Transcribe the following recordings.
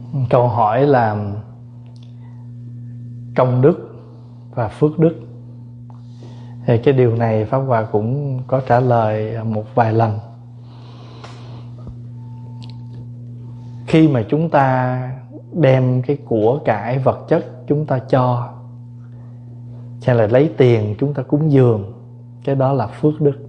Câu hỏi là công đức và phước đức. Thì cái điều này Pháp Hòa cũng có trả lời một vài lần. Khi mà chúng ta đem cái của cải vật chất chúng ta cho, hay là lấy tiền chúng ta cúng dường, cái đó là phước đức.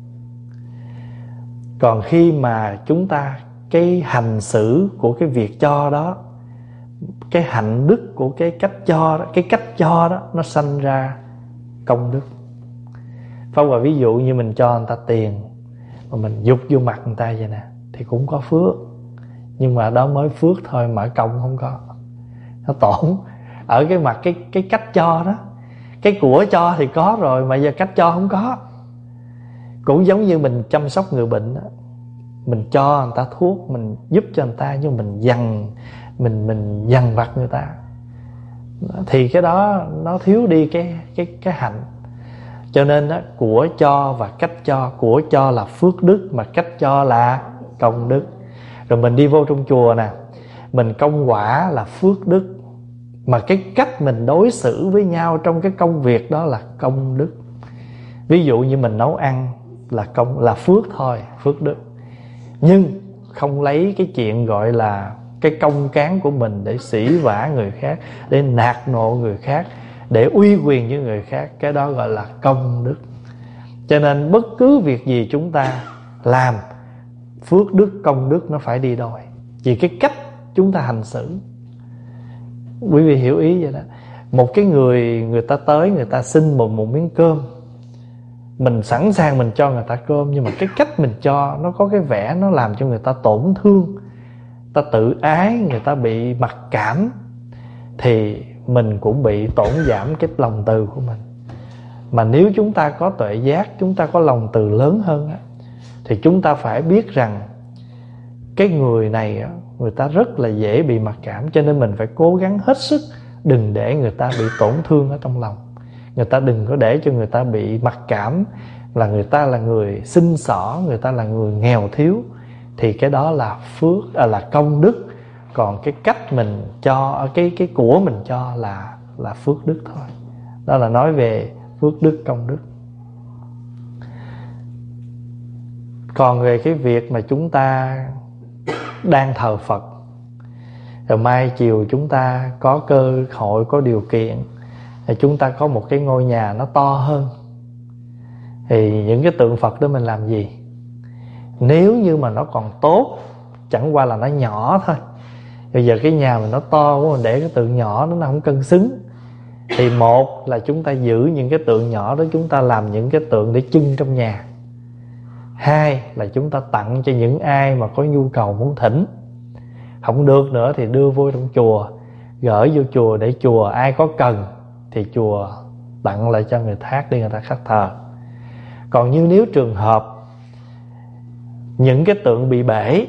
Còn khi mà chúng ta, cái hành xử của cái việc cho đó, cái hạnh đức của cái cách cho đó, cái cách cho đó nó sanh ra công đức. Pháp Hòa ví dụ như mình cho người ta tiền mà mình giục vô mặt người ta vậy nè, thì cũng có phước, nhưng mà đó mới phước thôi, mà công không có. Nó tổn ở cái mặt cái cách cho đó. Cái của cho thì có rồi, mà giờ cách cho không có. Cũng giống như mình chăm sóc người bệnh đó, mình cho người ta thuốc, mình giúp cho người ta, nhưng mình dằn vặt người ta, thì cái đó nó thiếu đi cái hạnh. Cho nên đó, của cho và cách cho, của cho là phước đức, mà cách cho là công đức. Rồi mình đi vô trong chùa nè, mình công quả là phước đức, mà cái cách mình đối xử với nhau trong cái công việc đó là công đức. Ví dụ như mình nấu ăn là phước thôi, phước đức. Nhưng không lấy cái chuyện gọi là cái công cán của mình để sỉ vả người khác, để nạt nộ người khác, để uy quyền với người khác, cái đó gọi là công đức. Cho nên bất cứ việc gì chúng ta làm, phước đức, công đức nó phải đi đôi. Vì cái cách chúng ta hành xử. Quý vị hiểu ý vậy đó. Một cái người ta tới, người ta xin một miếng cơm, mình sẵn sàng mình cho người ta cơm, nhưng mà cái cách mình cho nó có cái vẻ nó làm cho người ta tổn thương, ta tự ái, người ta bị mặc cảm, thì mình cũng bị tổn giảm cái lòng từ của mình. Mà nếu chúng ta có tuệ giác, chúng ta có lòng từ lớn hơn á, thì chúng ta phải biết rằng cái người này người ta rất là dễ bị mặc cảm, cho nên mình phải cố gắng hết sức đừng để người ta bị tổn thương ở trong lòng. Người ta đừng có để cho người ta bị mặc cảm là người ta là người xinh xỏ, người ta là người nghèo thiếu, thì cái đó là phước, là công đức. Còn cái cách mình cho, cái của mình cho là phước đức thôi. Đó là nói về phước đức, công đức. Còn về cái việc mà chúng ta đang thờ Phật, rồi mai chiều chúng ta có cơ hội, có điều kiện, thì chúng ta có một cái ngôi nhà nó to hơn, thì những cái tượng Phật đó mình làm gì? Nếu như mà nó còn tốt, chẳng qua là nó nhỏ thôi. Bây giờ cái nhà mình nó to quá, mình để cái tượng nhỏ nó không cân xứng, thì một là chúng ta giữ những cái tượng nhỏ đó, chúng ta làm những cái tượng để trưng trong nhà. Hai là chúng ta tặng cho những ai mà có nhu cầu muốn thỉnh. Không được nữa thì đưa vô trong chùa, gửi vô chùa, để chùa ai có cần thì chùa tặng lại cho người khác để người ta khắc thờ. Còn như nếu trường hợp những cái tượng bị bể,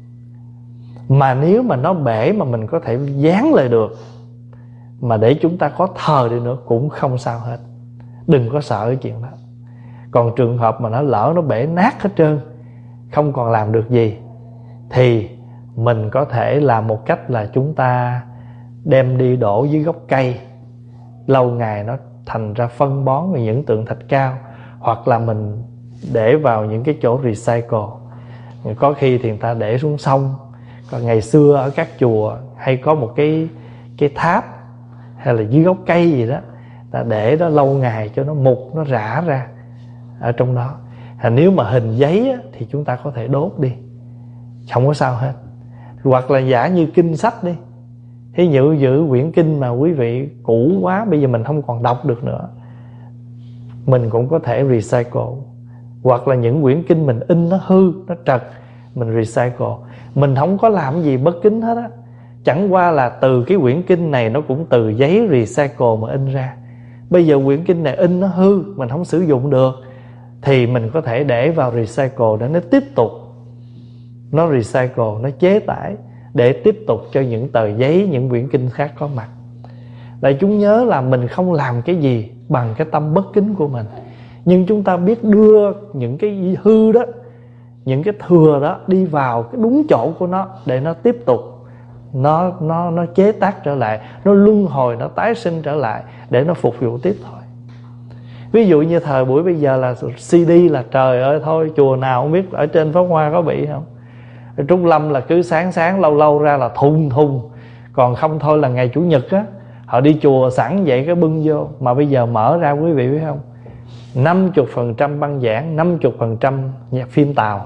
mà nếu mà nó bể mà mình có thể dán lại được, mà để chúng ta có thờ đi nữa cũng không sao hết. Đừng có sợ cái chuyện đó. Còn trường hợp mà nó lỡ nó bể nát hết trơn, không còn làm được gì, thì mình có thể làm một cách là chúng ta đem đi đổ dưới gốc cây, lâu ngày nó thành ra phân bón với những tượng thạch cao. Hoặc là mình để vào những cái chỗ recycle. Có khi thì người ta để xuống sông. Còn ngày xưa ở các chùa hay có một cái tháp, hay là dưới gốc cây gì đó, ta để đó lâu ngày cho nó mục, nó rã ra ở trong đó. Nếu mà hình giấy á, thì chúng ta có thể đốt đi, không có sao hết. Hoặc là giả như kinh sách đi, thí dụ giữ quyển kinh mà quý vị cũ quá, bây giờ mình không còn đọc được nữa, mình cũng có thể recycle. Hoặc là những quyển kinh mình in nó hư, nó trật, mình recycle. Mình không có làm gì bất kính hết á. Chẳng qua là từ cái quyển kinh này nó cũng từ giấy recycle mà in ra. Bây giờ quyển kinh này in nó hư, mình không sử dụng được, thì mình có thể để vào recycle để nó tiếp tục, nó recycle, nó chế tải để tiếp tục cho những tờ giấy, những quyển kinh khác có mặt. Để chúng nhớ là mình không làm cái gì bằng cái tâm bất kính của mình, nhưng chúng ta biết đưa những cái hư đó, những cái thừa đó đi vào cái đúng chỗ của nó, để nó tiếp tục nó chế tác trở lại, nó luân hồi, nó tái sinh trở lại để nó phục vụ tiếp thôi. Ví dụ như thời buổi bây giờ là CD là trời ơi thôi, chùa nào không biết ở trên Pháp Hoa có bị không. Ở Trúc Lâm là cứ sáng lâu lâu ra là thùng. Còn không thôi là ngày Chủ nhật á, họ đi chùa sẵn vậy cái bưng vô. Mà bây giờ mở ra quý vị biết không, 50% băng giảng, 50% nhạc phim Tàu.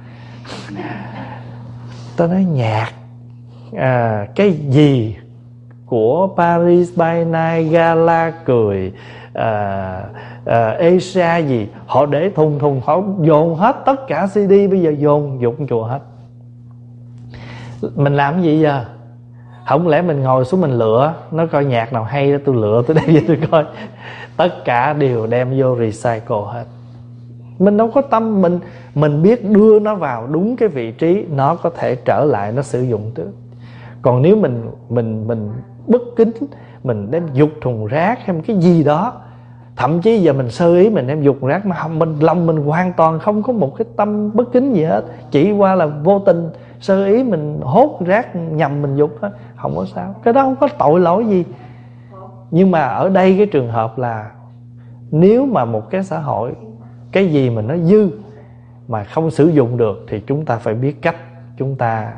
Tôi nói nhạc cái gì của Paris by Night, Gala cười, Asia gì, họ để thùng, họ dồn hết tất cả CD bây giờ dồn dụng chùa hết. Mình làm cái gì giờ? Không lẽ mình ngồi xuống mình lựa, nó coi nhạc nào hay đó tôi lựa, tôi đem về tôi coi. Tất cả đều đem vô recycle hết. Mình đâu có tâm, mình biết đưa nó vào đúng cái vị trí, nó có thể trở lại nó sử dụng được. Còn nếu mình bất kính, mình đem dục thùng rác hay cái gì đó, thậm chí giờ mình sơ ý mình đem dục rác mà không, lòng mình hoàn toàn không có một cái tâm bất kính gì hết, chỉ qua là vô tình sơ ý mình hốt rác nhầm mình dục đó, không có sao, cái đó không có tội lỗi gì. Nhưng mà ở đây cái trường hợp là nếu mà một cái xã hội cái gì mà nó dư mà không sử dụng được thì chúng ta phải biết cách chúng ta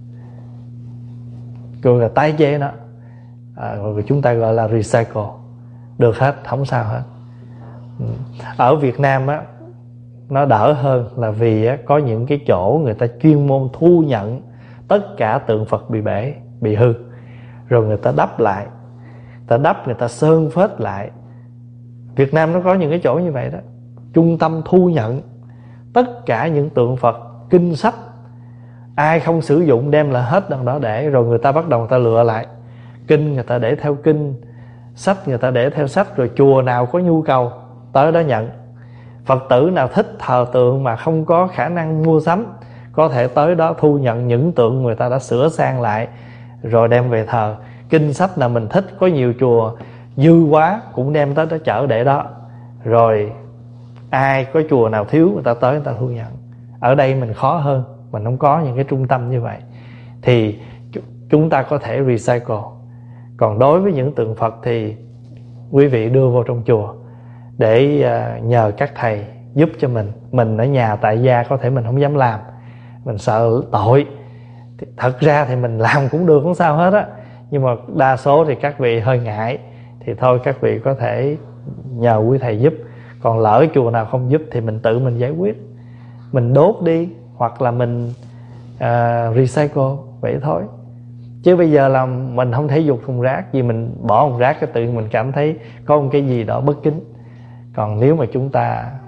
gọi là tái chế nó, rồi chúng ta gọi là recycle, được hết, không sao hết. Ở Việt Nam á nó đỡ hơn là vì á, có những cái chỗ người ta chuyên môn thu nhận tất cả tượng Phật bị bể, bị hư, rồi người ta đắp lại, người ta sơn phết lại. Việt Nam nó có những cái chỗ như vậy đó, trung tâm thu nhận tất cả những tượng Phật, kinh sách, ai không sử dụng đem lại hết đằng đó để, rồi người ta bắt đầu người ta lựa lại. Kinh người ta để theo kinh, sách người ta để theo sách, rồi chùa nào có nhu cầu tới đó nhận. Phật tử nào thích thờ tượng mà không có khả năng mua sắm, có thể tới đó thu nhận những tượng người ta đã sửa sang lại rồi đem về thờ. Kinh sách nào mình thích, có nhiều chùa dư quá cũng đem tới đó chở để đó, rồi ai có chùa nào thiếu người ta tới người ta thu nhận. Ở đây mình khó hơn, mình không có những cái trung tâm như vậy thì chúng ta có thể recycle. Còn đối với những tượng Phật thì quý vị đưa vô trong chùa để nhờ các thầy giúp cho mình. Mình ở nhà tại gia có thể mình không dám làm, mình sợ tội. Thật ra thì mình làm cũng được, không sao hết á, nhưng mà đa số thì các vị hơi ngại thì thôi các vị có thể nhờ quý thầy giúp. Còn lỡ chùa nào không giúp thì mình tự mình giải quyết, mình đốt đi hoặc là mình recycle vậy thôi. Chứ bây giờ là mình không thể dục thùng rác, vì mình bỏ thùng rác cái tự mình cảm thấy có một cái gì đó bất kính. Còn nếu mà chúng ta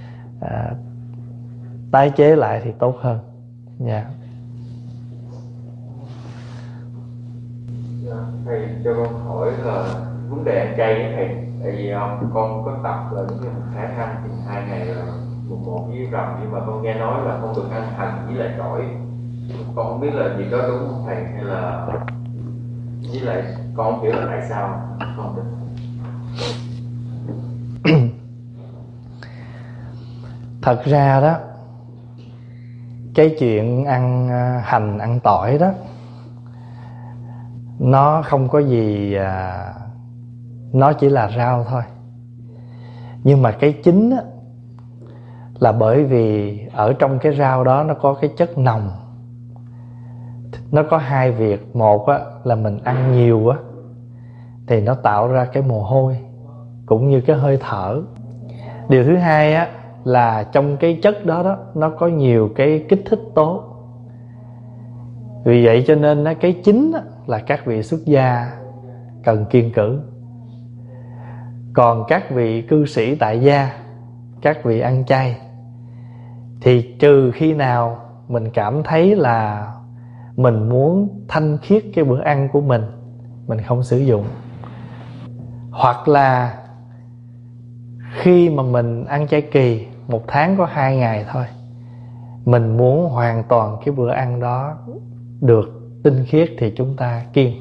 tái chế lại thì tốt hơn nha. Thầy cho con hỏi là vấn đề ăn chay với thầy, tại vì con có tập là những cái khả năng thì 2 ngày là mùng 1 với rằm, nhưng mà con nghe nói là không được ăn hành với lại tỏi. Con không biết là gì đó đúng không thầy, hay là với lại con không hiểu là tại sao con thích. Thật ra đó, cái chuyện ăn hành, ăn tỏi đó, nó không có gì, nó chỉ là rau thôi. Nhưng mà cái chính á, là bởi vì ở trong cái rau đó nó có cái chất nồng. Nó có hai việc. Một á, là mình ăn nhiều á thì nó tạo ra cái mồ hôi cũng như cái hơi thở. Điều thứ hai á, là trong cái chất đó đó nó có nhiều cái kích thích tố. Vì vậy cho nên á, cái chính á, là các vị xuất gia cần kiêng cữ. Còn các vị cư sĩ tại gia, các vị ăn chay, thì trừ khi nào mình cảm thấy là mình muốn thanh khiết cái bữa ăn của mình không sử dụng. Hoặc là khi mà mình ăn chay kỳ, 1 tháng có 2 ngày thôi, mình muốn hoàn toàn cái bữa ăn đó được tinh khiết thì chúng ta kiêng.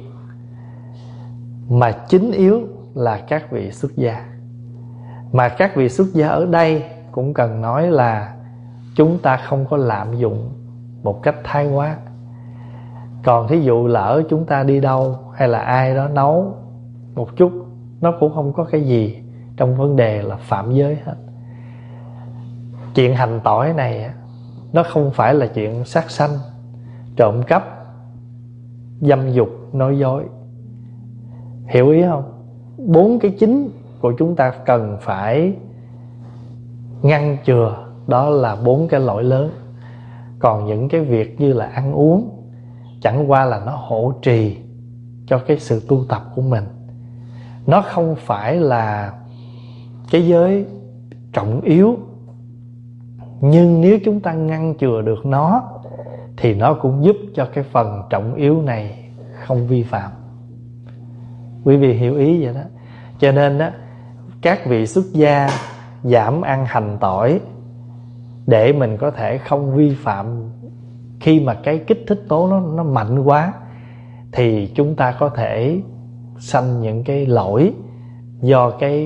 Mà chính yếu là các vị xuất gia. Mà các vị xuất gia ở đây cũng cần nói là chúng ta không có lạm dụng một cách thái quá. Còn thí dụ lỡ chúng ta đi đâu hay là ai đó nấu một chút, nó cũng không có cái gì trong vấn đề là phạm giới hết. Chuyện hành tỏi này nó không phải là chuyện sát sanh, trộm cắp, dâm dục, nói dối. Hiểu ý không? 4 cái chính của chúng ta cần phải ngăn chừa, đó là 4 cái lỗi lớn. Còn những cái việc như là ăn uống chẳng qua là nó hộ trì cho cái sự tu tập của mình. Nó không phải là cái giới trọng yếu, nhưng nếu chúng ta ngăn chừa được nó thì nó cũng giúp cho cái phần trọng yếu này không vi phạm. Quý vị hiểu ý vậy đó. Cho nên đó, các vị xuất gia giảm ăn hành tỏi để mình có thể không vi phạm. Khi mà cái kích thích tố nó mạnh quá thì chúng ta có thể sanh những cái lỗi do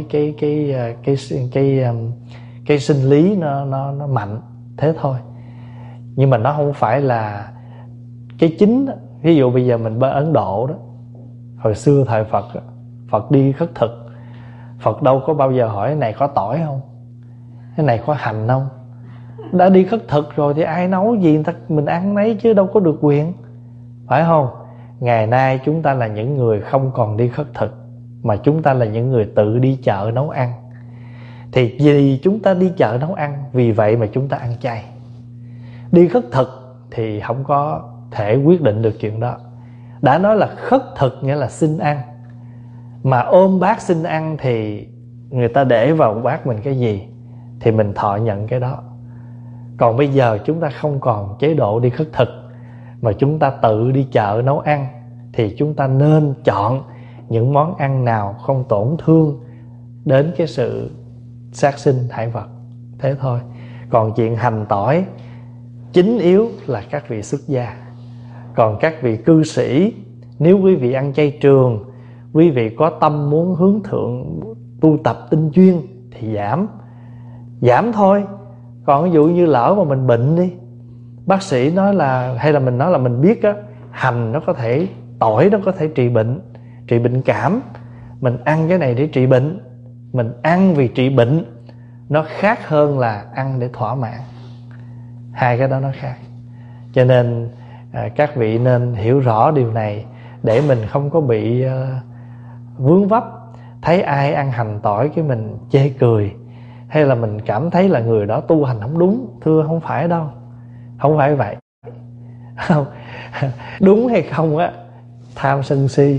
cái sinh lý nó mạnh, thế thôi. Nhưng mà nó không phải là cái chính đó. Ví dụ bây giờ mình bên Ấn Độ đó, hồi xưa thời Phật đó, Phật đi khất thực, Phật đâu có bao giờ hỏi cái này có tỏi không, cái này có hành không. Đã đi khất thực rồi thì ai nấu gì mình ăn nấy chứ đâu có được quyền, phải không? Ngày nay chúng ta là những người không còn đi khất thực, mà chúng ta là những người tự đi chợ nấu ăn. Thì vì chúng ta đi chợ nấu ăn, vì vậy mà chúng ta ăn chay. Đi khất thực thì không có thể quyết định được chuyện đó. Đã nói là khất thực nghĩa là xin ăn, mà ôm bát xin ăn thì người ta để vào bát mình cái gì thì mình thọ nhận cái đó. Còn bây giờ chúng ta không còn chế độ đi khất thực, mà chúng ta tự đi chợ nấu ăn, thì chúng ta nên chọn những món ăn nào không tổn thương đến cái sự sát sinh hại vật, thế thôi. Còn chuyện hành tỏi chính yếu là các vị xuất gia. Còn các vị cư sĩ, nếu quý vị ăn chay trường, quý vị có tâm muốn hướng thượng tu tập tinh chuyên thì giảm thôi. Còn ví dụ như lỡ mà mình bệnh đi, bác sĩ nói là, hay là mình nói là mình biết á, hành nó có thể, tỏi nó có thể trị bệnh cảm, mình ăn cái này để trị bệnh. Mình ăn vì trị bệnh nó khác hơn là ăn để thỏa mãn. Hai cái đó nó khác. Cho nên các vị nên hiểu rõ điều này để mình không có bị vướng vấp. Thấy ai ăn hành tỏi cái mình chê cười, hay là mình cảm thấy là người đó tu hành không đúng. Thưa không phải đâu, không phải vậy. Không. Đúng hay không á, tham sân si,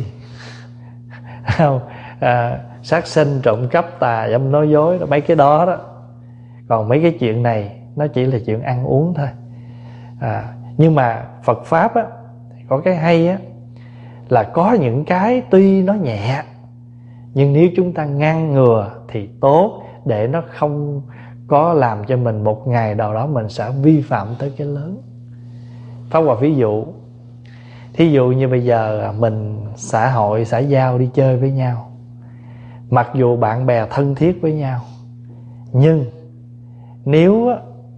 không, sát sinh, trộm cắp, tà dâm, nói dối, mấy cái đó đó. Còn mấy cái chuyện này nó chỉ là chuyện ăn uống thôi. Nhưng mà Phật Pháp á, có cái hay á, là có những cái tuy nó nhẹ, nhưng nếu chúng ta ngăn ngừa thì tốt, để nó không có làm cho mình một ngày nào đó mình sẽ vi phạm tới cái lớn. Pháp Hòa ví dụ, thí dụ như bây giờ mình xã hội, xã giao đi chơi với nhau, mặc dù bạn bè thân thiết với nhau, nhưng nếu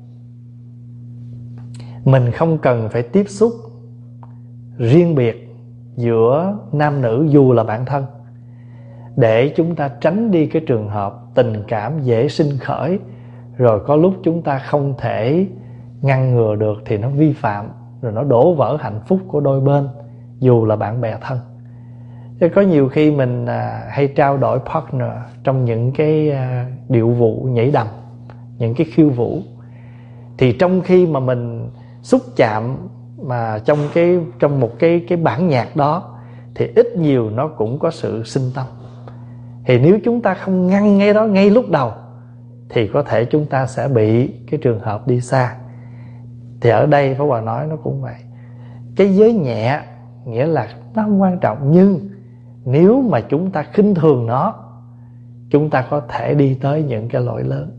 mình không cần phải tiếp xúc riêng biệt giữa nam nữ dù là bạn thân, để chúng ta tránh đi cái trường hợp tình cảm dễ sinh khởi, rồi có lúc chúng ta không thể ngăn ngừa được thì nó vi phạm, rồi nó đổ vỡ hạnh phúc của đôi bên dù là bạn bè thân. Chứ có nhiều khi mình hay trao đổi partner trong những cái điệu vụ nhảy đầm, những cái khiêu vũ, thì trong khi mà mình xúc chạm mà trong một cái bản nhạc đó, thì ít nhiều nó cũng có sự sinh tâm. Thì nếu chúng ta không ngăn ngay đó, ngay lúc đầu, thì có thể chúng ta sẽ bị cái trường hợp đi xa. Thì ở đây Pháp Hòa nói nó cũng vậy. Cái giới nhẹ nghĩa là nó không quan trọng, nhưng nếu mà chúng ta khinh thường nó, chúng ta có thể đi tới những cái lỗi lớn.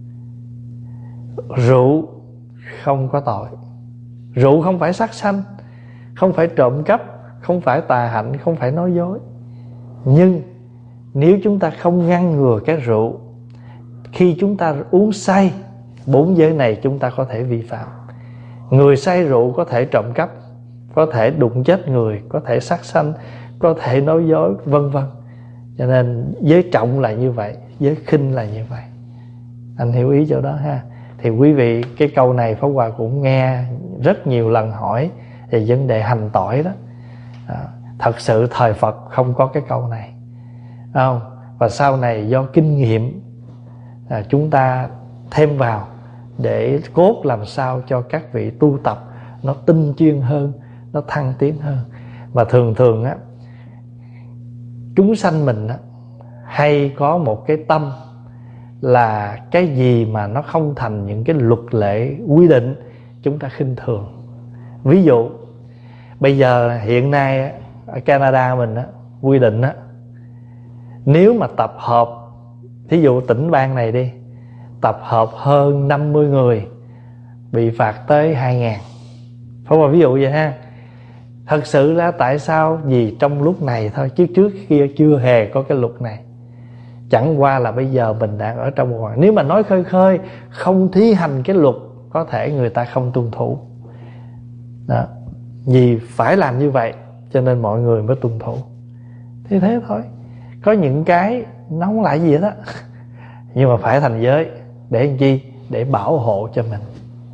Rượu không có tội. Rượu không phải sát sanh, không phải trộm cắp, không phải tà hạnh, không phải nói dối. Nhưng nếu chúng ta không ngăn ngừa cái rượu, khi chúng ta uống say, 4 giới này chúng ta có thể vi phạm. Người say rượu có thể trộm cắp, có thể đụng chết người, có thể sát sanh, có thể nói dối, vân vân. Cho nên giới trọng là như vậy, giới khinh là như vậy. Anh hiểu ý chỗ đó ha. Thì quý vị, cái câu này Pháp Hòa cũng nghe rất nhiều lần hỏi về vấn đề hành tỏi đó. Thật sự thời Phật không có cái câu này, không? Và sau này do kinh nghiệm chúng ta thêm vào để cốt làm sao cho các vị tu tập nó tinh chuyên hơn, nó thăng tiến hơn. Mà thường thường á, chúng sanh mình á, hay có một cái tâm là cái gì mà nó không thành những cái luật lệ quy định chúng ta khinh thường. Ví dụ bây giờ hiện nay ở Canada mình á, quy định á, nếu mà tập hợp, thí dụ tỉnh bang này đi, tập hợp hơn 50 người bị phạt tới 2.000. Phải một ví dụ vậy ha. Thật sự là tại sao? Vì trong lúc này thôi, chứ trước kia chưa hề có cái luật này. Chẳng qua là bây giờ mình đang ở trong một hoàn. Nếu mà nói khơi khơi không thi hành cái luật, có thể người ta không tuân thủ đó. Vì phải làm như vậy cho nên mọi người mới tuân thủ. Thì thế thôi. Có những cái nó không lại gì hết á, nhưng mà phải thành giới. Để làm chi? Để bảo hộ cho mình.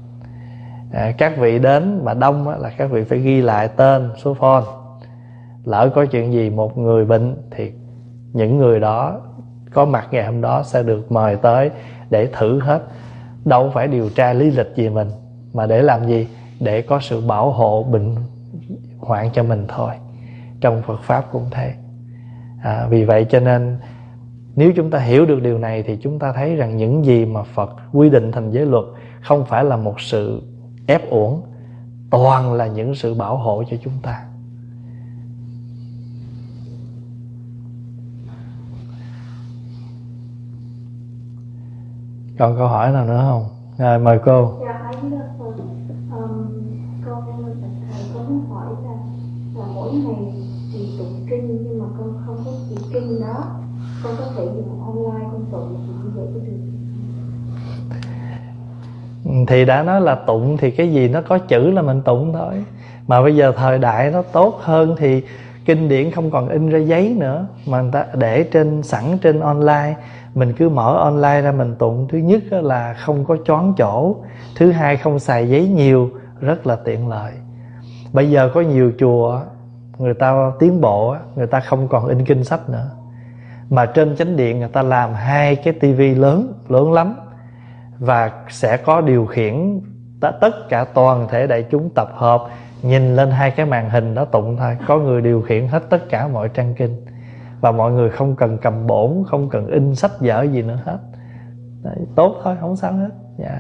Các vị đến mà đông á, là các vị phải ghi lại tên, số phone. Lỡ có chuyện gì một người bệnh thì những người đó có mặt ngày hôm đó sẽ được mời tới để thử hết. Đâu phải điều tra lý lịch gì mình, mà để làm gì? Để có sự bảo hộ bệnh hoạn cho mình thôi. Trong Phật Pháp cũng thế. Vì vậy cho nên nếu chúng ta hiểu được điều này thì chúng ta thấy rằng những gì mà Phật quy định thành giới luật không phải là một sự ép uổng, toàn là những sự bảo hộ cho chúng ta. Còn câu hỏi nào nữa không? Rồi, mời cô. Dạ, anh được rồi. Con thầy có muốn hỏi là mỗi ngày thì tụng kinh, nhưng mà con không có chỉ kinh đó, con có thể dùng online con tụng thì như vậy có được? Thì đã nói là tụng thì cái gì nó có chữ là mình tụng thôi. Mà bây giờ thời đại nó tốt hơn thì kinh điển không còn in ra giấy nữa, mà người ta để sẵn trên online. Mình cứ mở online ra mình tụng. Thứ nhất là không có choáng chỗ, thứ hai không xài giấy nhiều, rất là tiện lợi. Bây giờ có nhiều chùa người ta tiến bộ, người ta không còn in kinh sách nữa, mà trên chánh điện người ta làm 2 cái tivi lớn lắm, và sẽ có điều khiển tất cả toàn thể đại chúng tập hợp nhìn lên 2 cái màn hình đó tụng thôi. Có người điều khiển hết tất cả mọi trang kinh, và mọi người không cần cầm bổn, không cần in sách vở gì nữa hết. Đấy, tốt thôi, không sao hết. Dạ.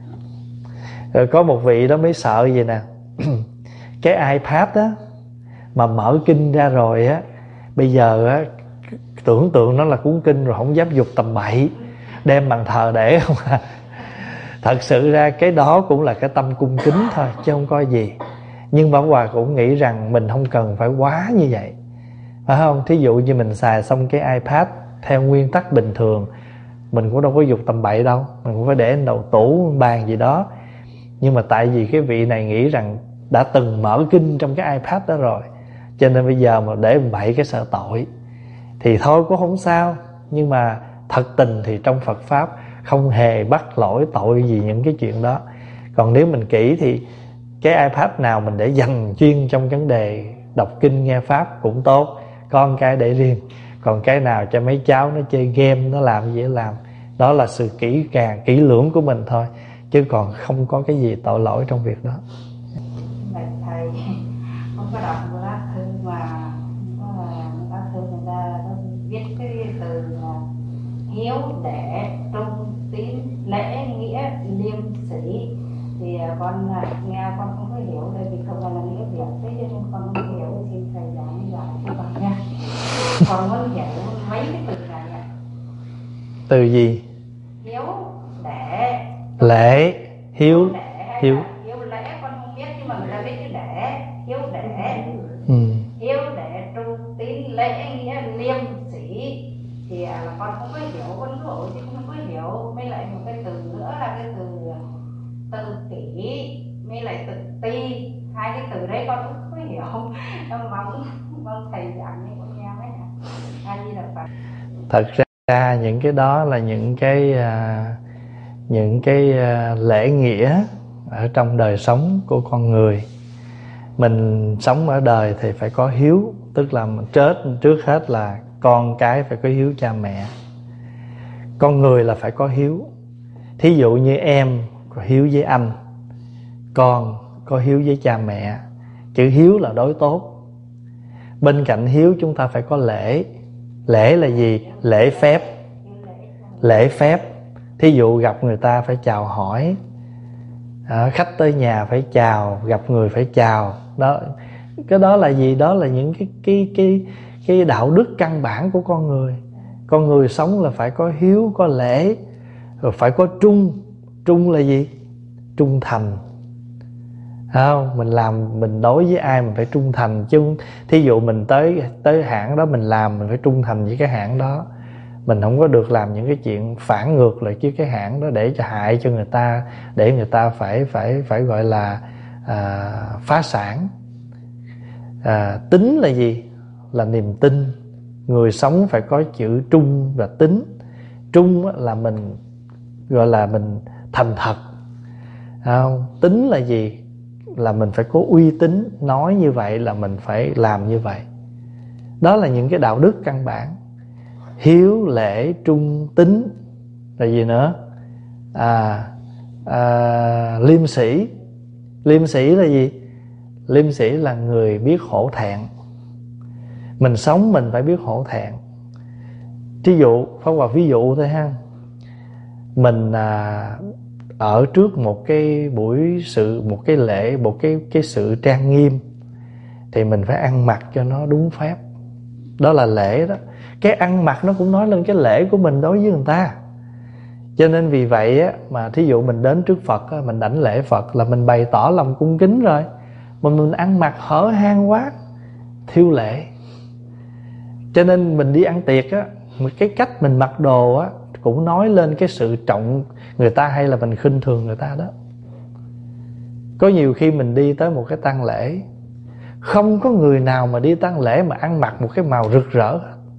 Rồi có một vị đó mới sợ vậy nè. Cái iPad á mà mở kinh ra rồi á, bây giờ á tưởng tượng nó là cuốn kinh rồi không dám dục tầm bậy, đem bàn thờ để không à. Thật sự ra cái đó cũng là cái tâm cung kính thôi, chứ không có gì. Nhưng Pháp Hòa cũng nghĩ rằng mình không cần phải quá như vậy, phải không? Thí dụ như mình xài xong cái iPad theo nguyên tắc bình thường, mình cũng đâu có dục tầm bậy đâu, mình cũng phải để lên đầu tủ bàn gì đó. Nhưng mà tại vì cái vị này nghĩ rằng đã từng mở kinh trong cái iPad đó rồi, cho nên bây giờ mà để bậy cái sợ tội thì thôi cũng không sao. Nhưng mà thật tình thì trong Phật Pháp không hề bắt lỗi tội gì những cái chuyện đó. Còn nếu mình kỹ thì cái iPad nào mình để dành chuyên trong vấn đề đọc kinh nghe Pháp cũng tốt, con cái để riêng. Còn cái nào cho mấy cháu nó chơi game, nó làm gì làm, đó là sự kỹ lưỡng của mình thôi, chứ còn không có cái gì tội lỗi trong việc đó. Thầy không có đọc một lá thư mà lá thư người ta viết cái từ hiếu để trung tín lễ nghĩa liêm sĩ, thì con nghe con không có hiểu, tại vì không phải là nghĩa Việt, thế cho nên con không hiểu, thì thầy giảng giải cho con nha. Con muốn hiểu mấy cái từ này ạ. Từ gì? Hiếu để lễ, hiếu hiếu lễ con không biết, nhưng mà người ta viết cái để hiếu để hiếu để trung tín lễ nghĩa liêm sĩ, thì là con không có hiểu, con cứ ổi chứ không có hiểu. Mới lại một cái từ nữa là cái từ kỷ, mới lại từ ti, 2 cái từ đấy con Vâng, thầy giảng như con nghe mấy ạ. A Di Đà Phật. Thật ra những cái đó là những cái lễ nghĩa ở trong đời sống của con người. Mình sống ở đời thì phải có hiếu, tức là trước hết là con cái phải có hiếu cha mẹ. Con người là phải có hiếu. Thí dụ như em có hiếu với anh, con có hiếu với cha mẹ. Chữ hiếu là đối tốt. Bên cạnh hiếu chúng ta phải có lễ. Lễ là gì? Lễ phép. Lễ phép. Thí dụ gặp người ta phải chào hỏi, khách tới nhà phải chào, gặp người phải chào. Đó, cái đó là gì? Đó là những cái đạo đức căn bản của con người. Con người sống là phải có hiếu, có lễ, rồi phải có trung. Trung là gì? Trung thành. Không, mình đối với ai mình phải trung thành chứ. Thí dụ mình tới hãng đó mình làm, mình phải trung thành với cái hãng đó. Mình không có được làm những cái chuyện phản ngược lại với cái hãng đó để cho hại cho người ta, để người ta phải gọi là phá sản. Tín là gì? Là niềm tin. Người sống phải có chữ trung và tín. Trung là mình gọi là mình thành thật. Tín là gì? Là mình phải có uy tín, nói như vậy là mình phải làm như vậy. Đó là những cái đạo đức căn bản. Hiếu, lễ, trung, tín. Là gì nữa? Liêm sĩ. Liêm sĩ là gì? Liêm sĩ là người biết hổ thẹn. Mình sống mình phải biết hổ thẹn. Thí dụ, Pháp Hòa ví dụ thôi ha. Mình ở trước một cái buổi sự, một cái lễ, một cái sự trang nghiêm, thì mình phải ăn mặc cho nó đúng phép. Đó là lễ đó. Cái ăn mặc nó cũng nói lên cái lễ của mình đối với người ta. Cho nên vì vậy á, mà thí dụ mình đến trước Phật á, mình đảnh lễ Phật là mình bày tỏ lòng cung kính rồi. Mà mình ăn mặc hở hang quá, thiếu lễ. Cho nên mình đi ăn tiệc á, cái cách mình mặc đồ á cũng nói lên cái sự trọng người ta hay là mình khinh thường người ta đó. Có nhiều khi mình đi tới một cái tang lễ, không có người nào mà đi tang lễ mà ăn mặc một cái màu rực rỡ.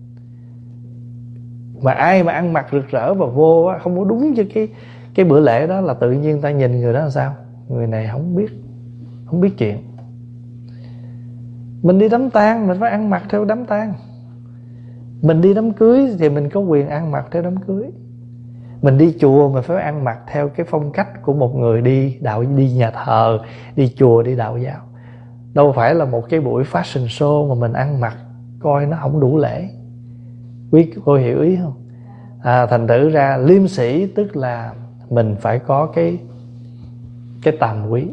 Mà ai mà ăn mặc rực rỡ và vô á, không có đúng cho cái bữa lễ đó, là tự nhiên ta nhìn người đó là sao? Người này không biết chuyện. Mình đi đám tang mình phải ăn mặc theo đám tang. Mình đi đám cưới thì mình có quyền ăn mặc theo đám cưới. Mình đi chùa mình phải ăn mặc theo cái phong cách của một người đi nhà thờ, đi chùa, đi đạo giáo. Đâu phải là một cái buổi fashion show mà mình ăn mặc coi nó không đủ lễ. Quý cô hiểu ý không? Thành thử ra liêm sĩ tức là mình phải có cái tàm quý.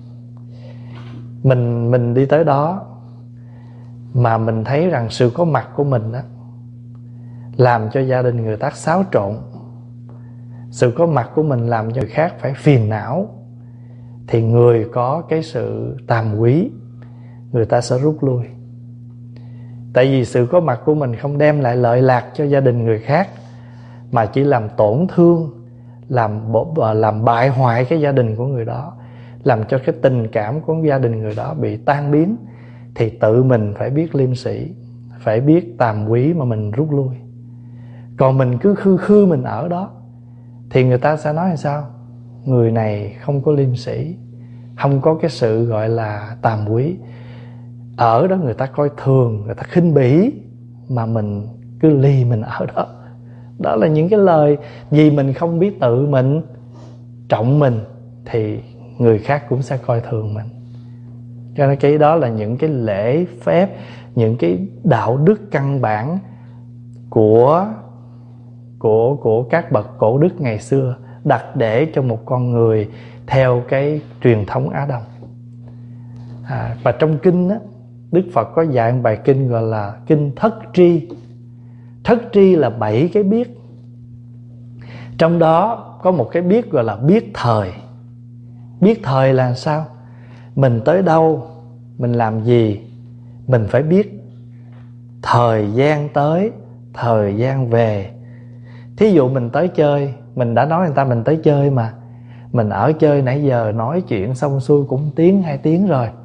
Mình đi tới đó mà mình thấy rằng sự có mặt của mình á làm cho gia đình người ta xáo trộn, sự có mặt của mình làm cho người khác phải phiền não, thì người có cái sự tàm quý người ta sẽ rút lui. Tại vì sự có mặt của mình không đem lại lợi lạc cho gia đình người khác, mà chỉ làm tổn thương, làm bại hoại cái gia đình của người đó, làm cho cái tình cảm của gia đình người đó bị tan biến. Thì tự mình phải biết liêm sĩ, phải biết tàm quý mà mình rút lui. Còn mình cứ khư mình ở đó thì người ta sẽ nói là sao? Người này không có liêm sĩ, không có cái sự gọi là tàm quý. Ở đó người ta coi thường, người ta khinh bỉ, mà mình cứ lì mình ở đó. Đó là những cái lời vì mình không biết tự mình trọng mình thì người khác cũng sẽ coi thường mình. Cho nên cái đó là những cái lễ phép, những cái đạo đức căn bản của các bậc cổ đức ngày xưa đặt để cho một con người theo cái truyền thống Á Đông. Và trong kinh á, Đức Phật có dạy một bài kinh gọi là kinh Thất Tri. Thất Tri là 7 cái biết. Trong đó có một cái biết gọi là biết thời. Biết thời là sao? Mình tới đâu, mình làm gì, mình phải biết thời gian tới, thời gian về. Thí dụ mình tới chơi, mình đã nói người ta mình tới chơi mà, mình ở chơi nãy giờ nói chuyện xong xuôi cũng tiếng 2 tiếng rồi,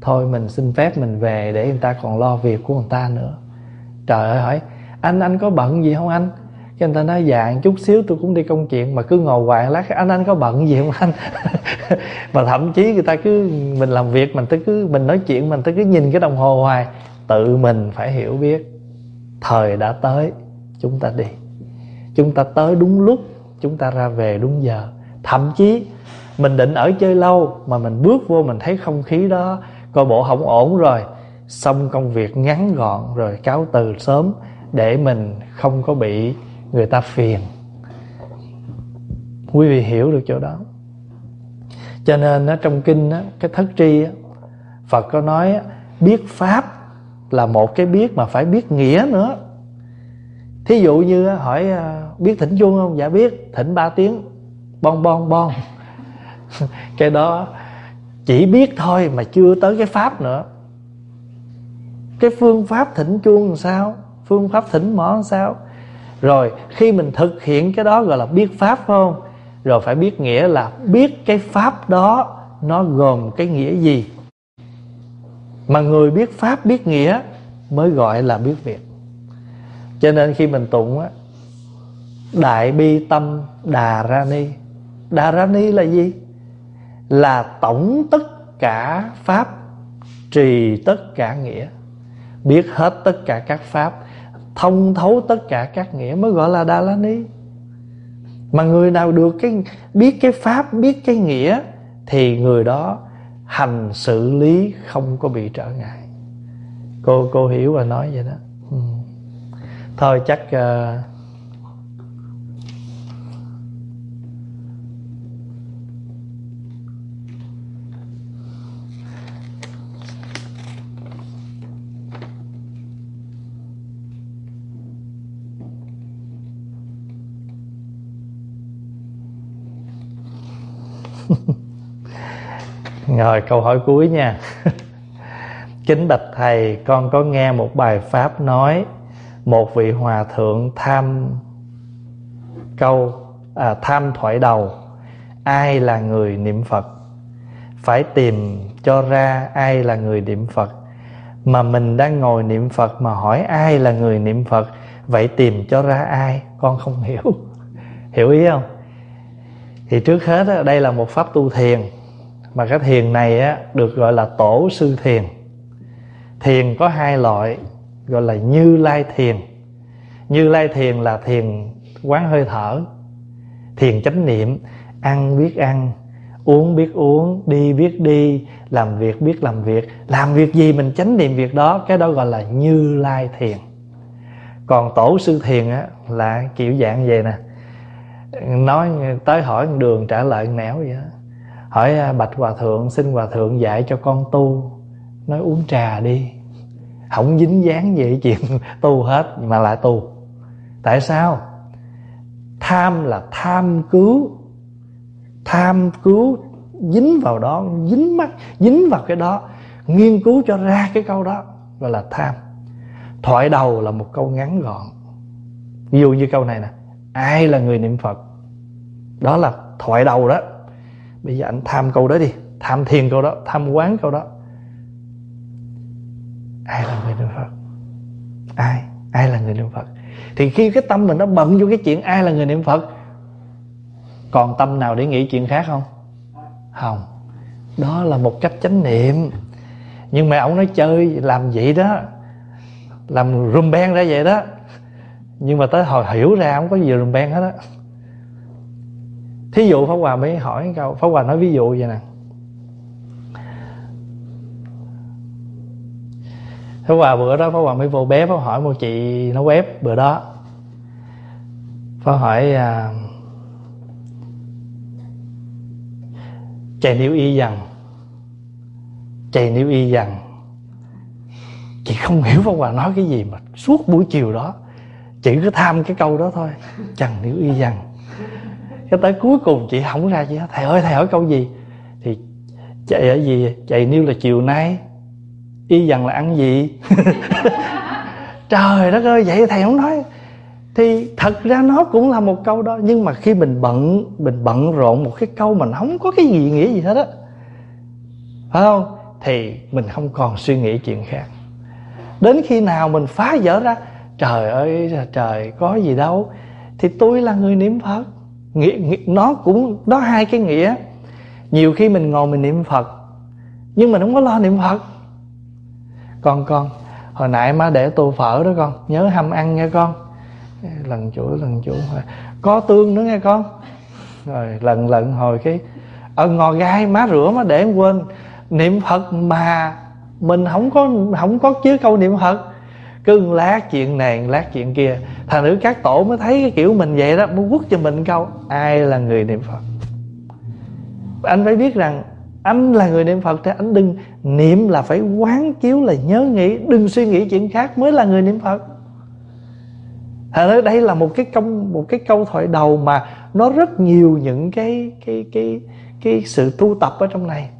thôi mình xin phép mình về để người ta còn lo việc của người ta nữa. Trời ơi, hỏi anh có bận gì không anh? Cái người ta nói dạ chút xíu tôi cũng đi công chuyện. Mà cứ ngồi hoài lát anh có bận gì không anh? Mà thậm chí người ta cứ mình làm việc mình nói chuyện mình cứ nhìn cái đồng hồ hoài. Tự mình phải hiểu biết thời đã tới, chúng ta đi, chúng ta tới đúng lúc, chúng ta ra về đúng giờ. Thậm chí mình định ở chơi lâu mà mình bước vô mình thấy không khí đó coi bộ không ổn rồi, xong công việc ngắn gọn rồi cáo từ sớm để mình không có bị người ta phiền. Quý vị hiểu được chỗ đó. Cho nên trong kinh cái thất tri Phật có nói biết pháp là một cái biết mà phải biết nghĩa nữa. Thí dụ như hỏi biết thỉnh chuông không? Dạ biết, thỉnh 3 tiếng bon bon bon. Cái đó chỉ biết thôi mà chưa tới cái pháp nữa. Cái phương pháp thỉnh chuông làm sao, phương pháp thỉnh mõ làm sao. Rồi khi mình thực hiện cái đó gọi là biết pháp, phải không? Rồi phải biết nghĩa là biết cái pháp đó nó gồm cái nghĩa gì. Mà người biết pháp biết nghĩa mới gọi là biết việc. Cho nên khi mình tụng Đại bi tâm Đà Ra Ni. Đà Ra Ni là gì? Là tổng tất cả pháp, trì tất cả nghĩa. Biết hết tất cả các pháp, thông thấu tất cả các nghĩa mới gọi là Đà La Ni. Mà người nào được biết cái pháp, biết cái nghĩa thì người đó hành xử lý không có bị trở ngại. Cô hiểu và nói vậy đó. Thôi chắc rồi câu hỏi cuối nha. Kính bạch thầy, con có nghe một bài pháp nói một vị hòa thượng tham thoại đầu ai là người niệm Phật, phải tìm cho ra ai là người niệm Phật. Mà mình đang ngồi niệm Phật mà hỏi ai là người niệm Phật, vậy tìm cho ra ai? Con không hiểu. Hiểu ý không? Thì trước hết đây là một pháp tu thiền. Mà cái thiền này được gọi là tổ sư thiền. Thiền có 2 loại, gọi là Như Lai thiền. Như Lai thiền là thiền quán hơi thở, thiền chánh niệm, ăn biết ăn, uống biết uống, đi biết đi, làm việc biết làm việc. Làm việc gì mình chánh niệm việc đó, cái đó gọi là Như Lai thiền. Còn tổ sư thiền là kiểu dạng vậy nè. Nói tới hỏi đường trả lời nẻo vậy đó. Hỏi bạch hòa thượng, xin hòa thượng dạy cho con tu. Nói uống trà đi, không dính dáng gì chuyện tu hết mà lại tu. Tại sao? Tham là tham cứu, dính vào đó, dính mắt, dính vào cái đó, nghiên cứu cho ra cái câu đó gọi là tham. Thoại đầu là một câu ngắn gọn. Ví dụ như câu này nè, ai là người niệm Phật? Đó là thoại đầu đó. Bây giờ anh tham câu đó đi, tham thiền câu đó, tham quán câu đó. Ai là người niệm Phật? Ai là người niệm Phật? Thì khi cái tâm mình nó bận vô cái chuyện ai là người niệm Phật, còn tâm nào để nghĩ chuyện khác không? Không. Đó là một cách chánh niệm. Nhưng mà ông nói chơi làm vậy đó, làm rùm beng ra vậy đó. Nhưng mà tới hồi hiểu ra không có gì rùm beng hết á. Thí dụ Pháp Hòa mới hỏi một câu, Pháp Hòa nói ví dụ vậy nè. Pháp Hòa bữa đó Pháp Hòa mới vô bếp, Pháp hỏi một chị nấu bếp bữa đó. Pháp hỏi chày niêu y rằng. Chị không hiểu Pháp Hòa nói cái gì mà suốt buổi chiều đó chị cứ tham cái câu đó thôi. Chằng niêu y rằng. Cái tới cuối cùng chị không ra gì hết. Thầy ơi thầy hỏi câu gì? Thì chạy ở gì? Chạy niêu là chiều nay, y rằng là ăn gì? Trời đất ơi, vậy thầy không nói. Thì thật ra nó cũng là một câu đó. Nhưng mà khi mình bận rộn một cái câu mà không có cái gì nghĩa gì hết á, phải không? thì mình không còn suy nghĩ chuyện khác. Đến khi nào mình phá vỡ ra, trời ơi trời, có gì đâu, thì tôi là người niệm Phật. Nó hai cái nghĩa. Nhiều khi mình ngồi mình niệm Phật, nhưng mình không có lo niệm Phật. Con hồi nãy má để tô phở đó con, nhớ hâm ăn nha con. Lần chuỗi có tương nữa nghe con. Rồi lần hồi cái ngò gai má rửa má để em quên. Niệm Phật mà mình không có chứa câu niệm Phật, cứ lát chuyện này lát chuyện kia. Thành nữ các tổ mới thấy cái kiểu mình vậy đó, mới quất cho mình câu ai là người niệm Phật. Anh phải biết rằng anh là người niệm Phật thì anh đừng niệm là phải quán chiếu, là nhớ nghĩ, đừng suy nghĩ chuyện khác mới là người niệm Phật. Thành ra đây là một cái câu thoại đầu mà nó rất nhiều những cái sự tu tập ở trong này.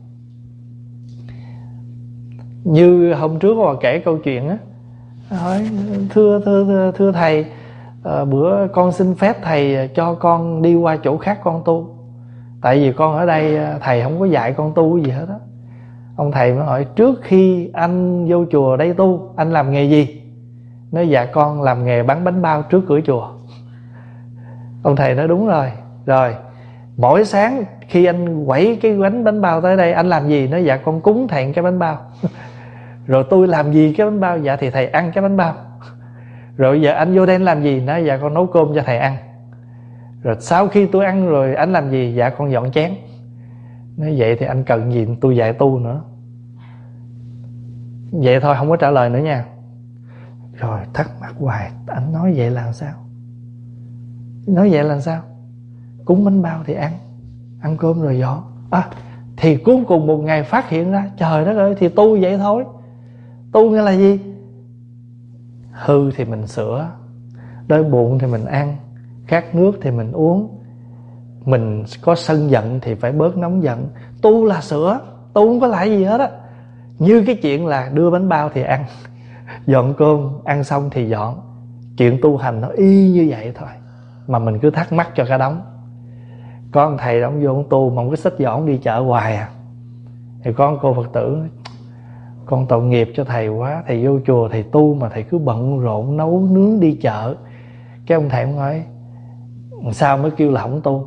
Như hôm trước họ kể câu chuyện á, hỏi thưa thầy, bữa con xin phép thầy cho con đi qua chỗ khác con tu. Tại vì con ở đây thầy không có dạy con tu gì hết á. Ông thầy mới hỏi trước khi anh vô chùa đây tu, anh làm nghề gì? Nói dạ con làm nghề bán bánh bao trước cửa chùa. Ông thầy nói đúng rồi. Rồi mỗi sáng khi anh quẩy cái bánh bao tới đây anh làm gì? Nói dạ con cúng thầy cái bánh bao. Rồi tôi làm gì cái bánh bao? Dạ thì thầy ăn cái bánh bao. Rồi giờ anh vô đây anh làm gì? Nói dạ con nấu cơm cho thầy ăn. Rồi sau khi tôi ăn rồi anh làm gì? Dạ con dọn chén. Nói vậy thì anh cần gì tôi dạy tu nữa? Vậy thôi không có trả lời nữa nha. Rồi thắc mắc hoài, anh nói vậy là sao? Nói vậy là sao? Cúng bánh bao thì ăn cơm rồi dọn. Thì cuối cùng một ngày phát hiện ra, trời đất ơi, thì tu vậy thôi. Tu nghĩa là gì? Hư thì mình sửa, đói bụng thì mình ăn, khát nước thì mình uống, mình có sân giận thì phải bớt nóng giận. Tu là sửa, tu không có lại gì hết á. Như cái chuyện là đưa bánh bao thì ăn, dọn cơm ăn xong thì dọn. Chuyện tu hành nó y như vậy thôi, mà mình cứ thắc mắc cho cả đống. Có ông thầy ông vô ông tu mà ông cứ xách giỏ ông đi chợ hoài à. Thì có cô Phật tử, con tội nghiệp cho thầy quá, thầy vô chùa thầy tu mà thầy cứ bận rộn nấu nướng đi chợ. Cái ông thầy ông nói sao mới kêu là không tu?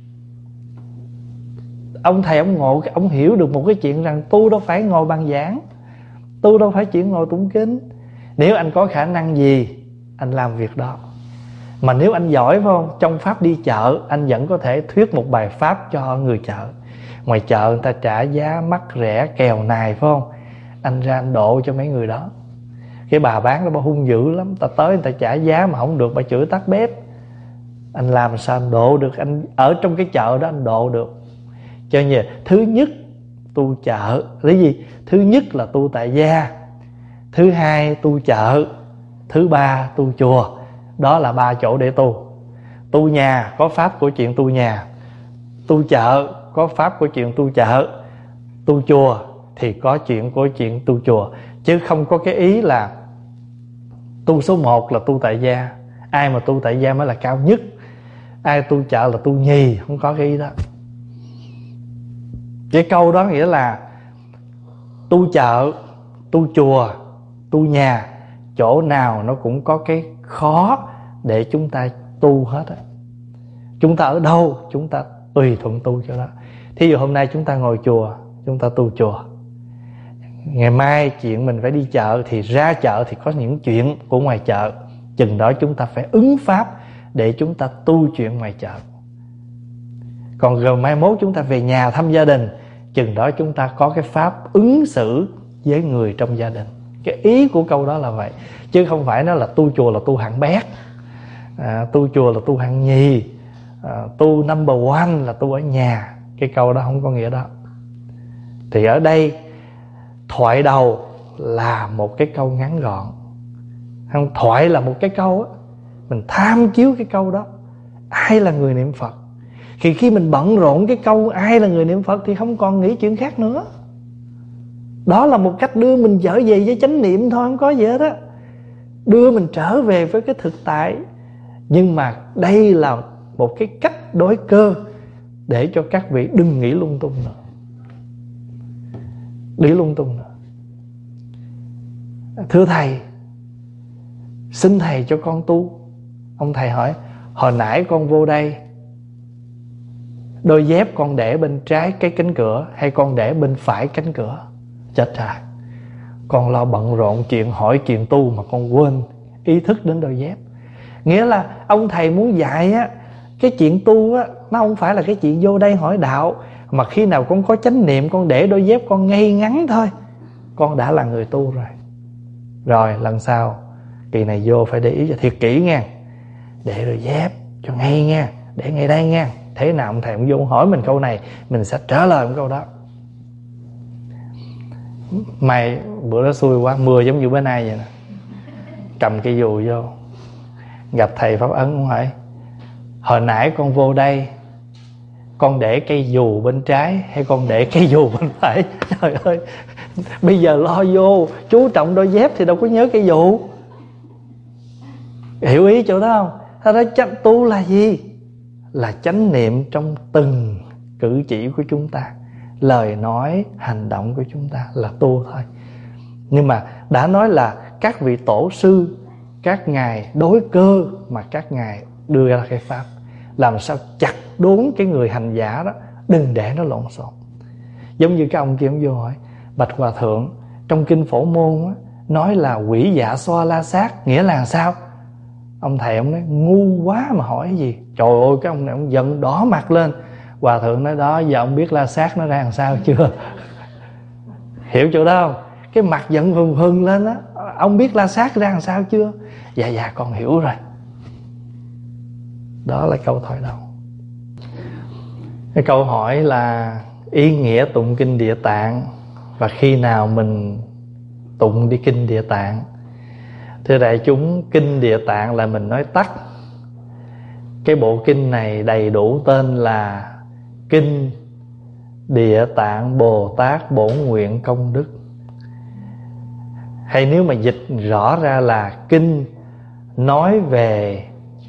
Ông thầy ông ngộ, ông hiểu được một cái chuyện rằng tu đâu phải ngồi bàn giảng, tu đâu phải chuyện ngồi tụng kinh. Nếu anh có khả năng gì anh làm việc đó. Mà nếu anh giỏi phải không, trong pháp đi chợ anh vẫn có thể thuyết một bài pháp cho người chợ. Ngoài chợ người ta trả giá mắc rẻ kèo nài phải không, anh ra anh độ cho mấy người đó. Cái bà bán đó bà hung dữ lắm, ta tới người ta trả giá mà không được bà chửi tắt bếp. Anh làm sao anh độ được? Anh ở trong cái chợ đó anh độ được. Cho nên thứ nhất tu chợ là gì? Thứ nhất là tu tại gia, thứ hai tu chợ, thứ ba tu chùa. Đó là 3 chỗ để tu. Tu nhà có pháp của chuyện tu nhà, tu chợ có pháp của chuyện tu chợ, tu chùa thì có chuyện của chuyện tu chùa. Chứ không có cái ý là tu số 1 là tu tại gia, ai mà tu tại gia mới là cao nhất, ai tu chợ là tu nhì. Không có cái ý đó. Cái câu đó nghĩa là tu chợ, tu chùa, tu nhà, chỗ nào nó cũng có cái khó để chúng ta tu hết á. Chúng ta ở đâu chúng ta tùy thuận tu cho đó. Thí dụ hôm nay chúng ta ngồi chùa, chúng ta tu chùa. Ngày mai chuyện mình phải đi chợ, thì ra chợ thì có những chuyện của ngoài chợ. Chừng đó chúng ta phải ứng pháp để chúng ta tu chuyện ngoài chợ. Còn rồi mai mốt chúng ta về nhà thăm gia đình, chừng đó chúng ta có cái pháp ứng xử với người trong gia đình. Cái ý của câu đó là vậy. Chứ không phải nó là tu chùa là tu hạng bét, tu chùa là tu hạng nhì, tu number one là tu ở nhà. Cái câu đó không có nghĩa đó. Thì ở đây thoại đầu là một cái câu ngắn gọn. Không, thoại là một cái câu á, mình tham chiếu cái câu đó, ai là người niệm Phật. Thì khi mình bận rộn cái câu ai là người niệm Phật thì không còn nghĩ chuyện khác nữa. Đó là một cách đưa mình trở về với chánh niệm thôi, không có gì hết á. Đưa mình trở về với cái thực tại. Nhưng mà đây là một cái cách đối cơ để cho các vị đừng nghĩ lung tung nữa. đi lung tung nữa. Thưa thầy, xin thầy cho con tu. Ông thầy hỏi, hồi nãy con vô đây, đôi dép con để bên trái cái cánh cửa hay con để bên phải cánh cửa? Chết rồi, con lo bận rộn chuyện hỏi chuyện tu mà con quên ý thức đến đôi dép. Nghĩa là ông thầy muốn dạy á, cái chuyện tu á, nó không phải là cái chuyện vô đây hỏi đạo, mà khi nào con có chánh niệm, con để đôi dép con ngay ngắn thôi, con đã là người tu rồi. Rồi lần sau kỳ này vô phải để ý cho thiệt kỹ nha, để đôi dép cho ngay nha, để ngay đây nha. Thế nào ông thầy ông vô hỏi mình câu này, mình sẽ trả lời một câu đó. Mày bữa đó xui quá, mưa giống như bữa nay vậy nè, cầm cây dù vô, gặp thầy Pháp Ấn, ông hỏi, hồi nãy con vô đây con để cây dù bên trái hay con để cây dù bên phải? Trời ơi, bây giờ lo vô chú trọng đôi dép thì đâu có nhớ cây dù. Hiểu ý chỗ đó không? Thật ra chánh tu là gì? Là chánh niệm trong từng cử chỉ của chúng ta, lời nói, hành động của chúng ta là tu thôi. Nhưng mà đã nói là các vị tổ sư, các ngài đối cơ mà các ngài đưa ra cái pháp, làm sao chặt đốn cái người hành giả đó, đừng để nó lộn xộn. Giống như cái ông kia ông vô hỏi, bạch hòa thượng, trong kinh Phổ Môn á, nói là quỷ dạ xoa la sát, nghĩa là sao? Ông thầy ông nói ngu quá mà hỏi cái gì. Trời ơi, cái ông này ông giận đỏ mặt lên. Hòa thượng nói đó, giờ ông biết la sát nó ra làm sao chưa? Hiểu chỗ đó không? Cái mặt giận hừng hừng lên á, ông biết la sát ra làm sao chưa? Dạ con hiểu rồi. Đó là câu thoại đầu. Cái câu hỏi là ý nghĩa tụng kinh Địa Tạng và khi nào mình tụng đi kinh Địa Tạng. Thưa đại chúng, kinh Địa Tạng là mình nói tắt. Cái bộ kinh này đầy đủ tên là Kinh Địa Tạng Bồ Tát Bổn Nguyện Công Đức. Hay nếu mà dịch rõ ra là kinh nói về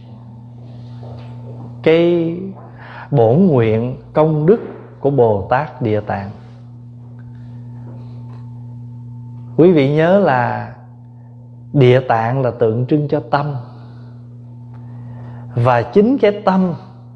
cái bổn nguyện công đức của Bồ Tát Địa Tạng. Quý vị nhớ là Địa Tạng là tượng trưng cho tâm, và chính cái tâm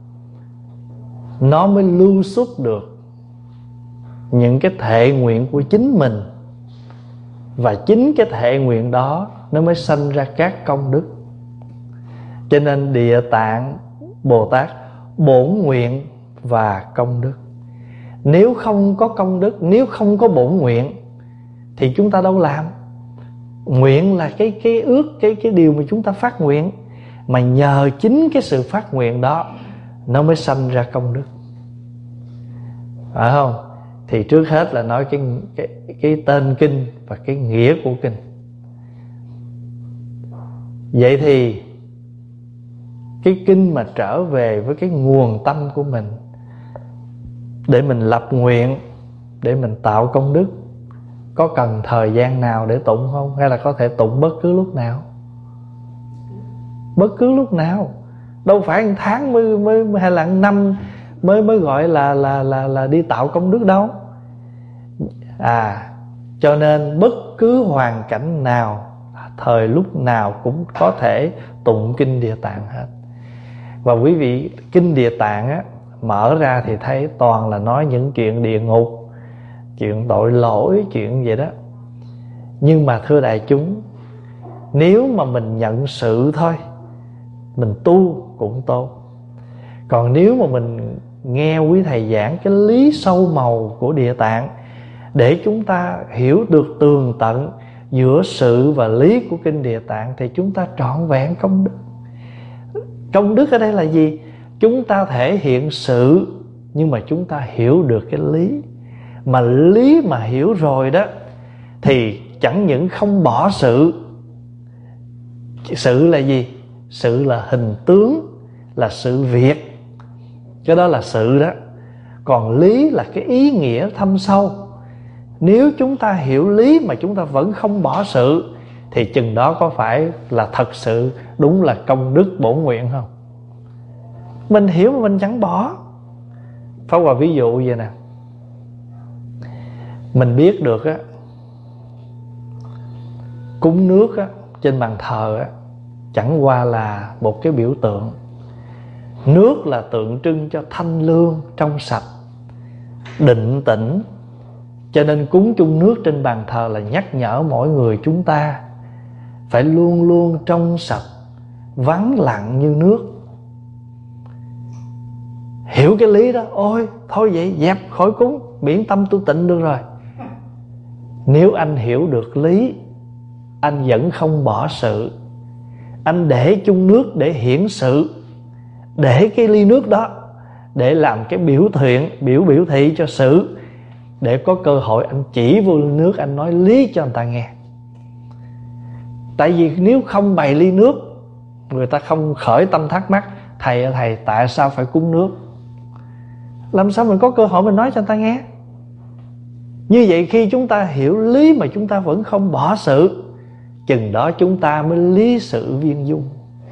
nó mới lưu xuất được những cái thệ nguyện của chính mình, và chính cái thệ nguyện đó nó mới sanh ra các công đức. Cho nên Địa Tạng Bồ Tát bổn nguyện và công đức. Nếu không có công đức, nếu không có bổn nguyện thì chúng ta đâu làm. Nguyện là cái ước, cái điều mà chúng ta phát nguyện, mà nhờ chính cái sự phát nguyện đó nó mới sanh ra công đức, phải không? Thì trước hết là nói cái tên kinh và cái nghĩa của kinh. Vậy thì cái kinh mà trở về với cái nguồn tâm của mình để mình lập nguyện, để mình tạo công đức, có cần thời gian nào để tụng không? Hay là có thể tụng bất cứ lúc nào? Bất cứ lúc nào. Đâu phải 1 tháng mới hay là 1 năm mới gọi là đi tạo công đức đâu. Cho nên bất cứ hoàn cảnh nào, thời lúc nào cũng có thể tụng kinh Địa Tạng hết. Và quý vị, kinh Địa Tạng á, mở ra thì thấy toàn là nói những chuyện địa ngục, chuyện tội lỗi, chuyện vậy đó. Nhưng mà thưa đại chúng, nếu mà mình nhận sự thôi, mình tu cũng tốt. Còn nếu mà mình nghe quý thầy giảng cái lý sâu màu của Địa Tạng, để chúng ta hiểu được tường tận giữa sự và lý của kinh Địa Tạng, thì chúng ta trọn vẹn công đức. Công đức ở đây là gì? Chúng ta thể hiện sự, nhưng mà chúng ta hiểu được cái lý. Mà lý mà hiểu rồi đó, thì chẳng những không bỏ sự. Sự là gì? Sự là hình tướng, là sự việc, cái đó là sự đó. Còn lý là cái ý nghĩa thâm sâu. Nếu chúng ta hiểu lý mà chúng ta vẫn không bỏ sự, thì chừng đó có phải là thật sự đúng là công đức bổn nguyện không? Mình hiểu mà mình chẳng bỏ. Pháp Hòa ví dụ vậy nè. Mình biết được á, cúng nước á, trên bàn thờ á, chẳng qua là một cái biểu tượng. Nước là tượng trưng cho thanh lương, trong sạch, định tĩnh. Cho nên cúng chung nước trên bàn thờ là nhắc nhở mỗi người chúng ta phải luôn luôn trong sạch, vắng lặng như nước. Hiểu cái lý đó, ôi thôi vậy dẹp khỏi cúng, miễn tâm tu tịnh được rồi. Nếu anh hiểu được lý, anh vẫn không bỏ sự. Anh để chung nước để hiển sự, để cái ly nước đó để làm cái biểu thị cho sự, để có cơ hội anh chỉ vô ly nước, anh nói lý cho người ta nghe. Tại vì nếu không bày ly nước, người ta không khởi tâm thắc mắc, thầy tại sao phải cúng nước, làm sao mình có cơ hội mình nói cho người ta nghe. Như vậy khi chúng ta hiểu lý mà chúng ta vẫn không bỏ sự, chừng đó chúng ta mới lý sự viên dung.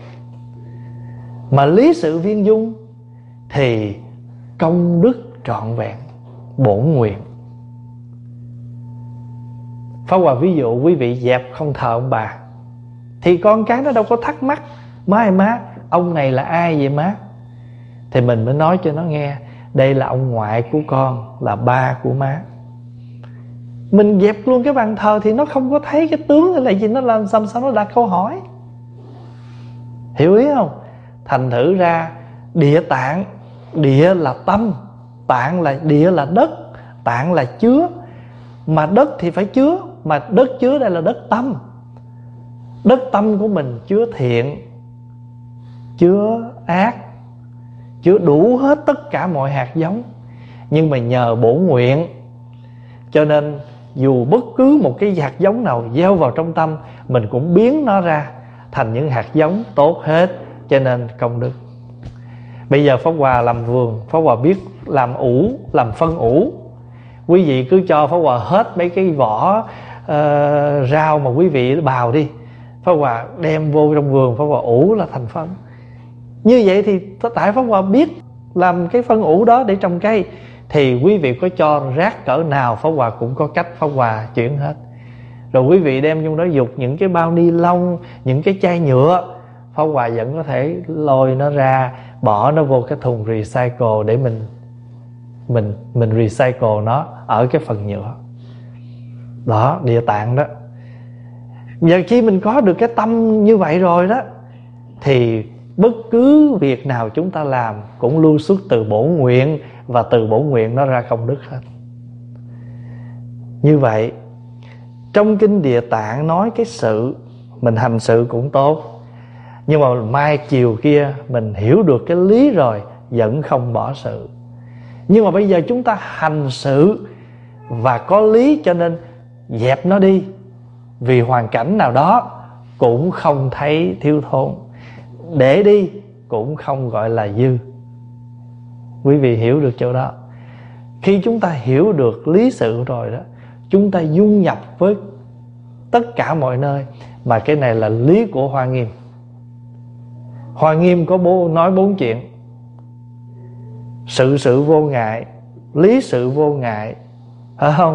Mà lý sự viên dung thì công đức trọn vẹn, bổn nguyện. Pháp Hòa ví dụ quý vị dẹp không thờ ông bà, thì con cái nó đâu có thắc mắc, má ông này là ai vậy má? Thì mình mới nói cho nó nghe, đây là ông ngoại của con, là ba của má. Mình dẹp luôn cái bàn thờ thì nó không có thấy cái tướng hay là gì, nó làm sao nó đặt câu hỏi. Hiểu ý không? Thành thử ra địa tạng, địa là tâm, tạng là địa là đất, tạng là chứa. Mà đất thì phải chứa, mà đất chứa đây là đất tâm. Đất tâm của mình chứa thiện, chứa ác, chứa đủ hết tất cả mọi hạt giống. Nhưng mà nhờ bổn nguyện, cho nên dù bất cứ một cái hạt giống nào gieo vào trong tâm, mình cũng biến nó ra thành những hạt giống tốt hết. Cho nên công đức. Bây giờ Pháp Hòa làm vườn, Pháp Hòa biết làm ủ, làm phân ủ. Quý vị cứ cho Pháp Hòa hết mấy cái vỏ rau mà quý vị bào đi, Pháp Hòa đem vô trong vườn, Pháp Hòa ủ là thành phân. Như vậy thì tại Pháp Hòa biết làm cái phân ủ đó để trồng cây, thì quý vị có cho rác cỡ nào Pháp Hòa cũng có cách Pháp Hòa chuyển hết. Rồi quý vị đem trong đó dục những cái bao ni lông, những cái chai nhựa, Pháp Hòa vẫn có thể lôi nó ra, bỏ nó vô cái thùng recycle để mình recycle nó ở cái phần nhựa. Đó, địa tạng đó. Giờ khi mình có được cái tâm như vậy rồi đó, thì bất cứ việc nào chúng ta làm cũng lưu xuất từ bổn nguyện, và từ bổn nguyện nó ra công đức hết. Như vậy trong kinh Địa Tạng nói cái sự mình hành sự cũng tốt, nhưng mà mai chiều kia mình hiểu được cái lý rồi vẫn không bỏ sự. Nhưng mà bây giờ chúng ta hành sự và có lý, cho nên dẹp nó đi, vì hoàn cảnh nào đó cũng không thấy thiếu thốn, để đi cũng không gọi là dư. Quý vị hiểu được chỗ đó. Khi chúng ta hiểu được lý sự rồi đó, chúng ta dung nhập với tất cả mọi nơi. Mà cái này là lý của Hoa Nghiêm. Hoa Nghiêm có nói 4 chuyện: sự vô ngại, lý sự vô ngại, phải không?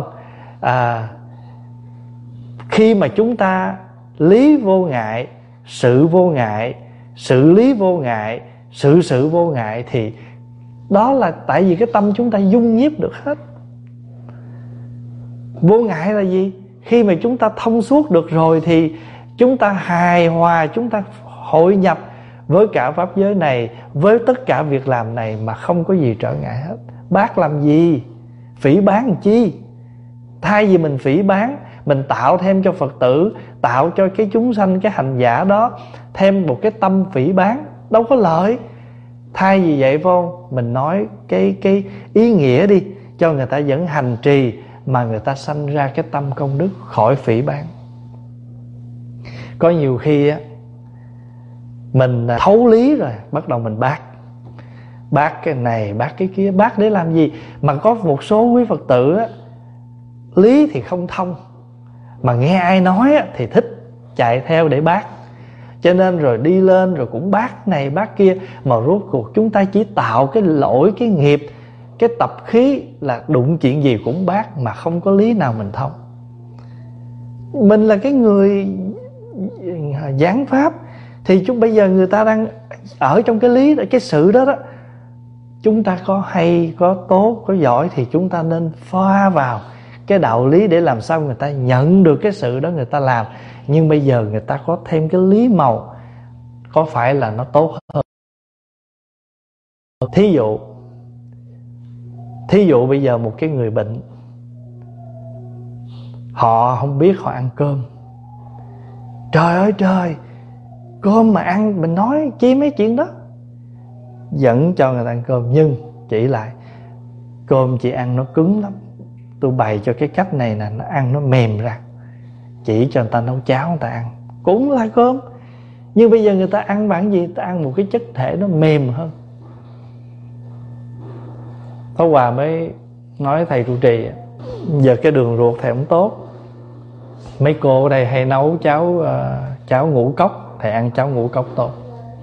Khi mà chúng ta lý vô ngại, sự vô ngại, sự lý vô ngại, sự vô ngại, thì đó là tại vì cái tâm chúng ta dung nhiếp được hết. Vô ngại là gì? Khi mà chúng ta thông suốt được rồi thì chúng ta hài hòa, chúng ta hội nhập với cả pháp giới này, với tất cả việc làm này mà không có gì trở ngại hết. Bác làm gì? Phỉ báng làm chi? Thay vì mình phỉ báng, mình tạo thêm cho Phật tử, tạo cho cái chúng sanh, cái hành giả đó thêm một cái tâm phỉ báng, đâu có lợi. Thay vì vậy vô, mình nói cái ý nghĩa đi, cho người ta vẫn hành trì, mà người ta sanh ra cái tâm công đức, khỏi phỉ báng. Có nhiều khi á, mình thấu lý rồi, bắt đầu mình bác cái này, bác cái kia. Bác để làm gì? Mà có một số quý Phật tử á, lý thì không thông, mà nghe ai nói á, thì thích chạy theo để bác. Cho nên rồi đi lên rồi cũng bác này bác kia, mà rốt cuộc chúng ta chỉ tạo cái lỗi, cái nghiệp cái tập khí là đụng chuyện gì cũng bác, mà không có lý nào mình thông. Mình là cái người giảng pháp, thì bây giờ người ta đang ở trong cái lý, cái sự đó đó, chúng ta có hay, có tốt, có giỏi thì chúng ta nên pha vào cái đạo lý để làm sao người ta nhận được cái sự đó người ta làm. Nhưng bây giờ người ta có thêm cái lý màu, có phải là nó tốt hơn? Thí dụ bây giờ một cái người bệnh, họ không biết họ ăn cơm. Trời ơi trời, cơm mà ăn, mình nói chi mấy chuyện đó. Dẫn cho người ta ăn cơm, nhưng chỉ lại cơm chị ăn nó cứng lắm, tôi bày cho cái cách này nè, nó ăn nó mềm ra. Chỉ cho người ta nấu cháo người ta ăn, cũng là cơm. Nhưng bây giờ người ta ăn bằng gì? Ta ăn một cái chất thể nó mềm hơn. Pháp Hòa mới nói thầy trụ trì, giờ cái đường ruột thầy không tốt. Mấy cô ở đây hay nấu cháo ngũ cốc, thầy ăn cháo ngũ cốc tốt,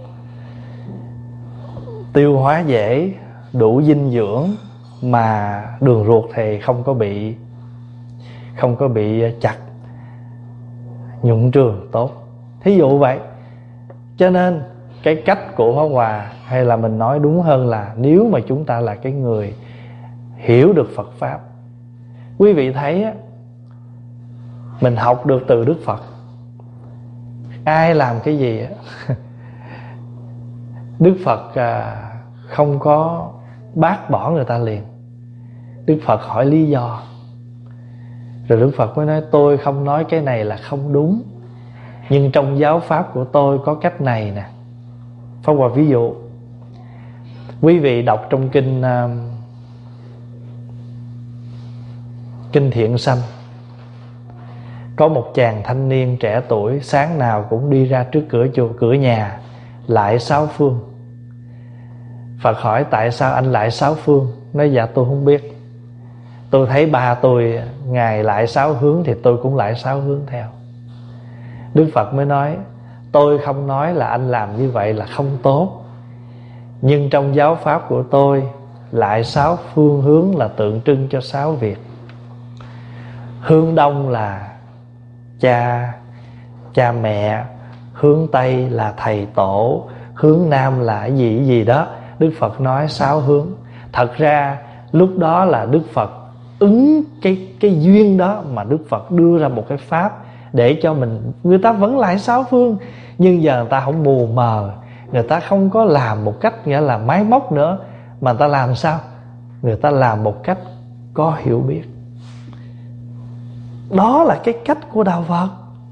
tiêu hóa dễ, đủ dinh dưỡng, mà đường ruột thì không có bị chặt, nhuận trường tốt. Thí dụ vậy. Cho nên cái cách của Pháp Hòa, hay là mình nói đúng hơn là nếu mà chúng ta là cái người hiểu được Phật Pháp, quý vị thấy á, mình học được từ Đức Phật. Ai làm cái gì á Đức Phật không có bác bỏ người ta liền. Đức Phật hỏi lý do, rồi Đức Phật mới nói tôi không nói cái này là không đúng, nhưng trong giáo pháp của tôi có cách này nè. Pháp Hòa ví dụ, quý vị đọc trong kinh Thiện Sanh, có một chàng thanh niên trẻ tuổi, sáng nào cũng đi ra trước cửa nhà lại 6 phương. Phật hỏi tại sao anh lại 6 phương? Nói dạ tôi không biết, tôi thấy ba tôi ngài lại 6 hướng thì tôi cũng lại 6 hướng theo. Đức Phật mới nói, tôi không nói là anh làm như vậy là không tốt, nhưng trong giáo pháp của tôi, lại 6 phương hướng là tượng trưng cho 6 việc. Hướng đông là cha mẹ, hướng tây là thầy tổ, hướng nam là gì đó. Đức Phật nói 6 hướng. Thật ra lúc đó là Đức Phật ứng cái duyên đó mà Đức Phật đưa ra một cái pháp để cho người ta vẫn lại 6 phương, nhưng giờ người ta không mù mờ, người ta không có làm một cách nghĩa là máy móc nữa, mà người ta làm sao? Người ta làm một cách có hiểu biết. Đó là cái cách của đạo Phật.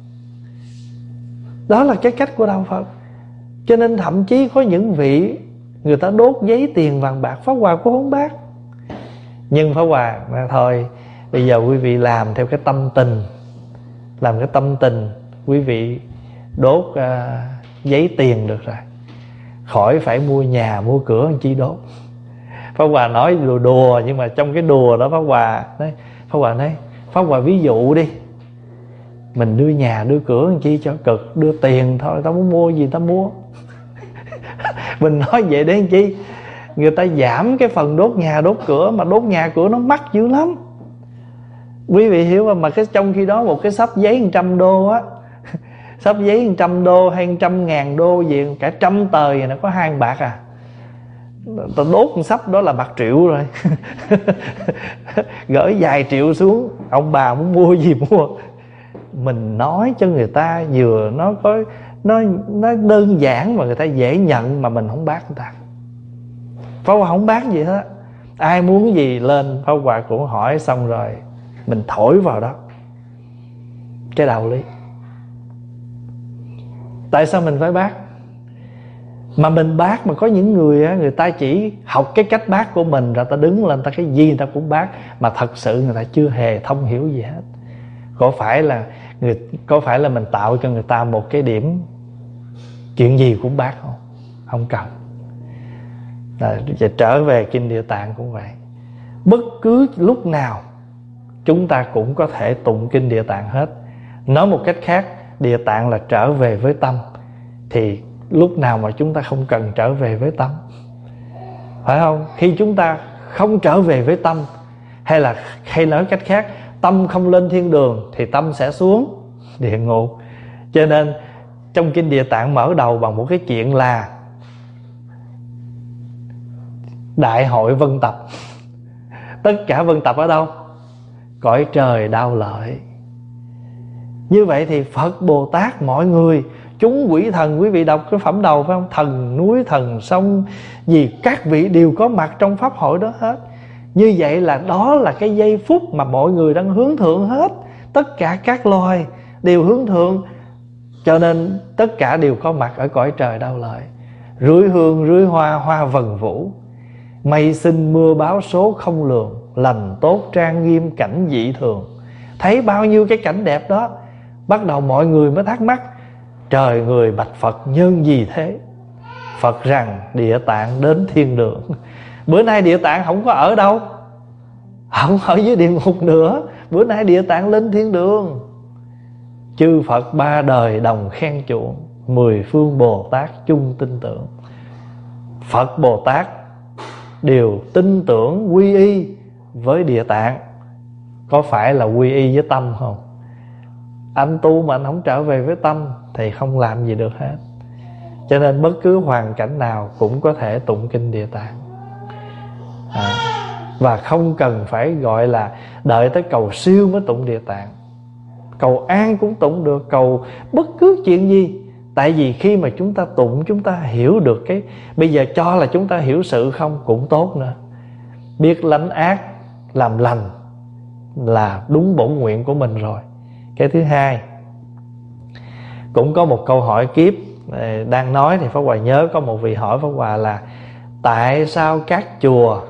Đó là cái cách của đạo Phật. Cho nên thậm chí có những vị người ta đốt giấy tiền vàng bạc, Pháp Hòa cũng không bác. Nhưng Pháp Hòa thôi, bây giờ quý vị làm theo cái tâm tình. Làm cái tâm tình, quý vị đốt giấy tiền được rồi, khỏi phải mua nhà mua cửa làm chi đốt. Pháp Hòa nói đùa, nhưng mà trong cái đùa đó Pháp Hòa nói Pháp Hòa ví dụ đi, mình đưa nhà đưa cửa làm chi cho cực, đưa tiền thôi, tao muốn mua gì tao mua. Mình nói vậy để làm chi? Người ta giảm cái phần đốt nhà đốt cửa, mà đốt nhà cửa nó mắc dữ lắm. Quý vị hiểu không? Mà trong khi đó một cái xấp giấy 100 đô á, xấp giấy 100 đô hay 100.000 đô gì, cả 100 tờ vậy nó có 2 bạc à. Tao đốt một xấp đó là bạc triệu rồi. Gửi vài triệu xuống, ông bà muốn mua gì mua. Mình nói cho người ta vừa nó đơn giản mà người ta dễ nhận, mà mình không bác người ta. Pháp Hòa không bác gì hết. Ai muốn gì lên Pháp Hòa cũng hỏi, xong rồi mình thổi vào đó cái đạo lý. Tại sao mình phải bác? Mà mình bác, mà có những người á, người ta chỉ học cái cách bác của mình, rồi ta đứng lên ta cái gì người ta cũng bác, mà thật sự người ta chưa hề thông hiểu gì hết. Có phải là mình tạo cho người ta một cái điểm chuyện gì cũng bác không? Không cần. Trở về Kinh Địa Tạng cũng vậy. Bất cứ lúc nào chúng ta cũng có thể tụng Kinh Địa Tạng hết. Nói một cách khác, Địa Tạng là trở về với tâm, thì lúc nào mà chúng ta không cần trở về với tâm, phải không? Khi chúng ta không trở về với tâm, hay nói cách khác, tâm không lên thiên đường thì tâm sẽ xuống địa ngục. Cho nên trong kinh Địa Tạng mở đầu bằng một cái chuyện là đại hội vân tập. Tất cả vân tập ở đâu? Cõi trời Đao Lợi. Như vậy thì Phật Bồ Tát, mọi người, chúng quỷ thần, quý vị đọc cái phẩm đầu phải không? Thần núi, thần sông gì, các vị đều có mặt trong pháp hội đó hết. Như vậy là đó là cái giây phút mà mọi người đang hướng thượng hết. Tất cả các loài đều hướng thượng, cho nên tất cả đều có mặt ở cõi trời Đao Lợi. Rưới hương rưới hoa, hoa vần vũ, mây sinh mưa báo số không lường, lành tốt trang nghiêm cảnh dị thường. Thấy bao nhiêu cái cảnh đẹp đó, bắt đầu mọi người mới thắc mắc: trời người bạch Phật nhân gì thế? Phật rằng Địa Tạng đến thiên đường. Bữa nay Địa Tạng không có ở đâu, không ở dưới địa ngục nữa. Bữa nay Địa Tạng lên thiên đường. Chư Phật ba đời đồng khen chuộng, 10 phương Bồ Tát chung tin tưởng. Phật Bồ Tát đều tin tưởng quy y với Địa Tạng. Có phải là quy y với tâm không? Anh tu mà anh không trở về với tâm thì không làm gì được hết. Cho nên bất cứ hoàn cảnh nào cũng có thể tụng kinh Địa Tạng. Và không cần phải gọi là đợi tới cầu siêu mới tụng Địa Tạng. Cầu an cũng tụng được, cầu bất cứ chuyện gì. Tại vì khi mà chúng ta tụng, chúng ta hiểu được cái, bây giờ cho là chúng ta hiểu sự không cũng tốt nữa. Biết lánh ác làm lành là đúng bổn nguyện của mình rồi. Cái thứ hai, cũng có một câu hỏi kiếp đang nói thì Pháp Hòa nhớ có một vị hỏi Pháp Hòa là: tại sao các chùa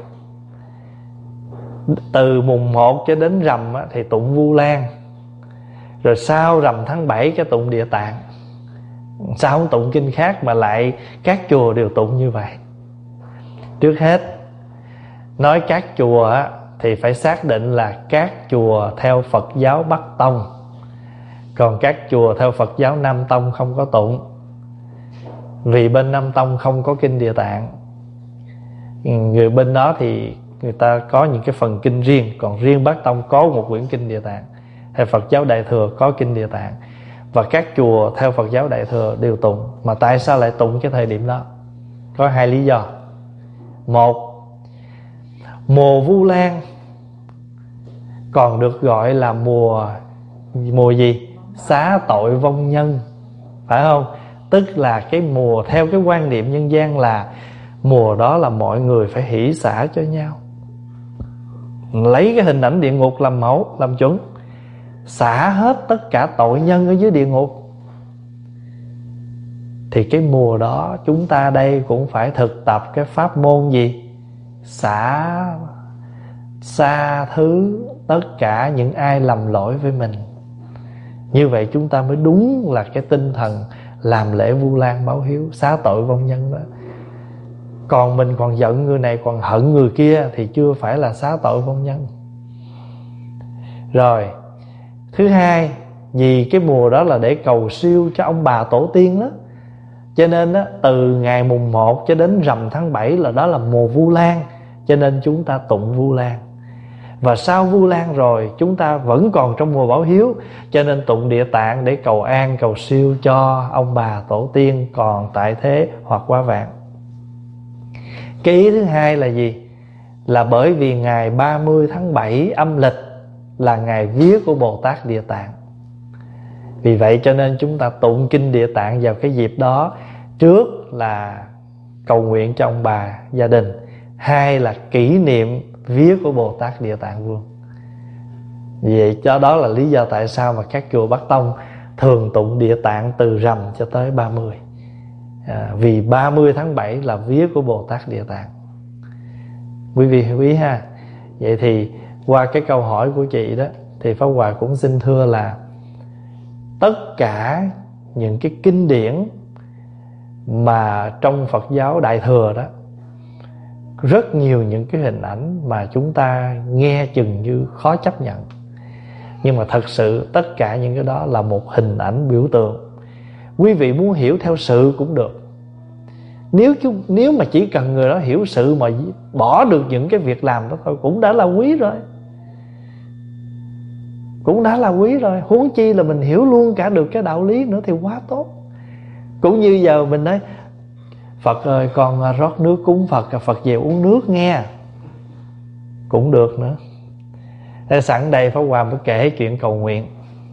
từ mùng 1 cho đến rằm thì tụng Vu Lan, rồi sau rằm tháng 7 cái tụng Địa Tạng? Sao không tụng kinh khác mà lại các chùa đều tụng như vậy? Trước hết nói các chùa thì phải xác định là các chùa theo Phật giáo Bắc Tông, còn các chùa theo Phật giáo Nam Tông không có tụng. Vì bên Nam Tông không có kinh Địa Tạng. Người bên đó thì người ta có những cái phần kinh riêng, còn riêng Bắc Tông có một quyển kinh Địa Tạng. Theo Phật giáo Đại Thừa có kinh Địa Tạng. Và các chùa theo Phật giáo Đại Thừa đều tụng. Mà tại sao lại tụng cái thời điểm đó? Có hai lý do. Một, mùa Vu Lan còn được gọi là mùa gì? Xá tội vong nhân, phải không? Tức là cái mùa, theo cái quan niệm nhân gian là mùa đó là mọi người phải hỷ xả cho nhau, lấy cái hình ảnh địa ngục làm mẫu, làm chuẩn, xả hết tất cả tội nhân ở dưới địa ngục. Thì cái mùa đó chúng ta đây cũng phải thực tập cái pháp môn gì? Xả xa thứ tất cả những ai lầm lỗi với mình. Như vậy chúng ta mới đúng là cái tinh thần làm lễ Vu Lan báo hiếu, xá tội vong nhân đó. Còn mình còn giận người này, còn hận người kia thì chưa phải là xá tội vong nhân. Rồi, thứ hai, vì cái mùa đó là để cầu siêu cho ông bà tổ tiên đó, cho nên đó, từ ngày mùng 1 cho đến rằm tháng 7 là đó là mùa Vu Lan. Cho nên chúng ta tụng Vu Lan. Và sau Vu Lan rồi chúng ta vẫn còn trong mùa bảo hiếu, cho nên tụng Địa Tạng để cầu an, cầu siêu cho ông bà tổ tiên còn tại thế hoặc quá vãng. Cái ý thứ hai là gì? Là bởi vì ngày 30 tháng 7 âm lịch là ngày vía của Bồ Tát Địa Tạng. Vì vậy cho nên chúng ta tụng kinh Địa Tạng vào cái dịp đó. Trước là cầu nguyện cho ông bà gia đình, hai là kỷ niệm vía của Bồ Tát Địa Tạng Vương. Vì vậy cho đó là lý do tại sao mà các chùa Bắc Tông thường tụng Địa Tạng từ rằm cho tới 30. Vì 30 tháng 7 là vía của Bồ Tát Địa Tạng. Quý vị hiểu ý ha. Vậy thì qua cái câu hỏi của chị đó, thì Pháp Hòa cũng xin thưa là tất cả những cái kinh điển mà trong Phật giáo Đại Thừa đó, rất nhiều những cái hình ảnh mà chúng ta nghe chừng như khó chấp nhận. Nhưng mà thật sự tất cả những cái đó là một hình ảnh biểu tượng. Quý vị muốn hiểu theo sự cũng được. Nếu mà chỉ cần người đó hiểu sự mà bỏ được những cái việc làm đó thôi cũng đã là quý rồi. Cũng đã là quý rồi. Huống chi là mình hiểu luôn cả được cái đạo lý nữa thì quá tốt. Cũng như giờ mình nói Phật ơi con rót nước cúng Phật, Phật về uống nước nghe, cũng được nữa. Thế sẵn đây Pháp Hòa mới kể chuyện cầu nguyện.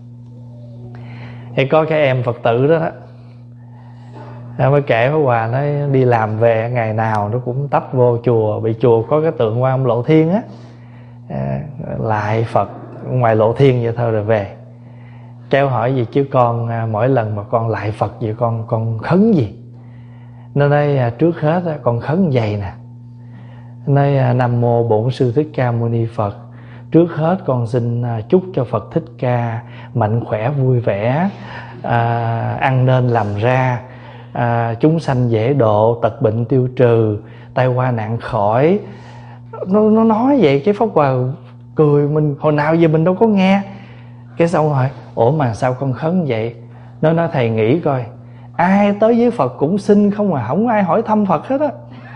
Thì có cái em Phật tử đó mới kể Pháp Hòa, nói đi làm về ngày nào nó cũng tấp vô chùa, bị chùa có cái tượng Quan Âm Lộ Thiên á, lại Phật ngoài Lộ Thiên vậy thôi rồi về. Cháu hỏi gì chứ con mỗi lần mà con lại Phật vậy con khấn gì? Nó nói trước hết con khấn vậy nè. Nói Nam Mô Bổn Sư Thích Ca Mâu Ni Phật. Trước hết con xin chúc cho Phật Thích Ca mạnh khỏe vui vẻ, ăn nên làm ra, chúng sanh dễ độ, tật bệnh tiêu trừ, tai qua nạn khỏi. Nó nói vậy cái Pháp Hòa cười, mình hồi nào giờ mình đâu có nghe. Cái xong hỏi ủa mà sao con khấn vậy? Nó nói thầy nghĩ coi, ai tới với Phật cũng xin không mà không ai hỏi thăm Phật hết á.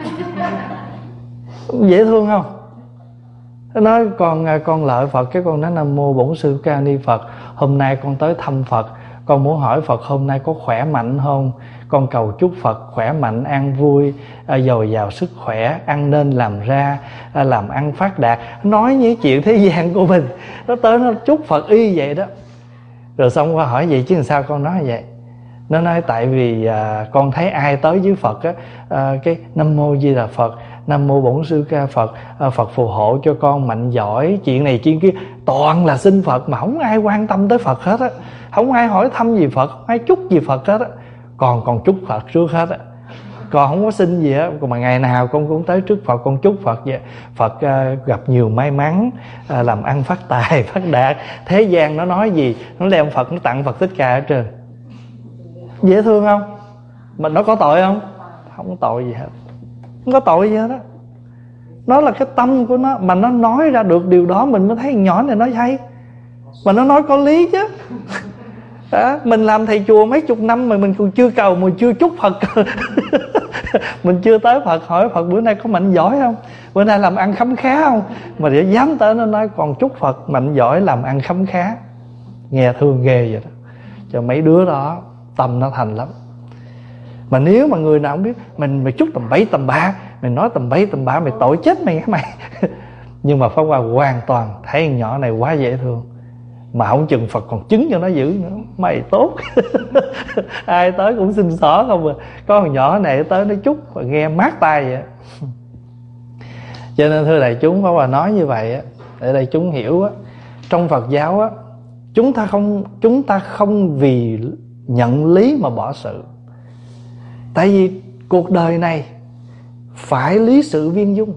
Dễ thương không? Nó nói con lợi Phật, cái con nói Nam Mô Bổn Sư Ca Ni Phật, hôm nay con tới thăm Phật, con muốn hỏi Phật hôm nay có khỏe mạnh không? Con cầu chúc Phật khỏe mạnh, an vui, dồi dào sức khỏe, ăn nên làm ra, làm ăn phát đạt. Nói những chuyện thế gian của mình, nó tới nó chúc Phật y vậy đó. Rồi xong qua hỏi vậy chứ làm sao con nói vậy? Nó nói tại vì con thấy ai tới với Phật á, cái Nam Mô Di Đà Phật, Nam Mô Bổn Sư Ca Phật, Phật phù hộ cho con mạnh giỏi, chuyện này chuyện kia, toàn là xin Phật mà không ai quan tâm tới Phật hết á, không ai hỏi thăm gì Phật, không ai chúc gì Phật hết á. Còn chúc Phật trước hết á, còn không có xin gì á. Mà ngày nào con cũng tới trước Phật, con chúc Phật vậy, Phật gặp nhiều may mắn, làm ăn phát tài phát đạt. Thế gian nó nói gì nó đem Phật, nó tặng Phật Thích Ca hết trơn. Dễ thương không? Mà nó có tội không? Không có tội gì hết, không có tội gì hết á. Nó là cái tâm của nó, mà nó nói ra được điều đó mình mới thấy nhỏ này nói hay. Mà nó nói có lý chứ. Mình làm thầy chùa mấy chục năm mà mình còn chưa cầu, mình chưa chúc Phật. Mình chưa tới Phật hỏi Phật bữa nay có mạnh giỏi không, bữa nay làm ăn khấm khá không, mà để dám tới nó nói còn chúc Phật mạnh giỏi làm ăn khấm khá. Nghe thương ghê vậy đó. Cho mấy đứa đó tâm nó thành lắm. Mà nếu mà người nào không biết mày chúc tầm bậy tầm bạ, mày nói tầm bậy tầm bạ, mày tội chết mày hả mày. Nhưng mà Pháp Hòa hoàn toàn thấy con nhỏ này quá dễ thương, mà không chừng Phật còn chứng cho nó dữ nữa. Mày tốt. Ai tới cũng xin xỏ không à. Có con nhỏ này tới nó chúc và nghe mát tai vậy. Cho nên thưa đại chúng, Pháp Hòa nói như vậy á, để đại chúng hiểu á, trong Phật giáo á, chúng ta không vì nhận lý mà bỏ sự. Tại vì cuộc đời này phải lý sự viên dung,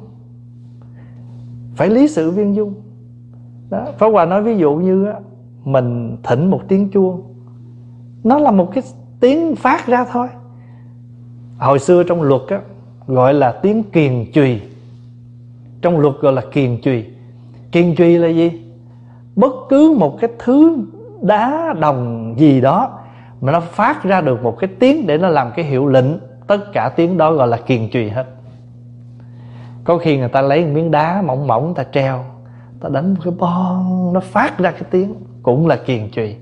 phải lý sự viên dung đó. Pháp Hòa nói ví dụ như á, mình thỉnh một tiếng chuông, nó là một cái tiếng phát ra thôi. Hồi xưa trong luật á, gọi là tiếng kiền chùy. Trong luật gọi là kiền chùy. Kiền chùy là gì? Bất cứ một cái thứ đá đồng gì đó mà nó phát ra được một cái tiếng để nó làm cái hiệu lệnh, tất cả tiếng đó gọi là kiền chùy hết. Có khi người ta lấy một miếng đá mỏng mỏng, người ta treo, ta đánh một cái bon, nó phát ra cái tiếng, cũng là kiền chùy.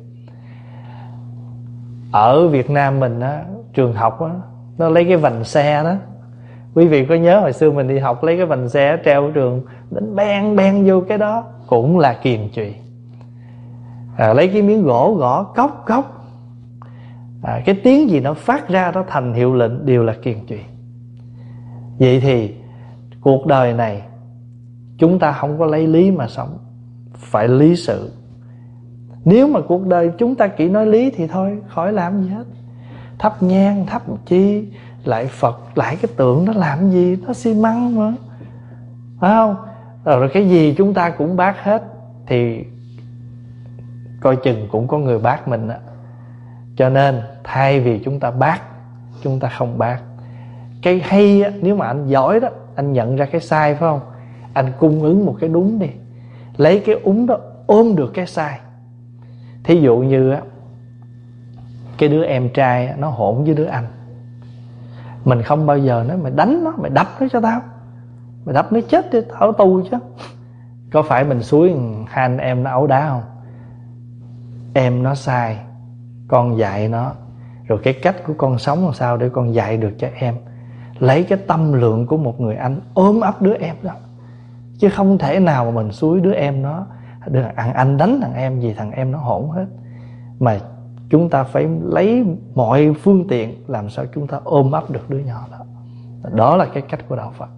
Ở Việt Nam mình á, trường học á, nó lấy cái vành xe đó. Quý vị có nhớ hồi xưa mình đi học lấy cái vành xe treo ở trường, đánh beng beng vô cái đó, cũng là kiền chùy. Lấy cái miếng gỗ gõ cốc cốc, cái tiếng gì nó phát ra đó thành hiệu lệnh đều là kiền chùy. Vậy thì cuộc đời này chúng ta không có lấy lý mà sống, phải lý sự. Nếu mà cuộc đời chúng ta chỉ nói lý thì thôi, khỏi làm gì hết. Thắp nhang, thắp chi, lại Phật, lại cái tượng nó làm gì, nó xi măng mà, phải không? Rồi cái gì chúng ta cũng bác hết, thì coi chừng cũng có người bác mình đó. Cho nên thay vì chúng ta bác, chúng ta không bác. Cái hay á, nếu mà anh giỏi đó, anh nhận ra cái sai phải không, anh cung ứng một cái đúng đi, lấy cái úng đó ôm được cái sai. Thí dụ như á, cái đứa em trai nó hỗn với đứa anh, Mình không bao giờ nói mày đánh nó, mày đập nó cho tao, mày đập nó chết đi, tao ở tù chứ. Có phải mình xúi hai anh em nó ấu đá không? Em nó sai, con dạy nó, rồi cái cách của con sống làm sao để con dạy được cho em. Lấy cái tâm lượng của một người anh ôm ấp đứa em đó, chứ không thể nào mà mình xúi đứa em nó anh đánh thằng em gì, thằng em nó hỗn hết. Mà chúng ta phải lấy mọi phương tiện làm sao chúng ta ôm ấp được đứa nhỏ đó. Đó là cái cách của Đạo Phật.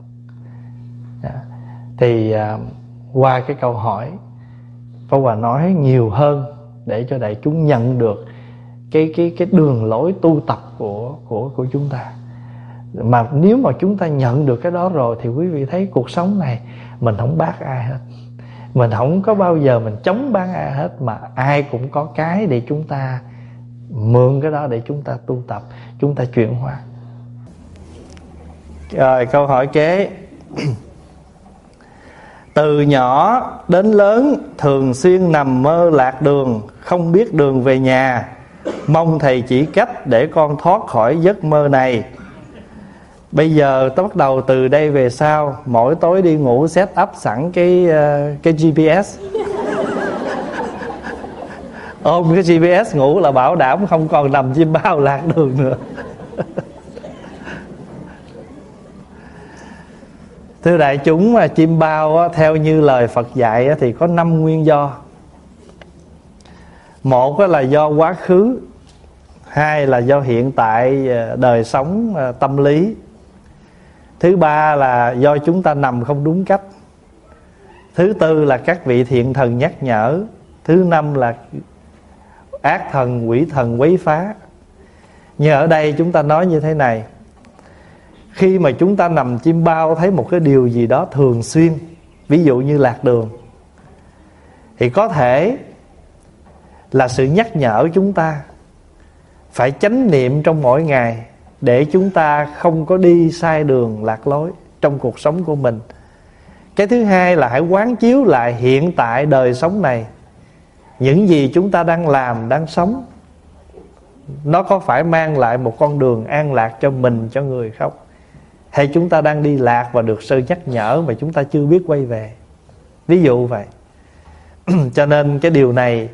Thì qua cái câu hỏi, Pháp Hòa nói nhiều hơn để cho đại chúng nhận được cái đường lối tu tập của chúng ta. Mà nếu mà chúng ta nhận được cái đó rồi thì quý vị thấy cuộc sống này mình không bác ai hết, mình không có bao giờ mình chống bán ai hết, mà ai cũng có cái để chúng ta mượn cái đó để chúng ta tu tập, chúng ta chuyển hóa. Rồi câu hỏi kế. Từ nhỏ đến lớn thường xuyên nằm mơ lạc đường, không biết đường về nhà. Mong thầy chỉ cách để con thoát khỏi giấc mơ này. Bây giờ tôi bắt đầu từ đây về sau, mỗi tối đi ngủ set up sẵn cái GPS. Ôm cái GPS ngủ là bảo đảm không còn nằm chim bao lạc đường nữa. Thưa đại chúng, chim bao theo như lời Phật dạy thì có 5 nguyên do. Một là do quá khứ, hai là do hiện tại đời sống tâm lý, thứ ba là do chúng ta nằm không đúng cách, thứ tư là các vị thiện thần nhắc nhở, thứ năm là ác thần quỷ thần quấy phá. Nhưng ở đây chúng ta nói như thế này: khi mà chúng ta nằm chim bao thấy một cái điều gì đó thường xuyên, ví dụ như lạc đường, thì có thể là sự nhắc nhở chúng ta phải chánh niệm trong mỗi ngày, để chúng ta không có đi sai đường lạc lối trong cuộc sống của mình. Cái thứ hai là hãy quán chiếu lại hiện tại đời sống này, những gì chúng ta đang làm, đang sống, nó có phải mang lại một con đường an lạc cho mình, cho người không? Hay chúng ta đang đi lạc và được sự nhắc nhở mà chúng ta chưa biết quay về. Ví dụ vậy. Cho nên cái điều này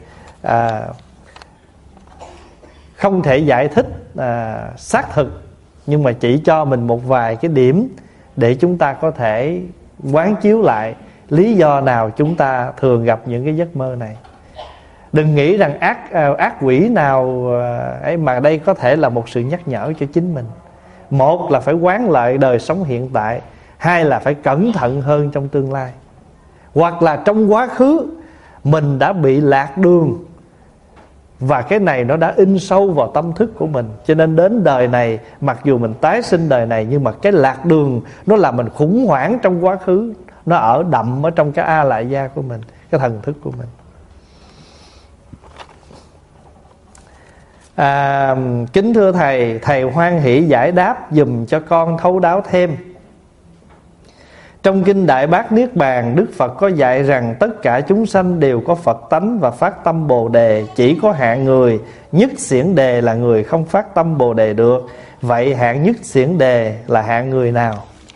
không thể giải thích xác thực, nhưng mà chỉ cho mình một vài cái điểm để chúng ta có thể quán chiếu lại lý do nào chúng ta thường gặp những cái giấc mơ này. Đừng nghĩ rằng ác quỷ nào ấy, mà đây có thể là một sự nhắc nhở cho chính mình. Một là phải quán lại đời sống hiện tại, hai là phải cẩn thận hơn trong tương lai. Hoặc là trong quá khứ mình đã bị lạc đường, và cái này nó đã in sâu vào tâm thức của mình, cho nên đến đời này, mặc dù mình tái sinh đời này, nhưng mà cái lạc đường nó làm mình khủng hoảng trong quá khứ, nó ở đậm ở trong cái a lại gia của mình, cái thần thức của mình. Kính thưa thầy, thầy hoan hỷ giải đáp dùm cho con thấu đáo thêm. Trong kinh Đại Bát Niết Bàn, Đức Phật có dạy rằng tất cả chúng sanh đều có Phật tánh và phát tâm Bồ Đề, chỉ có hạng người nhất xiển đề là người không phát tâm Bồ Đề được. Vậy hạng nhất xiển đề là hạng người nào?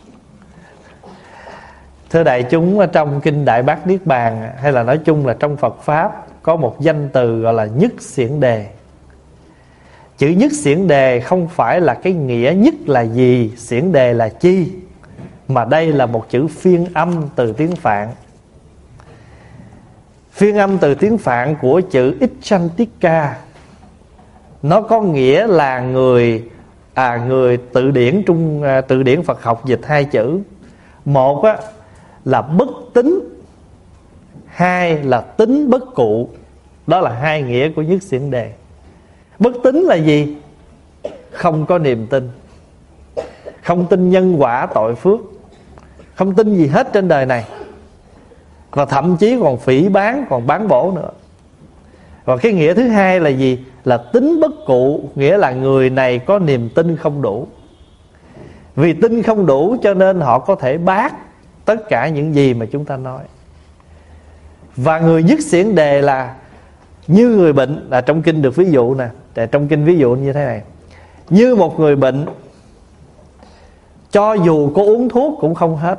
Thưa đại chúng, trong kinh Đại Bát Niết Bàn, hay là nói chung là trong Phật Pháp, có một danh từ gọi là nhất xiển đề. Chữ nhất xiển đề không phải là cái nghĩa nhất là gì, xiển đề là chi, mà đây là một chữ phiên âm từ tiếng Phạn. Phiên âm từ tiếng Phạn của chữ Ichantika, nó có nghĩa là người từ điển Phật học dịch hai chữ. Một là bất tín, hai là tín bất cụ. Đó là hai nghĩa của nhất xiển đề. Bất tín là gì? Không có niềm tin, không tin nhân quả tội phước, không tin gì hết trên đời này, và thậm chí còn phỉ báng, còn bán bổ nữa. Và cái nghĩa thứ hai là gì? Là tín bất cụ, nghĩa là người này có niềm tin không đủ. Vì tin không đủ cho nên họ có thể bác tất cả những gì mà chúng ta nói. Và người nhất xiển đề là như người bệnh, là trong kinh được ví dụ nè. Trong kinh ví dụ như thế này: như một người bệnh cho dù có uống thuốc cũng không hết.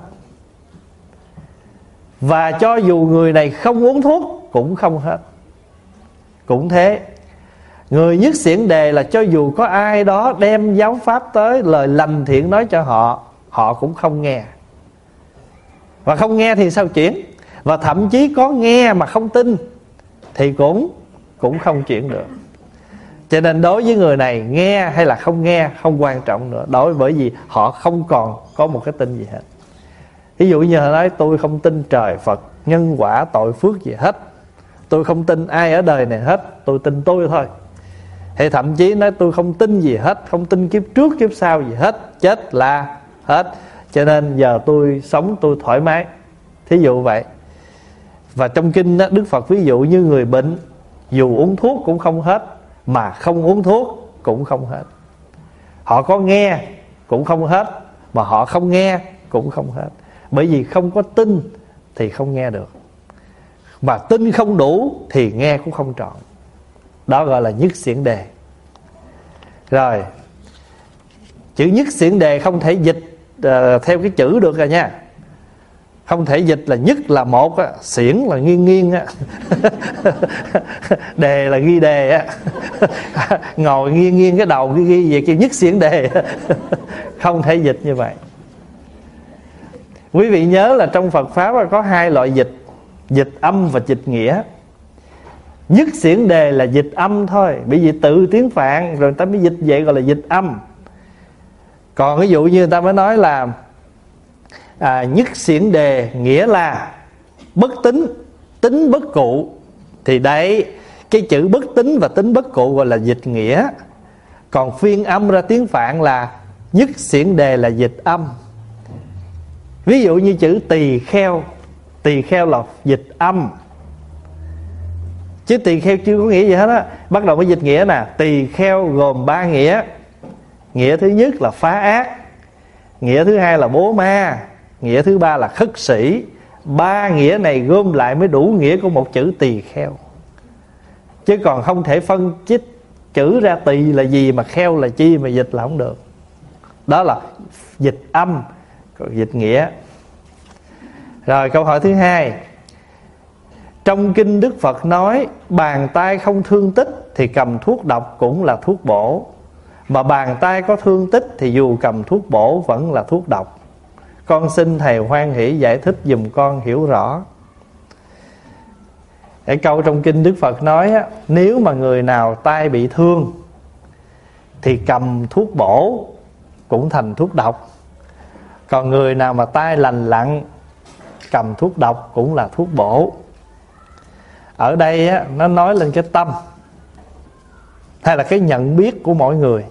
Và cho dù người này không uống thuốc cũng không hết. Cũng thế, người nhất xiển đề là cho dù có ai đó đem giáo pháp tới, lời lành thiện nói cho họ, họ cũng không nghe. Và không nghe thì sao chuyển? Và thậm chí có nghe mà không tin thì cũng không chuyển được. Cho nên đối với người này, nghe hay là không nghe không quan trọng nữa, bởi vì họ không còn có một cái tin gì hết. Ví dụ như họ nói tôi không tin trời Phật, nhân quả, tội phước gì hết, tôi không tin ai ở đời này hết, tôi tin tôi thôi. Hay thậm chí nói tôi không tin gì hết, không tin kiếp trước kiếp sau gì hết, chết là hết, cho nên giờ tôi sống tôi thoải mái. Thí dụ vậy. Và trong kinh đó, Đức Phật ví dụ như người bệnh, dù uống thuốc cũng không hết, mà không uống thuốc cũng không hết. Họ có nghe cũng không hết, mà họ không nghe cũng không hết. Bởi vì không có tin thì không nghe được, mà tin không đủ thì nghe cũng không trọn. Đó gọi là nhất xiển đề. Rồi, chữ nhất xiển đề không thể dịch theo cái chữ được rồi nha. Không thể dịch là nhất là một á, xiển là nghiêng nghiêng á, đề là ghi đề á, ngồi nghiêng nghiêng cái đầu ghi về kêu nhất xiển đề. Không thể dịch như vậy. Quý vị nhớ là trong Phật Pháp có hai loại dịch, dịch âm và dịch nghĩa. Nhất xiển đề là dịch âm thôi, bởi vì tự tiếng Phạn rồi người ta mới dịch vậy, gọi là dịch âm. Còn ví dụ như người ta mới nói là nhất xiển đề nghĩa là bất tính, tính bất cụ, thì đấy, cái chữ bất tính và tính bất cụ gọi là dịch nghĩa. Còn phiên âm ra tiếng Phạn là nhất xiển đề là dịch âm. Ví dụ như chữ tỳ kheo là dịch âm, chứ tỳ kheo chưa có nghĩa gì hết á. Bắt đầu với dịch nghĩa nè. Tỳ kheo gồm 3 nghĩa. Nghĩa thứ nhất là phá ác, nghĩa thứ hai là bố ma, nghĩa thứ ba là khất sĩ. 3 nghĩa này gom lại mới đủ nghĩa của một chữ tỳ kheo. Chứ còn không thể phân chích chữ ra tỳ là gì mà kheo là chi mà dịch là không được. Đó là dịch âm, còn dịch nghĩa. Rồi câu hỏi thứ hai. Trong kinh Đức Phật nói bàn tay không thương tích thì cầm thuốc độc cũng là thuốc bổ, mà bàn tay có thương tích thì dù cầm thuốc bổ vẫn là thuốc độc. Con xin thầy hoan hỷ giải thích giùm con hiểu rõ. Cái câu trong kinh Đức Phật nói á, nếu mà người nào tay bị thương thì cầm thuốc bổ cũng thành thuốc độc. Còn người nào mà tay lành lặn cầm thuốc độc cũng là thuốc bổ. Ở đây á, nó nói lên cái tâm hay là cái nhận biết của mỗi người.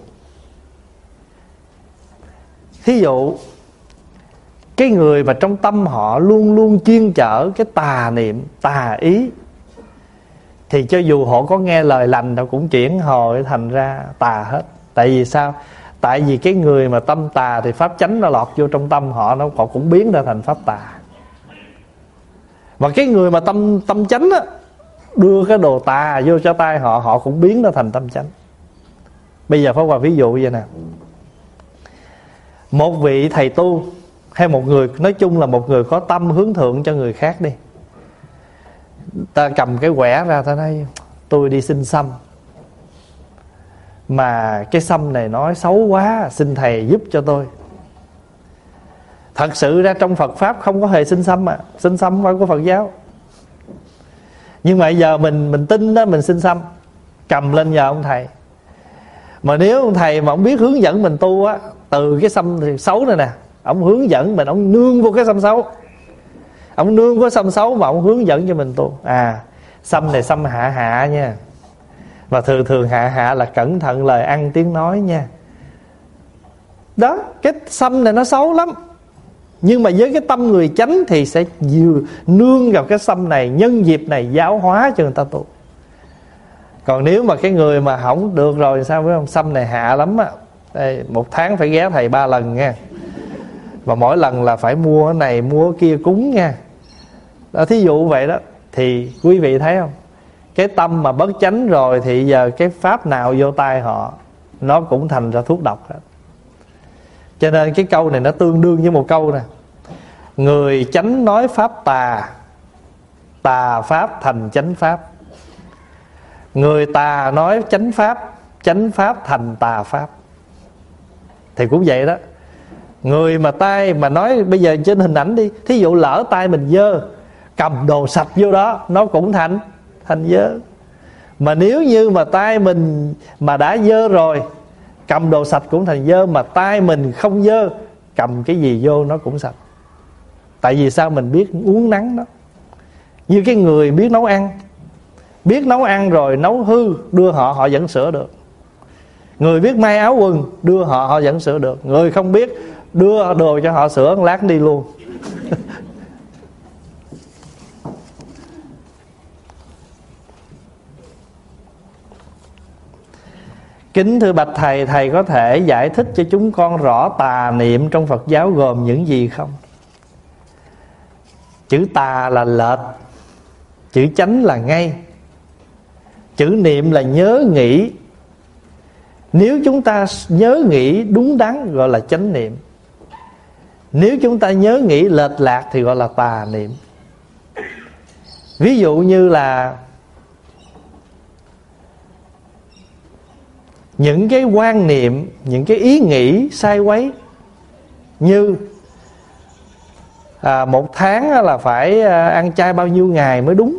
Thí dụ cái người mà trong tâm họ luôn luôn chuyên chở cái tà niệm, tà ý, thì cho dù họ có nghe lời lành họ cũng chuyển hồi thành ra tà hết. Tại vì sao? Tại vì cái người mà tâm tà thì pháp chánh nó lọt vô trong tâm họ, họ cũng biến ra thành pháp tà. Và cái người mà tâm chánh á, đưa cái đồ tà vô cho tay họ, họ cũng biến nó thành tâm chánh. Bây giờ Pháp Hòa ví dụ vậy nè. Một vị thầy tu hay một người, nói chung là một người có tâm hướng thượng cho người khác đi, ta cầm cái quẻ ra, ta nói tôi đi xin xăm, mà cái xăm này nói xấu quá, xin thầy giúp cho tôi. Thật sự ra trong Phật Pháp không có hề xin xăm mà. Xin xăm không phải của Phật giáo. Nhưng mà giờ mình tin đó, mình xin xăm, cầm lên nhờ ông thầy. Mà nếu ông thầy mà ông biết hướng dẫn mình tu á, từ cái xăm xấu này nè, ông hướng dẫn mình, ông nương vô cái xăm xấu, ông nương có xăm xấu mà ông hướng dẫn cho mình tu. Xăm này xăm hạ hạ nha. Và thường hạ hạ là cẩn thận lời ăn tiếng nói nha. Đó, cái xăm này nó xấu lắm. Nhưng mà với cái tâm người chánh thì sẽ vừa nương vào cái xăm này, nhân dịp này giáo hóa cho người ta tu. Còn nếu mà cái người mà không được rồi sao biết không? Xăm này hạ lắm á. Đây, 1 tháng phải ghé thầy 3 lần nha. Và mỗi lần là phải mua cái này mua cái kia cúng nha. Đó, thí dụ vậy đó. Thì quý vị thấy không? Cái tâm mà bất chánh rồi thì giờ cái pháp nào vô tay họ nó cũng thành ra thuốc độc hết. Cho nên cái câu này nó tương đương với một câu nè: người chánh nói pháp tà, tà pháp thành chánh pháp. Người tà nói chánh pháp thành tà pháp. Thì cũng vậy đó. Người mà tay mà nói, bây giờ trên hình ảnh đi, thí dụ lỡ tay mình dơ, cầm đồ sạch vô đó, nó cũng thành dơ. Mà nếu như mà tay mình mà đã dơ rồi, cầm đồ sạch cũng thành dơ. Mà tay mình không dơ, cầm cái gì vô nó cũng sạch. Tại vì sao? Mình biết uống nắng đó. Như cái người biết nấu ăn, biết nấu ăn rồi nấu hư, đưa họ vẫn sửa được. Người biết may áo quần, đưa họ vẫn sửa được. Người không biết, đưa đồ cho họ sửa, lát đi luôn. Kính thưa bạch thầy, thầy có thể giải thích cho chúng con rõ tà niệm trong Phật giáo gồm những gì không? Chữ tà là lệch, chữ chánh là ngay, chữ niệm là nhớ nghĩ. Nếu chúng ta nhớ nghĩ đúng đắn gọi là chánh niệm. Nếu chúng ta nhớ nghĩ lệch lạc thì gọi là tà niệm. Ví dụ như là những cái quan niệm, những cái ý nghĩ sai quấy, như một tháng là phải ăn chay bao nhiêu ngày mới đúng,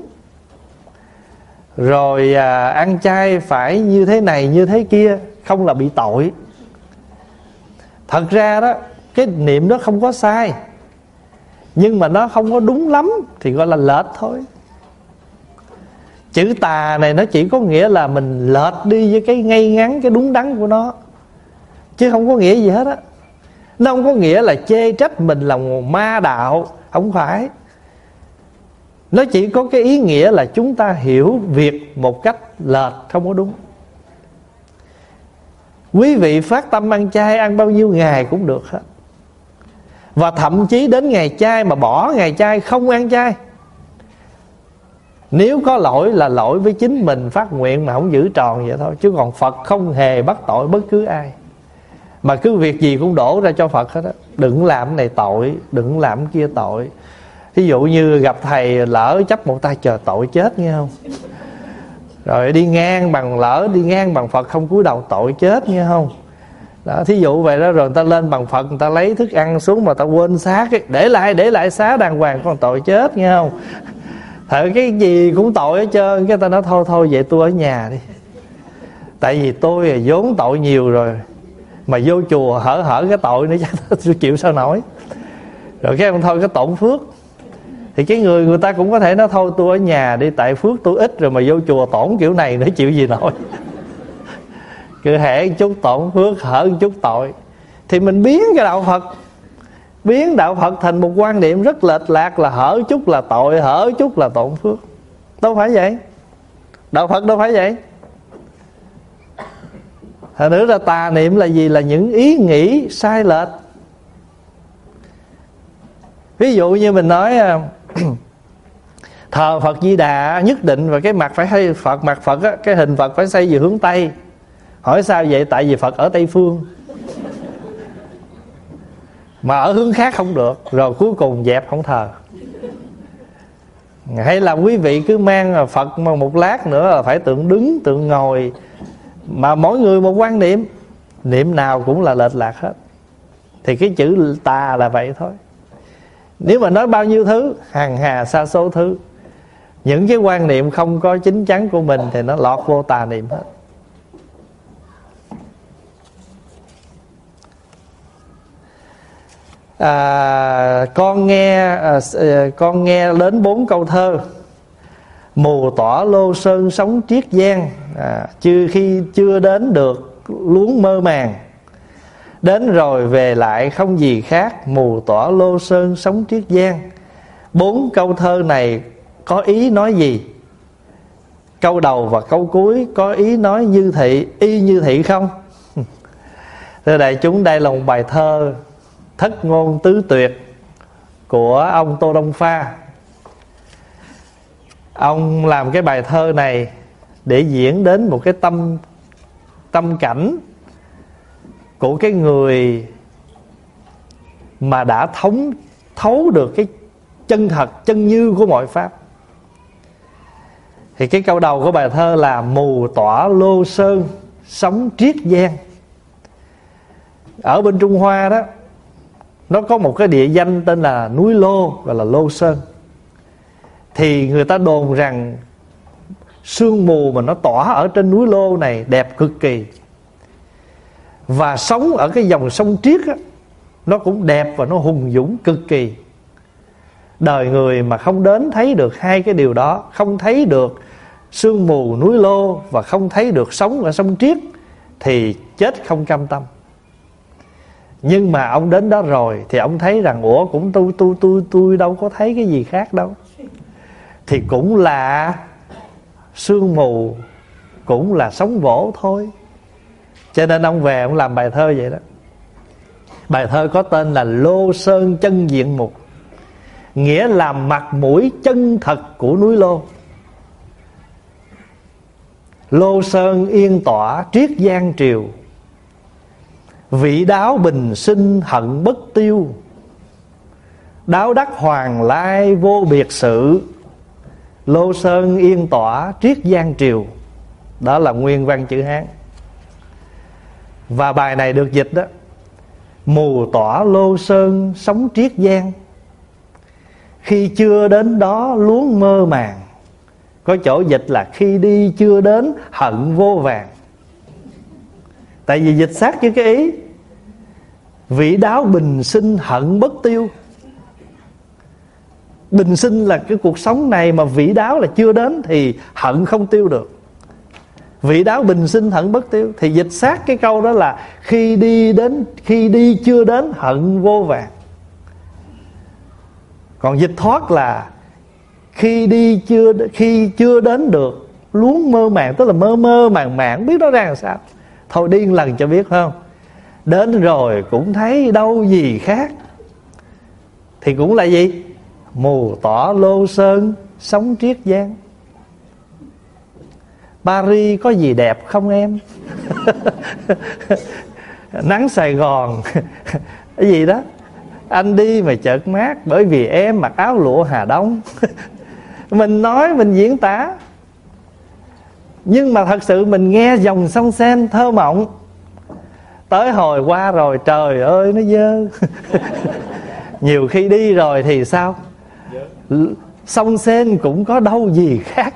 rồi ăn chay phải như thế này như thế kia, không là bị tội. Thật ra đó, cái niệm đó không có sai, nhưng mà nó không có đúng lắm thì gọi là lệch thôi. Chữ tà này nó chỉ có nghĩa là mình lệch đi với cái ngay ngắn, cái đúng đắn của nó, chứ không có nghĩa gì hết á. Nó không có nghĩa là chê trách mình là ma đạo, không phải. Nó chỉ có cái ý nghĩa là chúng ta hiểu việc một cách lệch, không có đúng. Quý vị phát tâm ăn chay, ăn bao nhiêu ngày cũng được hết. Và thậm chí đến ngày chay mà bỏ ngày chay, không ăn chay, nếu có lỗi là lỗi với chính mình phát nguyện mà không giữ tròn vậy thôi. Chứ còn Phật không hề bắt tội bất cứ ai. Mà cứ việc gì cũng đổ ra cho Phật hết á. Đừng làm cái này tội, đừng làm cái kia tội. Ví dụ như gặp thầy lỡ chấp một tay, chờ tội chết nghe không. Rồi đi ngang bằng, lỡ đi ngang bằng Phật không cúi đầu, tội chết nghe không. Đó, thí dụ vậy đó. Rồi người ta lên bằng Phật, người ta lấy thức ăn xuống mà ta quên xá, để lại xá đàng hoàng, còn tội chết nghe không. Thật cái gì cũng tội hết trơn. Cái ta nói thôi vậy tôi ở nhà đi, tại vì tôi vốn tội nhiều rồi, mà vô chùa hở cái tội nữa chắc tôi chịu sao nổi. Rồi cái ông thôi cái tổn phước. Thì cái người ta cũng có thể nói thôi tôi ở nhà đi, tại phước tôi ít rồi mà vô chùa tổn kiểu này nữa chịu gì nổi. Cứ hễ chút tổn phước, hở chút tội. Thì mình biến cái đạo Phật, biến đạo Phật thành một quan niệm rất lệch lạc, là hở chút là tội, hở chút là tổn phước. Đâu phải vậy. Đạo Phật đâu phải vậy. Thật nữa là tà niệm là gì? Là những ý nghĩ sai lệch. Ví dụ như mình nói thờ Phật Di Đà nhất định và cái mặt phải hay Phật, mặt Phật á, cái hình Phật phải xây về hướng Tây. Hỏi sao vậy? Tại vì Phật ở Tây Phương, mà ở hướng khác không được. Rồi cuối cùng dẹp không thờ. Hay là quý vị cứ mang Phật mà một lát nữa là phải tượng đứng, tượng ngồi. Mà mỗi người một quan niệm, niệm nào cũng là lệch lạc hết. Thì cái chữ tà là vậy thôi. Nếu mà nói bao nhiêu thứ, hàng hà sa số thứ, những cái quan niệm không có chính chắn của mình thì nó lọt vô tà niệm hết. Con nghe đến 4 câu thơ: mù tỏa lô sơn sống triết giang, khi chưa đến được luống mơ màng, đến rồi về lại không gì khác, mù tỏa lô sơn sống triết giang. 4 câu thơ này có ý nói gì? Câu đầu và câu cuối có ý nói như thị, y như thị không? Thưa đại chúng, đây là một bài thơ thất ngôn tứ tuyệt của ông Tô Đông Pha. Ông làm cái bài thơ này để diễn đến một cái tâm cảnh của cái người mà đã thấu được cái chân thật, chân như của mọi pháp. Thì cái câu đầu của bài thơ là mù tỏa Lô Sơn, sống triết giang. Ở bên Trung Hoa đó, nó có một cái địa danh tên là núi Lô, gọi là Lô Sơn. Thì người ta đồn rằng sương mù mà nó tỏa ở trên núi Lô này đẹp cực kỳ. Và sống ở cái dòng sông Triết á, nó cũng đẹp và nó hùng dũng cực kỳ. Đời người mà không đến thấy được hai cái điều đó, không thấy được sương mù núi Lô và không thấy được sống ở sông Triết, thì chết không cam tâm. Nhưng mà ông đến đó rồi thì ông thấy rằng ủa cũng tôi đâu có thấy cái gì khác đâu. Thì cũng là sương mù, cũng là sóng vỗ thôi. Cho nên ông về ông làm bài thơ vậy đó. Bài thơ có tên là Lô Sơn chân diện mục, nghĩa là mặt mũi chân thật của núi Lô. Lô Sơn yên tỏa triết giang triều, vị đáo bình sinh hận bất tiêu. Đáo đắc hoàng lai vô biệt sự, Lô Sơn yên tỏa triết giang triều. Đó là nguyên văn chữ Hán. Và bài này được dịch đó: mù tỏa Lô Sơn sống triết giang, khi chưa đến đó luống mơ màng. Có chỗ dịch là khi đi chưa đến hận vô vàng. Tại vì dịch sát với cái ý vị đáo bình sinh hận bất tiêu. Bình sinh là cái cuộc sống này, mà vĩ đáo là chưa đến thì hận không tiêu được. Vĩ đáo bình sinh hận bất tiêu. Thì dịch sát cái câu đó là khi đi chưa đến hận vô vàng. Còn dịch thoát là khi chưa đến được luống mơ màng, tức là mơ mơ màng màng, biết nó ra làm sao. Thôi đi một lần cho biết, phải không? Đến rồi cũng thấy đâu gì khác. Thì cũng là gì? Mù tỏa Lô Sơn sống triết giang. Paris có gì đẹp không em? Nắng Sài Gòn cái gì đó, anh đi mà chợt mát bởi vì em mặc áo lụa Hà Đông. Mình nói, mình diễn tả, nhưng mà thật sự mình nghe dòng sông Sen thơ mộng. Tới hồi qua rồi trời ơi nó dơ. Nhiều khi đi rồi thì sao? Sông Sen cũng có đâu gì khác.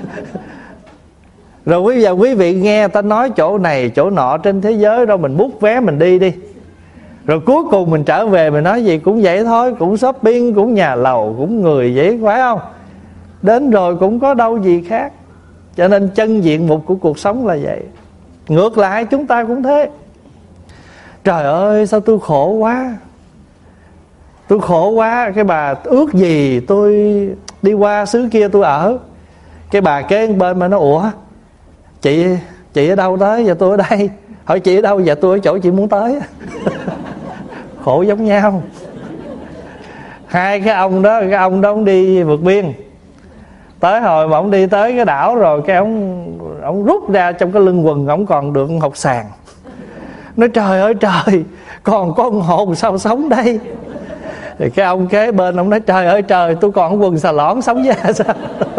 Rồi quý vị nghe ta nói chỗ này chỗ nọ trên thế giới đâu, mình bút vé mình đi đi. Rồi cuối cùng mình trở về mình nói gì cũng vậy thôi, cũng shopping, cũng nhà lầu, cũng người vậy, phải không? Đến rồi cũng có đâu gì khác. Cho nên chân diện mục của cuộc sống là vậy. Ngược lại chúng ta cũng thế. Trời ơi sao tôi khổ quá, tôi khổ quá. Cái bà ước gì tôi đi qua xứ kia tôi ở. Cái bà kế bên mà nó ủa chị ở đâu tới? Giờ tôi ở đây. Hỏi chị ở đâu? Dạ tôi ở chỗ chị muốn tới. Khổ giống nhau. Hai cái ông đó ông đi vượt biên. Tới hồi mà ông đi tới cái đảo rồi, cái ông rút ra trong cái lưng quần ông còn được hột sàn. Nói trời ơi trời, còn có con hồn sao sống đây? Thì cái ông kế bên ông nói trời ơi trời, tôi còn quần xà lõn sống với sao?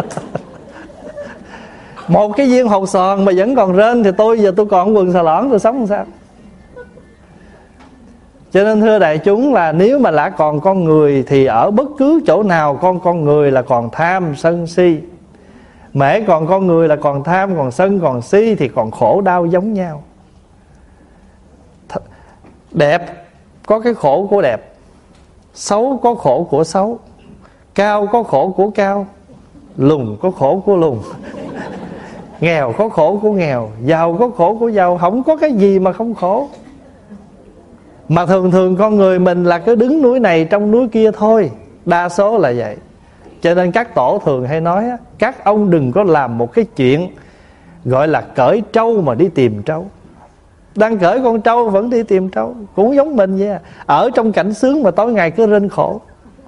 Một cái viên hột sòn mà vẫn còn rên, thì giờ tôi còn quần xà lõn tôi sống làm sao? Cho nên thưa đại chúng là nếu mà đã còn con người thì ở bất cứ chỗ nào con người là còn tham sân si. Mễ còn con người là còn tham, còn sân, còn si thì còn khổ đau giống nhau. Đẹp có cái khổ của đẹp, xấu có khổ của xấu, cao có khổ của cao, lùn có khổ của lùn, nghèo có khổ của nghèo, giàu có khổ của giàu. Không có cái gì mà không khổ. Mà thường con người mình là cứ đứng núi này trong núi kia thôi. Đa số là vậy. Cho nên các tổ thường hay nói các ông đừng có làm một cái chuyện gọi là cởi trâu mà đi tìm trâu. Đang cởi con trâu vẫn đi tìm trâu. Cũng giống mình vậy. Ở trong cảnh sướng mà tối ngày cứ rên khổ.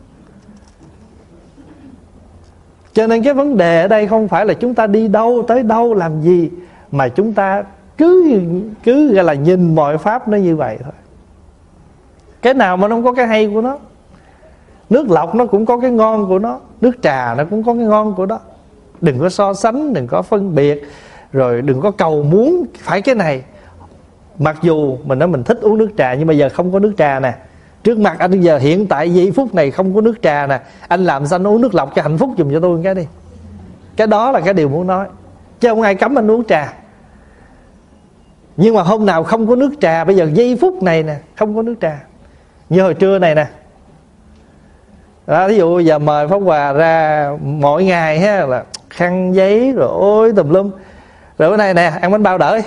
Cho nên cái vấn đề ở đây không phải là chúng ta đi đâu tới đâu làm gì, mà chúng ta cứ gọi là nhìn mọi pháp nó như vậy thôi. Cái nào mà nó không có cái hay của nó. Nước lọc nó cũng có cái ngon của nó, nước trà nó cũng có cái ngon của nó. Đừng có so sánh, đừng có phân biệt, rồi đừng có cầu muốn phải cái này. Mặc dù mình nói mình thích uống nước trà, nhưng bây giờ không có nước trà nè. Trước mặt anh bây giờ hiện tại giây phút này không có nước trà nè. Anh làm sao anh uống nước lọc cho hạnh phúc giùm cho tôi một cái đi. Cái đó là cái điều muốn nói. Chứ không ai cấm anh uống trà. Nhưng mà hôm nào không có nước trà, bây giờ giây phút này nè không có nước trà. Như hồi trưa này nè đó, ví dụ giờ mời Pháp Hòa ra mỗi ngày ha, là khăn giấy rồi ôi tùm lum. Rồi bữa nay nè ăn bánh bao đỡ.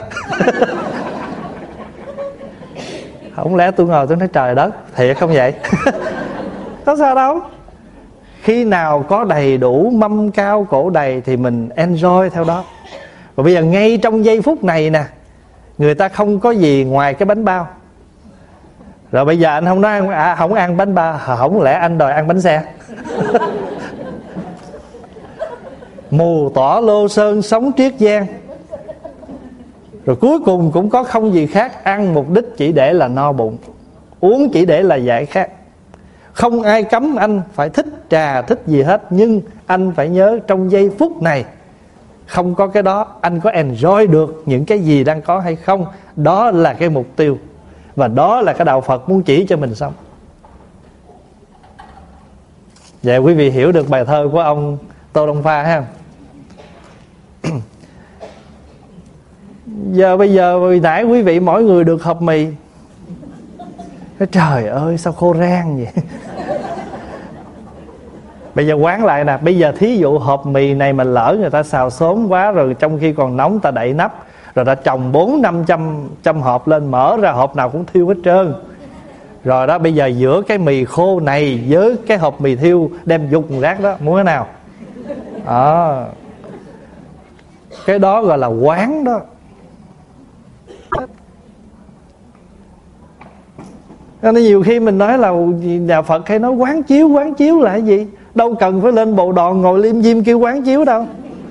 Không lẽ tôi ngồi tôi nói trời đất, thiệt không vậy? Có sao đâu. Khi nào có đầy đủ mâm cao cổ đầy thì mình enjoy theo đó. Và bây giờ ngay trong giây phút này nè, người ta không có gì ngoài cái bánh bao. Rồi bây giờ anh không nói không ăn bánh bao, không lẽ anh đòi ăn bánh xe? Mù tỏ Lô Sơn sống triết giang. Rồi cuối cùng cũng có không gì khác. Ăn mục đích chỉ để là no bụng, uống chỉ để là giải khát. Không ai cấm anh phải thích trà thích gì hết. Nhưng anh phải nhớ trong giây phút này không có cái đó, anh có enjoy được những cái gì đang có hay không? Đó là cái mục tiêu. Và đó là cái đạo Phật muốn chỉ cho mình sống. Vậy quý vị hiểu được bài thơ của ông Tô Đông Pha ha. Bây giờ hồi nãy quý vị mỗi người được hộp mì. Trời ơi sao khô rang vậy. Bây giờ quán lại nè. Bây giờ thí dụ hộp mì này mà lỡ người ta xào xốm quá, rồi trong khi còn nóng ta đậy nắp, rồi ta trồng 400-500 hộp lên, mở ra hộp nào cũng thiêu hết trơn. Rồi đó, bây giờ giữa cái mì khô này với cái hộp mì thiêu đem dục rác đó, muốn thế nào? Cái đó gọi là quán đó. Nên nhiều khi mình nói là nhà Phật hay nói quán chiếu là cái gì? Đâu cần phải lên bộ đòn ngồi liêm diêm kêu quán chiếu đâu.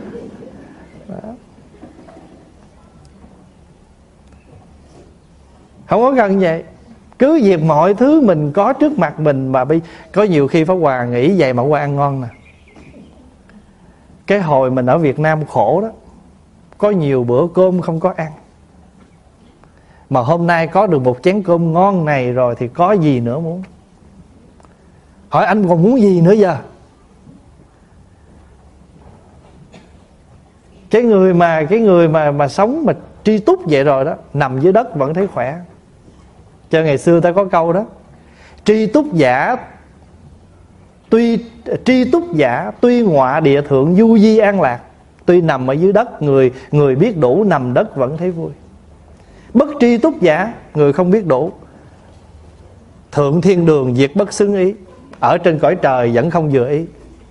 Không có cần vậy. Cứ việc mọi thứ mình có trước mặt mình. Mà có nhiều khi Pháp Hòa nghĩ vậy mà Pháp Hòa ăn ngon nè. Cái hồi mình ở Việt Nam khổ đó, có nhiều bữa cơm không có ăn. Mà hôm nay có được một chén cơm ngon này rồi thì có gì nữa muốn. Hỏi anh còn muốn gì nữa giờ? Cái người mà sống mà tri túc vậy rồi đó, nằm dưới đất vẫn thấy khỏe. Cho ngày xưa ta có câu đó, tri túc giả tuy ngọa địa thượng du di an lạc. Tuy nằm ở dưới đất, người biết đủ nằm đất vẫn thấy vui. Bất tri túc giả, người không biết đủ, thượng thiên đường diệt bất xứng ý. Ở trên cõi trời vẫn không vừa ý.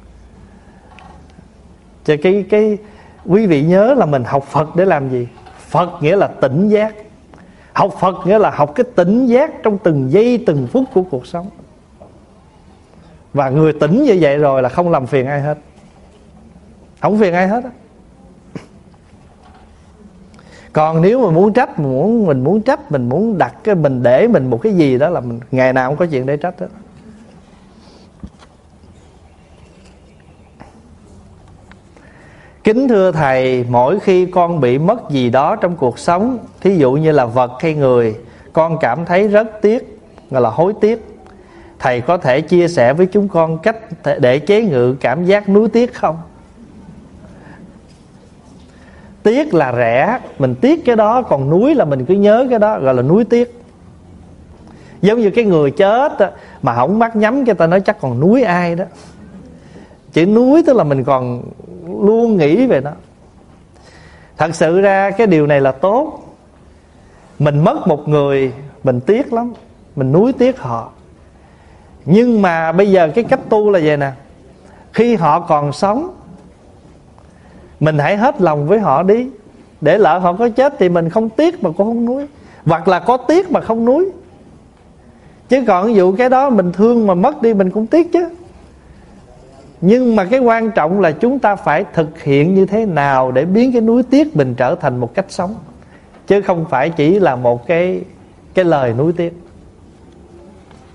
Cho cái quý vị nhớ là mình học Phật để làm gì? Phật nghĩa là tỉnh giác. Học Phật nghĩa là học cái tỉnh giác trong từng giây từng phút của cuộc sống. Và người tỉnh như vậy rồi là không làm phiền ai hết. Không phiền ai hết á. Còn nếu mà muốn trách, mình muốn trách, mình muốn đặt cái mình để mình một cái gì đó là mình ngày nào cũng có chuyện để trách hết. Kính thưa Thầy, mỗi khi con bị mất gì đó trong cuộc sống, thí dụ như là vật hay người, con cảm thấy rất tiếc, gọi là hối tiếc. Thầy có thể chia sẻ với chúng con cách để chế ngự cảm giác nuối tiếc không? Tiếc là rẻ, mình tiếc cái đó, còn nuối là mình cứ nhớ cái đó, gọi là nuối tiếc. Giống như cái người chết đó, mà không mắt nhắm cái ta nói chắc còn nuối ai đó. Chữ nuối tức là mình còn luôn nghĩ về nó. Thật sự ra cái điều này là tốt. Mình mất một người mình tiếc lắm, mình nuối tiếc họ. Nhưng mà bây giờ cái cách tu là vậy nè, khi họ còn sống mình hãy hết lòng với họ đi. Để lỡ họ có chết thì mình không tiếc mà cũng không nuối. Hoặc là có tiếc mà không nuối. Chứ còn ví dụ cái đó mình thương mà mất đi mình cũng tiếc chứ. Nhưng mà cái quan trọng là chúng ta phải thực hiện như thế nào để biến cái nuối tiếc mình trở thành một cách sống, chứ không phải chỉ là một cái lời nuối tiếc.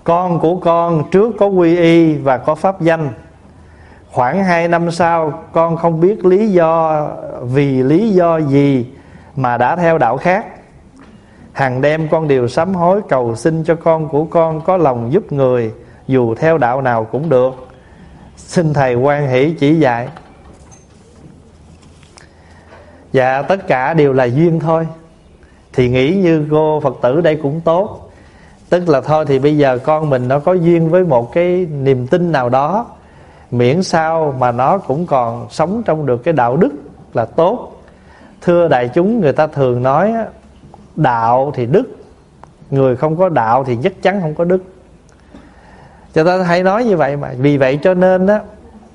Con của con trước có quy y và có pháp danh. Khoảng 2 năm sau, con không biết vì lý do gì mà đã theo đạo khác. Hàng đêm con đều sám hối cầu xin cho con của con có lòng giúp người, dù theo đạo nào cũng được. Xin Thầy hoan hỷ chỉ dạy. Dạ, tất cả đều là duyên thôi. Thì nghĩ như cô Phật tử đây cũng tốt. Tức là thôi thì bây giờ con mình nó có duyên với một cái niềm tin nào đó, miễn sao mà nó cũng còn sống trong được cái đạo đức là tốt. Thưa đại chúng, người ta thường nói đạo thì đức, người không có đạo thì chắc chắn không có đức. Cho ta hay nói như vậy mà. Vì vậy cho nên á,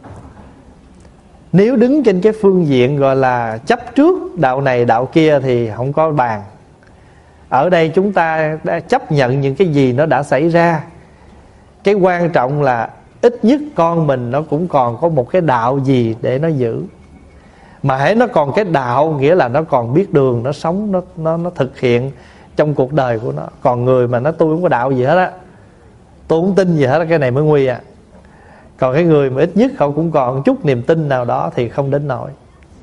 nếu đứng trên cái phương diện gọi là chấp trước đạo này đạo kia thì không có bàn. Ở đây chúng ta đã chấp nhận những cái gì nó đã xảy ra. Cái quan trọng là ít nhất con mình nó cũng còn có một cái đạo gì để nó giữ. Mà hễ nó còn cái đạo, nghĩa là nó còn biết đường, nó sống, nó thực hiện trong cuộc đời của nó. Còn người mà nó tôi không có đạo gì hết á, tôi không tin gì hết á, cái này mới nguy à. Còn cái người mà ít nhất họ cũng còn chút niềm tin nào đó thì không đến nỗi.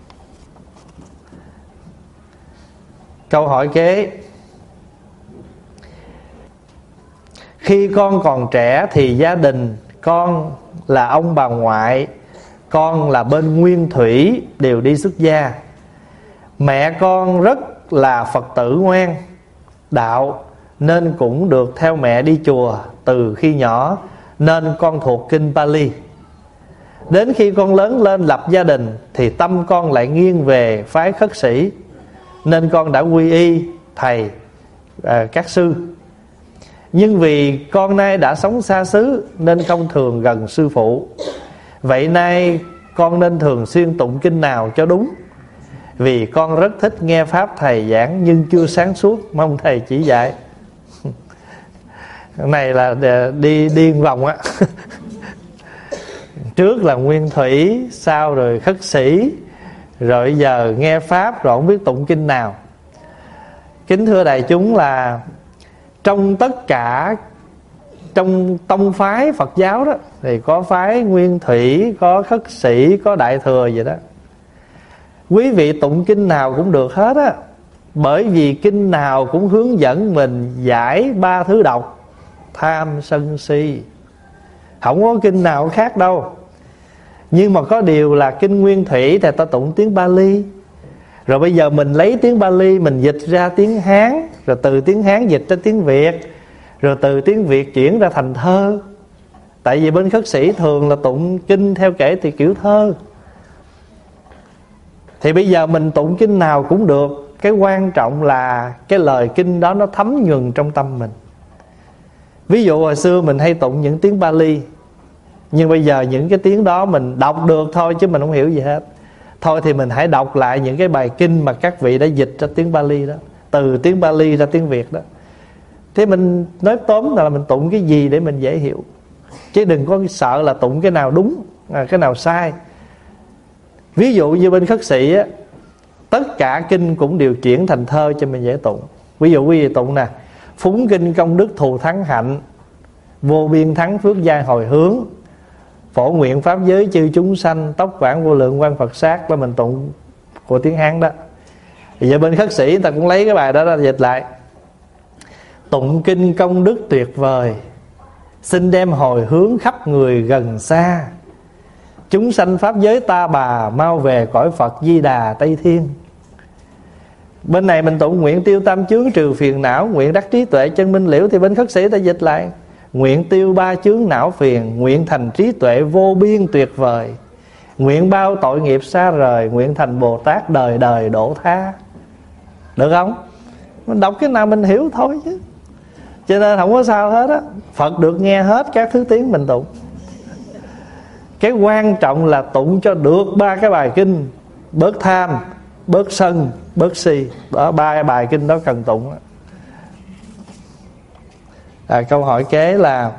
Câu hỏi kế: khi con còn trẻ thì gia đình con là ông bà ngoại, con là bên nguyên thủy đều đi xuất gia. Mẹ con rất là Phật tử ngoan đạo, nên cũng được theo mẹ đi chùa từ khi nhỏ, nên con thuộc kinh Pali. Đến khi con lớn lên lập gia đình thì tâm con lại nghiêng về phái khất sĩ, nên con đã quy y thầy các sư. Nhưng vì con nay đã sống xa xứ nên không thường gần sư phụ. Vậy nay con nên thường xuyên tụng kinh nào cho đúng? Vì con rất thích nghe pháp thầy giảng nhưng chưa sáng suốt, mong thầy chỉ dạy. Cái này là đi điên vòng á. Trước là nguyên thủy, sau rồi khất sĩ, rồi giờ nghe pháp rồi không biết tụng kinh nào. Kính thưa đại chúng, là trong tất cả trong tông phái Phật giáo đó thì có phái nguyên thủy, có khất sĩ, có đại thừa vậy đó. Quý vị tụng kinh nào cũng được hết á, bởi vì kinh nào cũng hướng dẫn mình giải 3 thứ độc: tham, sân, si. Không có kinh nào khác đâu. Nhưng mà có điều là kinh nguyên thủy thì ta tụng tiếng Pali, rồi bây giờ mình lấy tiếng Pali mình dịch ra tiếng Hán, rồi từ tiếng Hán dịch ra tiếng Việt, rồi từ tiếng Việt chuyển ra thành thơ. Tại vì bên khất sĩ thường là tụng kinh theo kể thì kiểu thơ. Thì bây giờ mình tụng kinh nào cũng được, cái quan trọng là cái lời kinh đó nó thấm nhuần trong tâm mình. Ví dụ hồi xưa mình hay tụng những tiếng Pali, nhưng bây giờ những cái tiếng đó mình đọc được thôi chứ mình không hiểu gì hết. Thôi thì mình hãy đọc lại những cái bài kinh mà các vị đã dịch ra tiếng Pali đó, từ tiếng Pali ra tiếng Việt đó. Thế mình nói tóm là mình tụng cái gì để mình dễ hiểu, chứ đừng có sợ là tụng cái nào đúng, cái nào sai. Ví dụ như bên khất sĩ á, tất cả kinh cũng đều chuyển thành thơ cho mình dễ tụng. Ví dụ quý vị tụng nè: phúng kinh công đức thù thắng hạnh, vô biên thắng phước giai hồi hướng, phổ nguyện pháp giới chư chúng sanh, tóc vãng vô lượng quan Phật sát. Là mình tụng của tiếng Hán đó. Bây giờ bên khất sĩ người ta cũng lấy cái bài đó ra dịch lại: tụng kinh công đức tuyệt vời, xin đem hồi hướng khắp người gần xa, chúng sanh pháp giới ta bà, mau về cõi Phật Di Đà Tây Thiên. Bên này mình tụng nguyện tiêu tam chướng trừ phiền não, nguyện đắc trí tuệ chân minh liễu. Thì bên khất sĩ ta dịch lại: nguyện tiêu 3 chướng não phiền, nguyện thành trí tuệ vô biên tuyệt vời, nguyện bao tội nghiệp xa rời, nguyện thành Bồ Tát đời đời độ tha. Được không? Mình đọc cái nào mình hiểu thôi chứ. Cho nên không có sao hết á. Phật được nghe hết các thứ tiếng mình tụng. Cái quan trọng là tụng cho được 3 cái bài kinh: bớt tham, bớt sân, bớt si. Đó, 3 bài kinh đó cần tụng. Câu hỏi kế là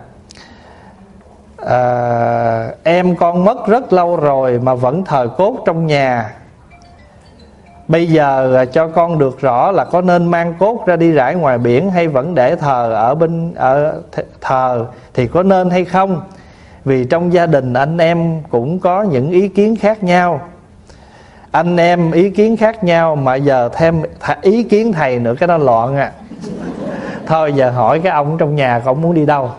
em con mất rất lâu rồi mà vẫn thờ cốt trong nhà. Bây giờ cho con được rõ là có nên mang cốt ra đi rải ngoài biển, hay vẫn để thờ ở thờ thì có nên hay không? Vì trong gia đình anh em cũng có những ý kiến khác nhau. Anh em ý kiến khác nhau mà giờ thêm ý kiến thầy nữa, cái đó loạn à. Thôi giờ hỏi cái ông trong nhà ông muốn đi đâu.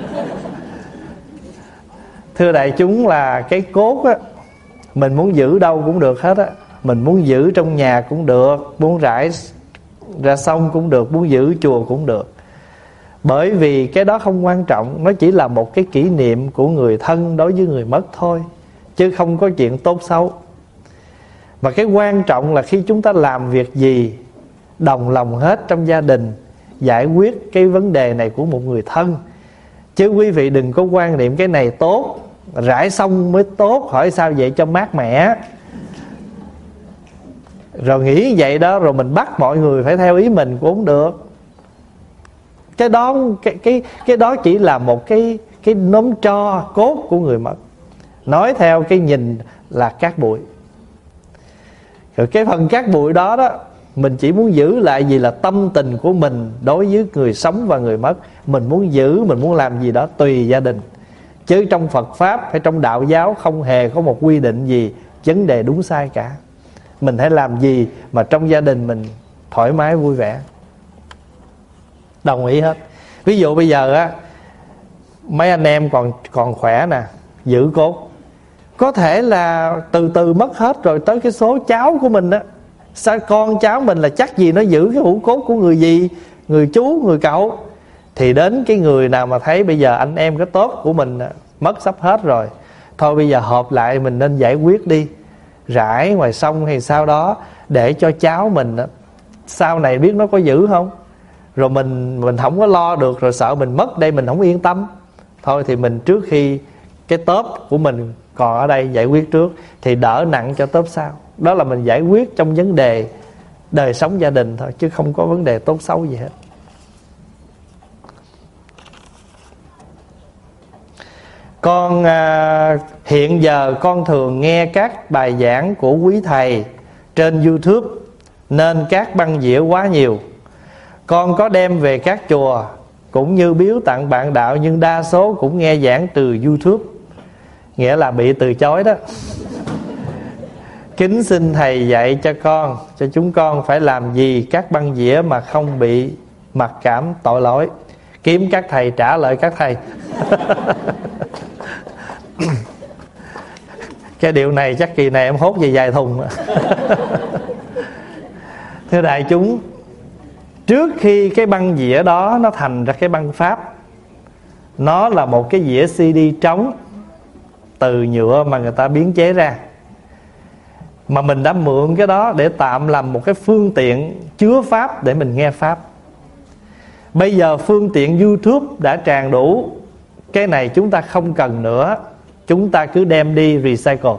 Thưa đại chúng, là cái cốt á, mình muốn giữ đâu cũng được hết á. Mình muốn giữ trong nhà cũng được, muốn rải ra sông cũng được, muốn giữ chùa cũng được. Bởi vì cái đó không quan trọng, nó chỉ là một cái kỷ niệm của người thân đối với người mất thôi, chứ không có chuyện tốt xấu. Và cái quan trọng là khi chúng ta làm việc gì đồng lòng hết trong gia đình, giải quyết cái vấn đề này của một người thân. Chứ quý vị đừng có quan niệm cái này tốt, rải xong mới tốt, hỏi sao vậy cho mát mẻ. Rồi nghĩ vậy đó, rồi mình bắt mọi người phải theo ý mình cũng không được. Cái đó chỉ là một cái nốm tro cốt của người mất. Nói theo cái nhìn là cát bụi. Rồi cái phần cát bụi đó đó, mình chỉ muốn giữ lại gì là tâm tình của mình đối với người sống và người mất. Mình muốn giữ, mình muốn làm gì đó tùy gia đình. Chứ trong Phật Pháp hay trong đạo giáo không hề có một quy định gì vấn đề đúng sai cả. Mình hãy làm gì mà trong gia đình mình thoải mái vui vẻ, đồng ý hết. Ví dụ bây giờ á, mấy anh em còn khỏe nè, giữ cốt. Có thể là từ từ mất hết rồi, tới cái số cháu của mình á, sao con cháu mình là chắc gì nó giữ cái hũ cốt của người gì, người chú, người cậu. Thì đến cái người nào mà thấy bây giờ anh em cái tốt của mình mất sắp hết rồi, thôi bây giờ họp lại mình nên giải quyết đi, rải ngoài sông hay sao đó, để cho cháu mình sau này biết nó có giữ không. Rồi mình không có lo được, rồi sợ mình mất đây mình không yên tâm. Thôi thì mình trước khi cái tớp của mình còn ở đây giải quyết trước, thì đỡ nặng cho tớp sau. Đó là mình giải quyết trong vấn đề đời sống gia đình thôi, chứ không có vấn đề tốt xấu gì hết. Con hiện giờ con thường nghe các bài giảng của quý thầy trên YouTube, nên các băng dĩa quá nhiều. Con có đem về các chùa cũng như biếu tặng bạn đạo, nhưng đa số cũng nghe giảng từ YouTube, nghĩa là bị từ chối đó. Kính xin thầy dạy cho chúng con phải làm gì các băng dĩa mà không bị mặc cảm tội lỗi. Kiếm các thầy trả lời các thầy. Cái điều này chắc kỳ này em hốt về vài thùng. Thưa đại chúng, trước khi cái băng dĩa đó nó thành ra cái băng pháp, nó là một cái dĩa CD trống từ nhựa mà người ta biến chế ra, mà mình đã mượn cái đó để tạm làm một cái phương tiện chứa pháp để mình nghe pháp. Bây giờ phương tiện YouTube đã tràn đủ, cái này chúng ta không cần nữa, chúng ta cứ đem đi recycle,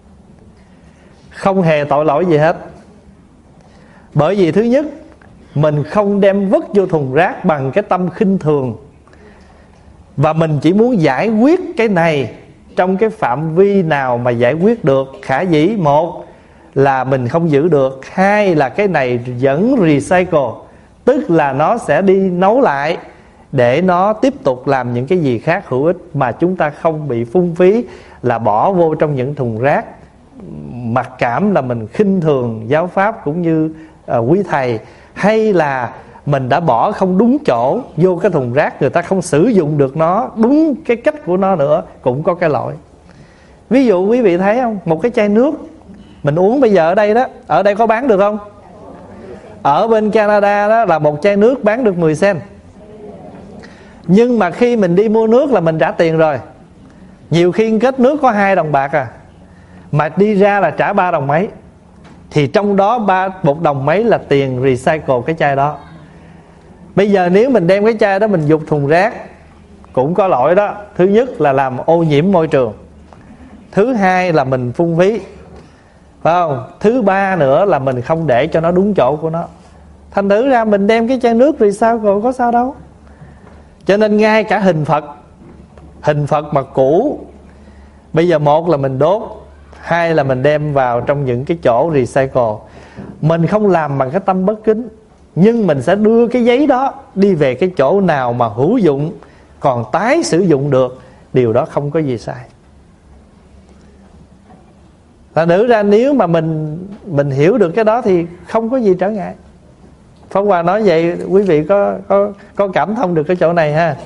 không hề tội lỗi gì hết. Bởi vì thứ nhất, mình không đem vứt vô thùng rác bằng cái tâm khinh thường, và mình chỉ muốn giải quyết cái này trong cái phạm vi nào mà giải quyết được khả dĩ. Một là mình không giữ được, hai là cái này vẫn recycle, tức là nó sẽ đi nấu lại để nó tiếp tục làm những cái gì khác hữu ích, mà chúng ta không bị phung phí là bỏ vô trong những thùng rác, mặc cảm là mình khinh thường giáo pháp cũng như quý thầy, hay là mình đã bỏ không đúng chỗ vô cái thùng rác, người ta không sử dụng được nó đúng cái cách của nó nữa, cũng có cái lỗi. Ví dụ quý vị thấy không, một cái chai nước mình uống bây giờ ở đây đó, ở đây có bán được không? Ở bên Canada đó là một chai nước bán được 10 cent. Nhưng mà khi mình đi mua nước là mình trả tiền rồi. Nhiều khi kết nước có 2 đồng bạc à, mà đi ra là trả 3 đồng mấy. Thì trong đó 1 đồng mấy là tiền recycle cái chai đó. Bây giờ nếu mình đem cái chai đó mình dục thùng rác cũng có lỗi đó. Thứ nhất là làm ô nhiễm môi trường, thứ hai là mình phung phí, phải không? Thứ ba nữa là mình không để cho nó đúng chỗ của nó. Thành thử ra mình đem cái chai nước recycle có sao đâu. Cho nên ngay cả hình Phật mà cũ, bây giờ một là mình đốt, hai là mình đem vào trong những cái chỗ recycle. Mình không làm bằng cái tâm bất kính, nhưng mình sẽ đưa cái giấy đó đi về cái chỗ nào mà hữu dụng, còn tái sử dụng được, điều đó không có gì sai. Thành thử ra nếu mà mình hiểu được cái đó thì không có gì trở ngại. Pháp Hòa nói vậy quý vị có cảm thông được cái chỗ này ha.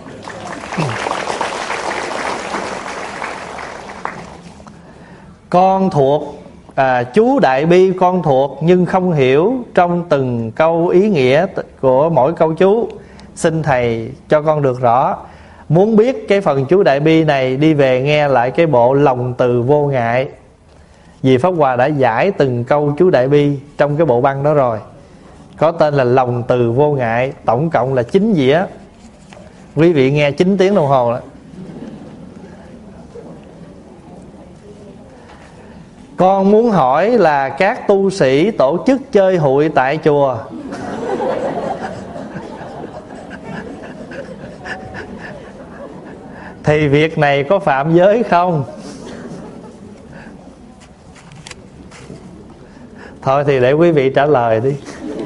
Con thuộc chú Đại Bi con thuộc nhưng không hiểu trong từng câu ý nghĩa của mỗi câu chú. Xin thầy cho con được rõ. Muốn biết cái phần chú Đại Bi này, đi về nghe lại cái bộ Lòng Từ Vô Ngại, vì Pháp Hòa đã giải từng câu chú Đại Bi trong cái bộ băng đó rồi, có tên là Lòng Từ Vô Ngại. Tổng cộng là 9 dĩa. Quý vị nghe 9 tiếng đồng hồ đó. Con muốn hỏi là các tu sĩ tổ chức chơi hụi tại chùa thì việc này có phạm giới không? Thôi thì để quý vị trả lời đi.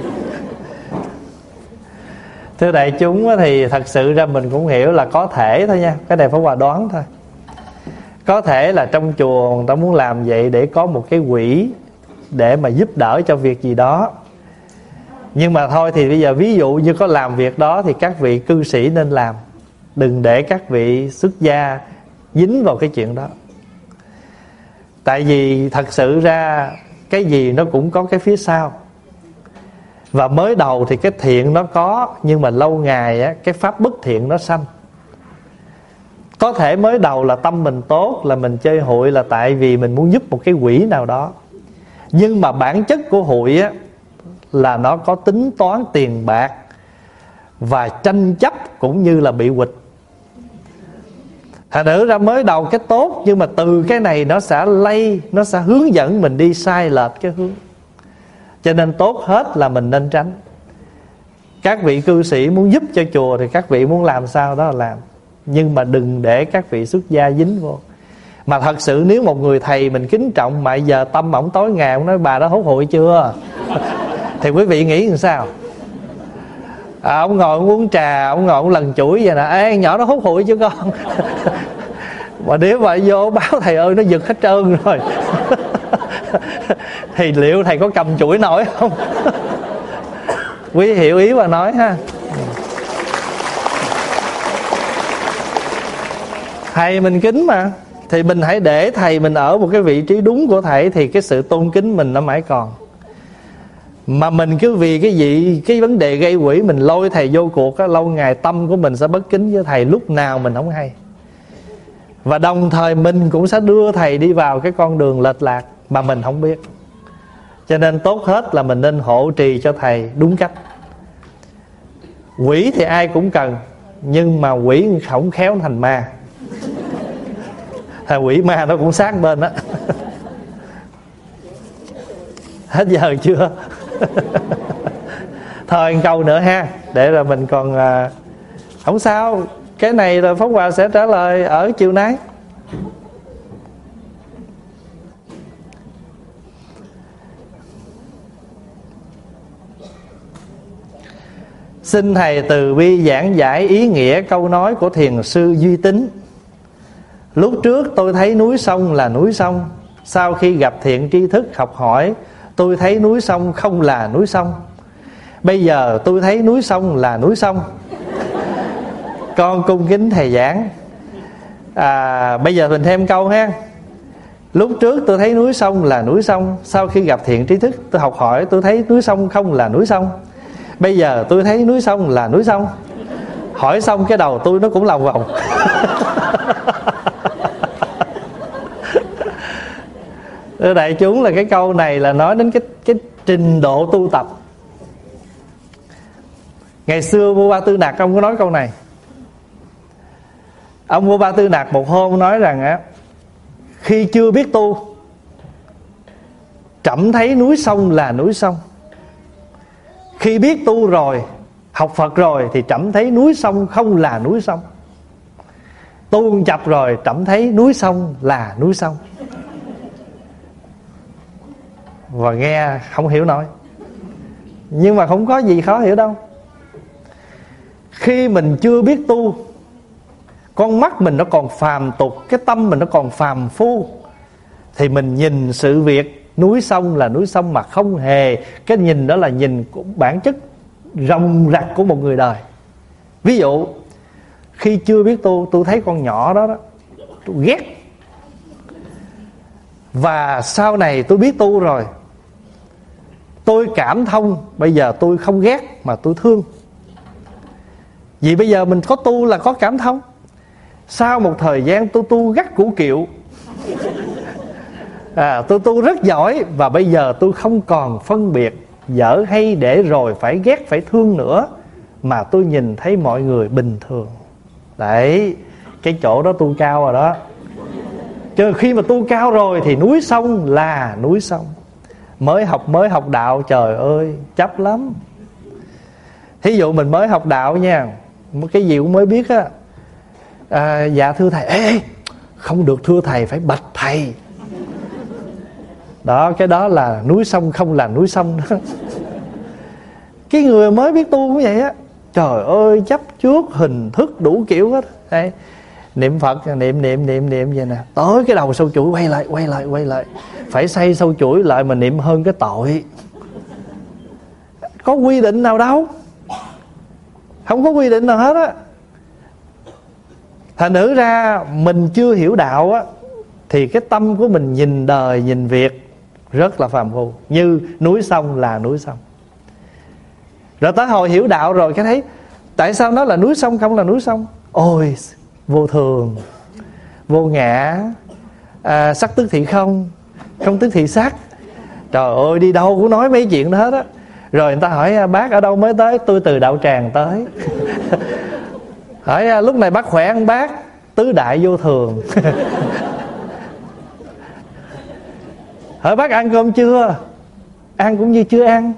Thưa đại chúng thì thật sự ra mình cũng hiểu là có thể thôi nha. Cái này Pháp Hòa đoán thôi. Có thể là trong chùa người ta muốn làm vậy để có một cái quỹ để mà giúp đỡ cho việc gì đó. Nhưng mà thôi thì bây giờ ví dụ như có làm việc đó thì các vị cư sĩ nên làm. Đừng để các vị xuất gia dính vào cái chuyện đó. Tại vì thật sự ra cái gì nó cũng có cái phía sau. Và mới đầu thì cái thiện nó có, nhưng mà lâu ngày á, cái pháp bất thiện nó sanh. Có thể mới đầu là tâm mình tốt, là mình chơi hụi là tại vì mình muốn giúp một cái quỹ nào đó. Nhưng mà bản chất của hụi á, là nó có tính toán tiền bạc và tranh chấp cũng như là bị quỵt. Thành thử ra mới đầu cái tốt, nhưng mà từ cái này nó sẽ nó sẽ hướng dẫn mình đi sai lệch cái hướng. Cho nên tốt hết là mình nên tránh. Các vị cư sĩ muốn giúp cho chùa thì các vị muốn làm sao đó là làm, nhưng mà đừng để các vị xuất gia dính vô. Mà thật sự nếu một người thầy mình kính trọng mà giờ tâm ổng tối ngày ông nói bà đã hút hụi chưa thì quý vị nghĩ làm sao? Ông ngồi ông uống trà, ông ngồi ông lần chuỗi vậy nè: ê nhỏ nó hút hụi chứ con mà nếu mà vô báo thầy ơi nó giật hết trơn rồi thì liệu thầy có cầm chuỗi nổi không? Quý hiểu ý bà nói ha. Thầy mình kính mà, thì mình hãy để thầy mình ở một cái vị trí đúng của thầy, thì cái sự tôn kính mình nó mãi còn. Mà mình cứ vì cái vấn đề gây quỹ mình lôi thầy vô cuộc á, lâu ngày tâm của mình sẽ bất kính với thầy lúc nào mình không hay. Và đồng thời mình cũng sẽ đưa thầy đi vào cái con đường lệch lạc mà mình không biết. Cho nên tốt hết là mình nên hộ trì cho thầy đúng cách. Quỷ thì ai cũng cần, nhưng mà quỷ không khéo thành ma. Thầy quỷ ma nó cũng sát bên đó. Hết giờ chưa? Thôi câu nữa ha, để rồi mình còn không sao. Cái này rồi Pháp Hòa sẽ trả lời ở chiều nay. Xin thầy từ bi giảng giải ý nghĩa câu nói của thiền sư Duy Tín: lúc trước tôi thấy núi sông là núi sông, sau khi gặp thiện tri thức học hỏi, tôi thấy núi sông không là núi sông. Bây giờ tôi thấy núi sông là núi sông. Con cung kính thầy giảng. Bây giờ mình thêm câu ha. Lúc trước tôi thấy núi sông là núi sông, sau khi gặp thiện tri thức tôi học hỏi, tôi thấy núi sông không là núi sông. Bây giờ tôi thấy núi sông là núi sông. Hỏi xong cái đầu tôi nó cũng lòng vòng. Đại chúng là cái câu này là nói đến cái trình độ tu tập. Ngày xưa vua Ba Tư Nặc ông có nói câu này. Ông vua Ba Tư Nặc một hôm nói rằng á, khi chưa biết tu, trẫm thấy núi sông là núi sông. Khi biết tu rồi, học Phật rồi, thì trẫm thấy núi sông không là núi sông. Tu chập rồi, trẫm thấy núi sông là núi sông. và nghe không hiểu nổi. Nhưng mà không có gì khó hiểu đâu. Khi mình chưa biết tu, con mắt mình nó còn phàm tục, cái tâm mình nó còn phàm phu, thì mình nhìn sự việc núi sông là núi sông, mà không hề cái nhìn đó là nhìn của bản chất ròng rạc của một người đời. Ví dụ khi chưa biết tu, tôi thấy con nhỏ đó tôi ghét. Và sau này tôi biết tu rồi, tôi cảm thông. Bây giờ tôi không ghét mà tôi thương. Vì bây giờ mình có tu là có cảm thông. Sau một thời gian tôi tu gắt củ kiệu, tôi tu rất giỏi, và bây giờ tôi không còn phân biệt dở hay để rồi phải ghét phải thương nữa, mà tôi nhìn thấy mọi người bình thường. Đấy, cái chỗ đó tu cao rồi đó. Chứ khi mà tu cao rồi thì núi sông là núi sông. Mới học đạo, trời ơi chấp lắm. Thí dụ mình mới học đạo nha, một cái gì cũng mới biết á, dạ thưa thầy, ê, không được thưa thầy, phải bạch thầy. Đó, cái đó là núi sông không là núi sông đó. Cái người mới biết tu cũng vậy á, trời ơi chấp trước hình thức đủ kiểu hết. Đây, niệm Phật, niệm vậy nè, tới cái đầu sâu chuỗi quay lại, phải xây sâu chuỗi lại mà niệm hơn cái tội. Có quy định nào đâu, không có quy định nào hết á. Thành thử ra mình chưa hiểu đạo á, thì cái tâm của mình nhìn đời nhìn việc rất là phàm phu, như núi sông là núi sông. Rồi tới hồi hiểu đạo rồi cái thấy tại sao nó là núi sông không là núi sông. Ôi vô thường, vô ngã, sắc tức thị không, không tức thị sắc. Trời ơi, đi đâu cũng nói mấy chuyện đó hết á. Rồi người ta hỏi bác ở đâu mới tới, tôi từ đạo tràng tới. Hỏi lúc này bác khỏe không bác, tứ đại vô thường. Hỏi bác ăn cơm chưa, ăn cũng như chưa ăn.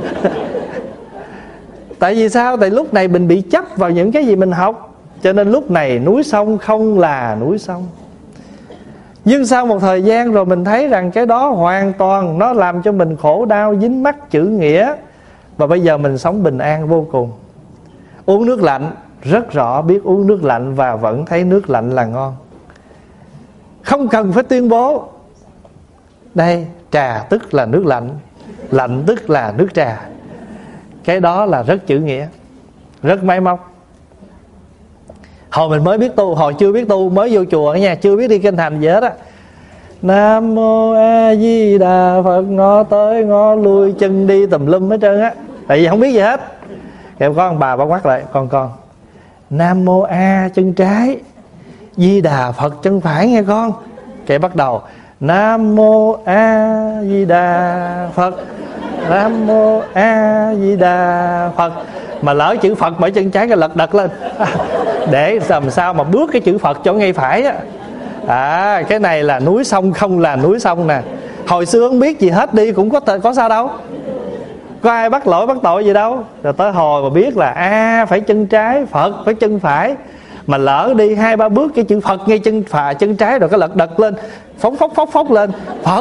Tại vì sao? Tại lúc này mình bị chấp vào những cái gì mình học, cho nên lúc này núi sông không là núi sông. Nhưng sau một thời gian rồi mình thấy rằng cái đó hoàn toàn nó làm cho mình khổ đau, dính mắc chữ nghĩa. Và bây giờ mình sống bình an vô cùng. Uống nước lạnh rất rõ, biết uống nước lạnh và vẫn thấy nước lạnh là ngon. Không cần phải tuyên bố đây trà tức là nước lạnh, lạnh tức là nước trà. Cái đó là rất chữ nghĩa, rất máy móc. Hồi mình mới biết tu, hồi chưa biết tu, mới vô chùa nha, chưa biết đi kinh hành gì hết á. Nam mô A Di Đà Phật, ngó tới ngó lui, chân đi tùm lum hết trơn á. Tại vì không biết gì hết. Kêu có ông bà quát lại, con Nam mô A chân trái, Di Đà Phật chân phải nghe con. Kêu bắt đầu Nam mô A Di Đà Phật, Nam mô A Di Đà Phật. Mà lỡ chữ Phật bởi chân trái cái lật đật lên, để làm sao mà bước cái chữ Phật chỗ ngay phải á. Cái này là núi sông không là núi sông nè. Hồi xưa không biết gì hết đi cũng có sao đâu, có ai bắt lỗi bắt tội gì đâu. Rồi tới hồi mà biết là phải chân trái, Phật phải chân phải. Mà lỡ đi 2-3 bước cái chữ Phật ngay chân trái rồi cái lật đật lên, phóng lên Phật.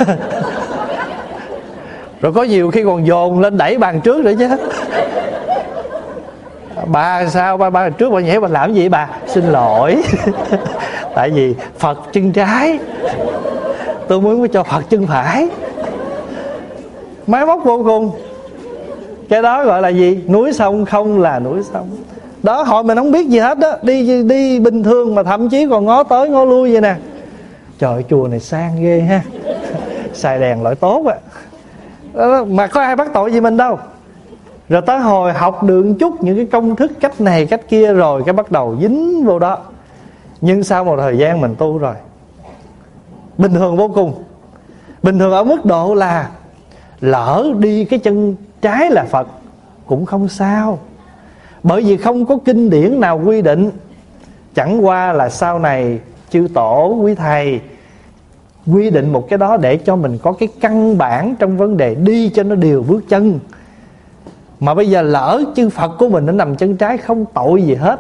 Rồi có nhiều khi còn dồn lên đẩy bàn trước nữa chứ. Bà sao ba trước bà nhảy bà làm gì bà? Xin lỗi. Tại vì Phật chân trái, tôi muốn cho Phật chân phải. Máy móc vô cùng. Cái đó gọi là gì? Núi sông không là núi sông. Đó, hồi mình không biết gì hết đó, đi bình thường mà thậm chí còn ngó tới ngó lui vậy nè. Trời, chùa này sang ghê ha. Xài đèn loại tốt á. Mà có ai bắt tội gì mình đâu. Rồi tới hồi học được chút những cái công thức cách này cách kia rồi cái bắt đầu dính vô đó. Nhưng sau một thời gian mình tu rồi, bình thường vô cùng. Bình thường ở mức độ là lỡ đi cái chân trái là Phật cũng không sao, bởi vì không có kinh điển nào quy định. Chẳng qua là sau này chư tổ quý thầy quy định một cái đó để cho mình có cái căn bản trong vấn đề đi cho nó đều bước chân. Mà bây giờ lỡ chư Phật của mình nó nằm chân trái không tội gì hết.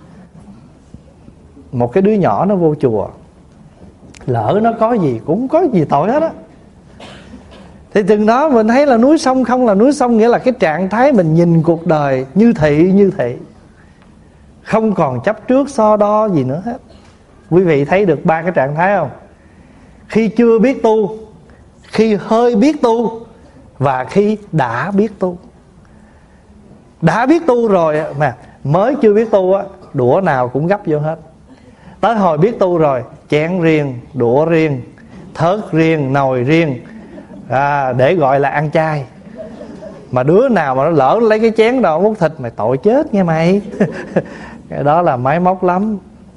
Một cái đứa nhỏ nó vô chùa, lỡ nó có gì cũng có gì tội hết á. Thì chừng đó mình thấy là núi sông không là núi sông, nghĩa là cái trạng thái mình nhìn cuộc đời như thị, không còn chấp trước so đo gì nữa hết. Quý vị thấy được ba cái trạng thái không? Khi chưa biết tu, khi hơi biết tu, và khi đã biết tu. Đã biết tu rồi mà mới chưa biết tu á, đũa nào cũng gấp vô hết. Tới hồi biết tu rồi, chén riêng, đũa riêng, thớt riêng, nồi riêng, để gọi là ăn chay. Mà đứa nào mà nó lỡ lấy cái chén đó múc thịt, mày tội chết nghe mày. Cái đó là máy móc lắm.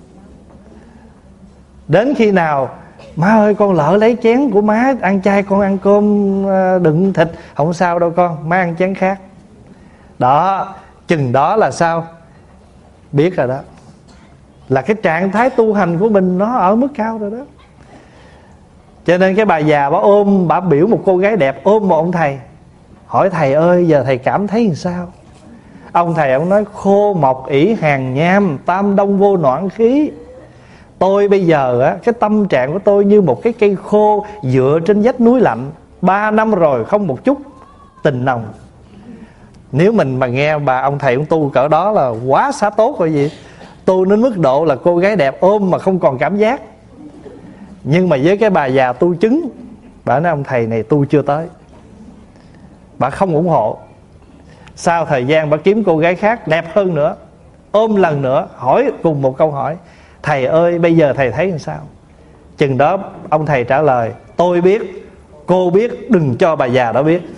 Đến khi nào má ơi con lỡ lấy chén của má ăn chay, con ăn cơm đựng thịt, không sao đâu con, má ăn chén khác. Đó, chừng đó là sao? Biết rồi đó, là cái trạng thái tu hành của mình nó ở mức cao rồi đó. Cho nên cái bà già bà biểu một cô gái đẹp ôm một ông thầy, hỏi thầy ơi giờ thầy cảm thấy làm sao? Ông thầy ông nói khô mộc ỷ hàn nham, tam đông vô noãn khí. Tôi bây giờ á, cái tâm trạng của tôi như một cái cây khô dựa trên vách núi lạnh, 3 năm rồi không một chút tình nồng. Nếu mình mà nghe ông thầy ông tu cỡ đó là quá xá tốt rồi gì. Tu đến mức độ là cô gái đẹp ôm mà không còn cảm giác. Nhưng mà với cái bà già tu chứng, bà nói ông thầy này tu chưa tới, bà không ủng hộ. Sau thời gian bà kiếm cô gái khác đẹp hơn nữa, ôm lần nữa, hỏi cùng một câu hỏi: thầy ơi bây giờ thầy thấy làm sao? Chừng đó ông thầy trả lời: tôi biết, cô biết, đừng cho bà già đó biết.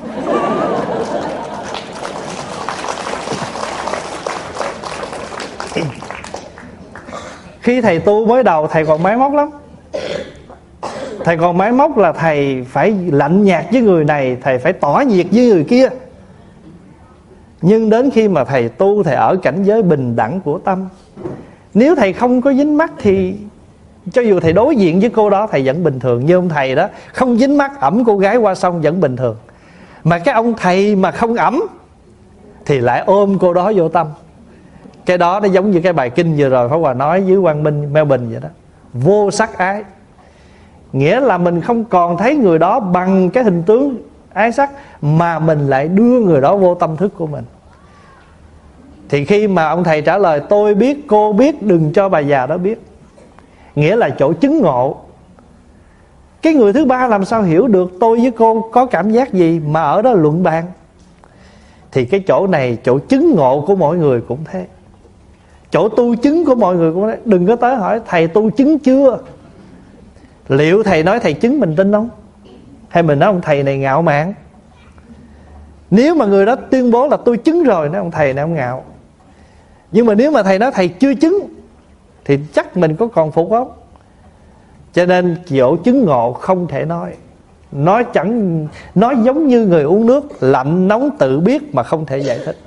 Khi thầy tu mới đầu thầy còn máy móc lắm. Thầy còn máy móc là thầy phải lạnh nhạt với người này, thầy phải tỏ nhiệt với người kia. Nhưng đến khi mà thầy tu, thầy ở cảnh giới bình đẳng của tâm, nếu thầy không có dính mắc thì cho dù thầy đối diện với cô đó thầy vẫn bình thường. Như ông thầy đó, không dính mắc, ẵm cô gái qua sông vẫn bình thường. Mà cái ông thầy mà không ẵm thì lại ôm cô đó vô tâm. Cái đó nó giống như cái bài kinh vừa rồi Pháp Hòa nói với Quang Minh Melbourne vậy đó. Vô sắc ái, nghĩa là mình không còn thấy người đó bằng cái hình tướng ái sắc, mà mình lại đưa người đó vô tâm thức của mình. Thì khi mà ông thầy trả lời tôi biết, cô biết, đừng cho bà già đó biết, nghĩa là chỗ chứng ngộ. Cái người thứ ba làm sao hiểu được tôi với cô có cảm giác gì mà ở đó luận bàn. Thì cái chỗ này, chỗ chứng ngộ của mọi người cũng thế, chỗ tu chứng của mọi người cũng thế. Đừng có tới hỏi thầy tu chứng chưa. Liệu thầy nói thầy chứng mình tin không? Hay mình nói ông thầy này ngạo mạn? Nếu mà người đó tuyên bố là tôi chứng rồi, nói ông thầy này ông ngạo. Nhưng mà nếu mà thầy nói thầy chưa chứng thì chắc mình có còn phục không? Cho nên chỗ chứng ngộ không thể nói. Nó giống như người uống nước, lạnh nóng tự biết mà không thể giải thích.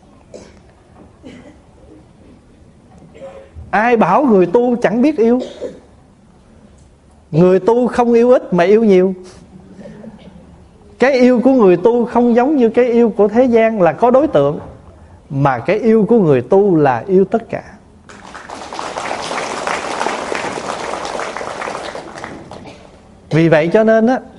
Ai bảo người tu chẳng biết yêu? Người tu không yêu ít mà yêu nhiều. Cái yêu của người tu không giống như cái yêu của thế gian là có đối tượng, mà cái yêu của người tu là yêu tất cả. Vì vậy cho nên á,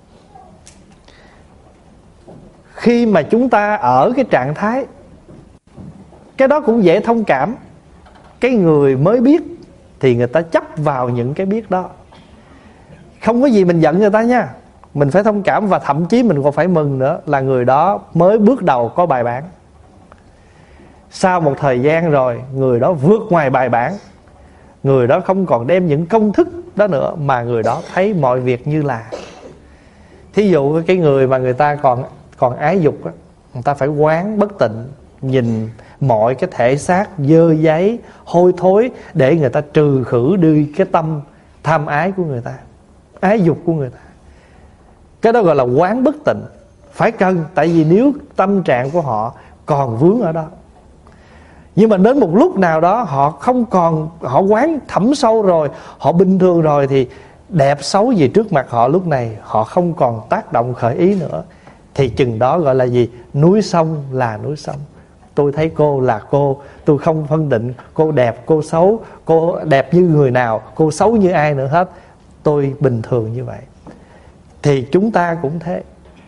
khi mà chúng ta ở cái trạng thái, cái đó cũng dễ thông cảm. Cái người mới biết thì người ta chấp vào những cái biết đó. Không có gì mình giận người ta nha, mình phải thông cảm. Và thậm chí mình còn phải mừng nữa là người đó mới bước đầu có bài bản. Sau một thời gian rồi, người đó vượt ngoài bài bản. Người đó không còn đem những công thức đó nữa, mà người đó thấy mọi việc như là. Thí dụ cái người mà người ta còn ái dục á, người ta phải quán bất tịnh, nhìn mọi cái thể xác dơ giấy, hôi thối, để người ta trừ khử đi cái tâm tham ái của người ta, ái dục của người ta. Cái đó gọi là quán bất tịnh. Phải cần, tại vì nếu tâm trạng của họ còn vướng ở đó. Nhưng mà đến một lúc nào đó họ không còn, họ quán thẩm sâu rồi, họ bình thường rồi, thì đẹp xấu gì trước mặt họ lúc này họ không còn tác động khởi ý nữa. Thì chừng đó gọi là gì? Núi sông là núi sông. Tôi thấy cô là cô, tôi không phân định cô đẹp, cô xấu, cô đẹp như người nào, cô xấu như ai nữa hết. Tôi bình thường như vậy. Thì chúng ta cũng thế.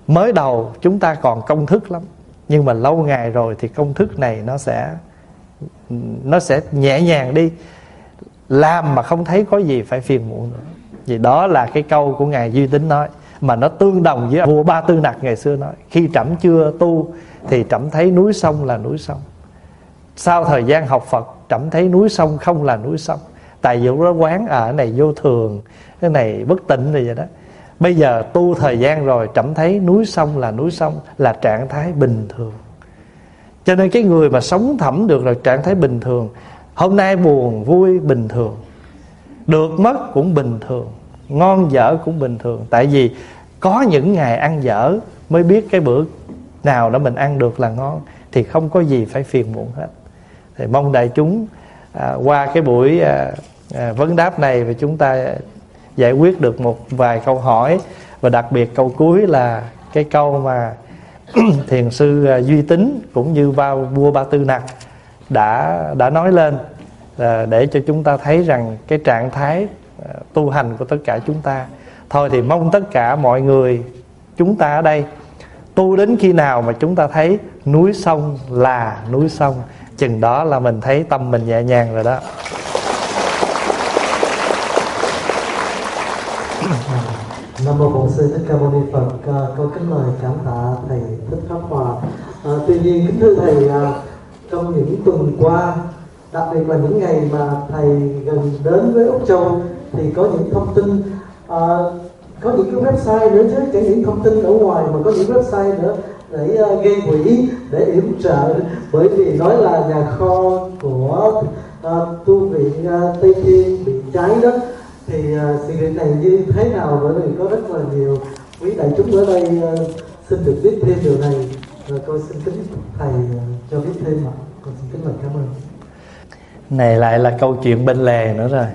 Mới đầu chúng ta còn công thức lắm, nhưng mà lâu ngày rồi thì công thức này nó sẽ nhẹ nhàng đi, làm mà không thấy có gì phải phiền muộn nữa. Vì đó là cái câu của Ngài Duy Tín nói, mà nó tương đồng với vua Ba Tư Nặc ngày xưa nói: khi trẫm chưa tu thì trẫm thấy núi sông là núi sông, sau thời gian học Phật trẫm thấy núi sông không là núi sông. Tại vì đó quán cái này vô thường, cái này bất tịnh rồi vậy đó. Bây giờ tu thời gian rồi trẫm thấy núi sông là núi sông, là trạng thái bình thường. Cho nên cái người mà sống thẩm được rồi trạng thái bình thường, hôm nay buồn vui bình thường, được mất cũng bình thường, ngon dở cũng bình thường. Tại vì có những ngày ăn dở mới biết cái bữa nào đó mình ăn được là ngon, thì không có gì phải phiền muộn hết. Thì mong đại chúng qua cái buổi vấn đáp này, và chúng ta giải quyết được một vài câu hỏi. Và đặc biệt câu cuối là cái câu mà thiền sư Duy Tín cũng như vua Ba Tư Nặc đã nói lên, để cho chúng ta thấy rằng cái trạng thái tu hành của tất cả chúng ta. Thôi thì mong tất cả mọi người chúng ta ở đây tu đến khi nào mà chúng ta thấy núi sông là núi sông, chừng đó là mình thấy tâm mình nhẹ nhàng rồi đó. Nam mô Bổn Sư Thích Ca Mâu Ni Phật. Con kính mời cảm tạ thầy Thích Pháp Hòa. Tuy nhiên kính thưa thầy, trong những tuần qua, đặc biệt là những ngày mà thầy gần đến với Úc Châu, thì có những thông tin, có những cái website nữa chứ, chẳng những thông tin ở ngoài mà có những website nữa để gây quỹ, để yểm trợ. Bởi vì nói là nhà kho của tu viện Tây Thiên bị cháy đó, thì sự việc này như thế nào? Bởi vì có rất là nhiều quý đại chúng ở đây xin được biết thêm điều này, và con xin kính thầy cho biết thêm ạ. Con xin kính mời cảm ơn. Này lại là câu chuyện bên lề nữa rồi.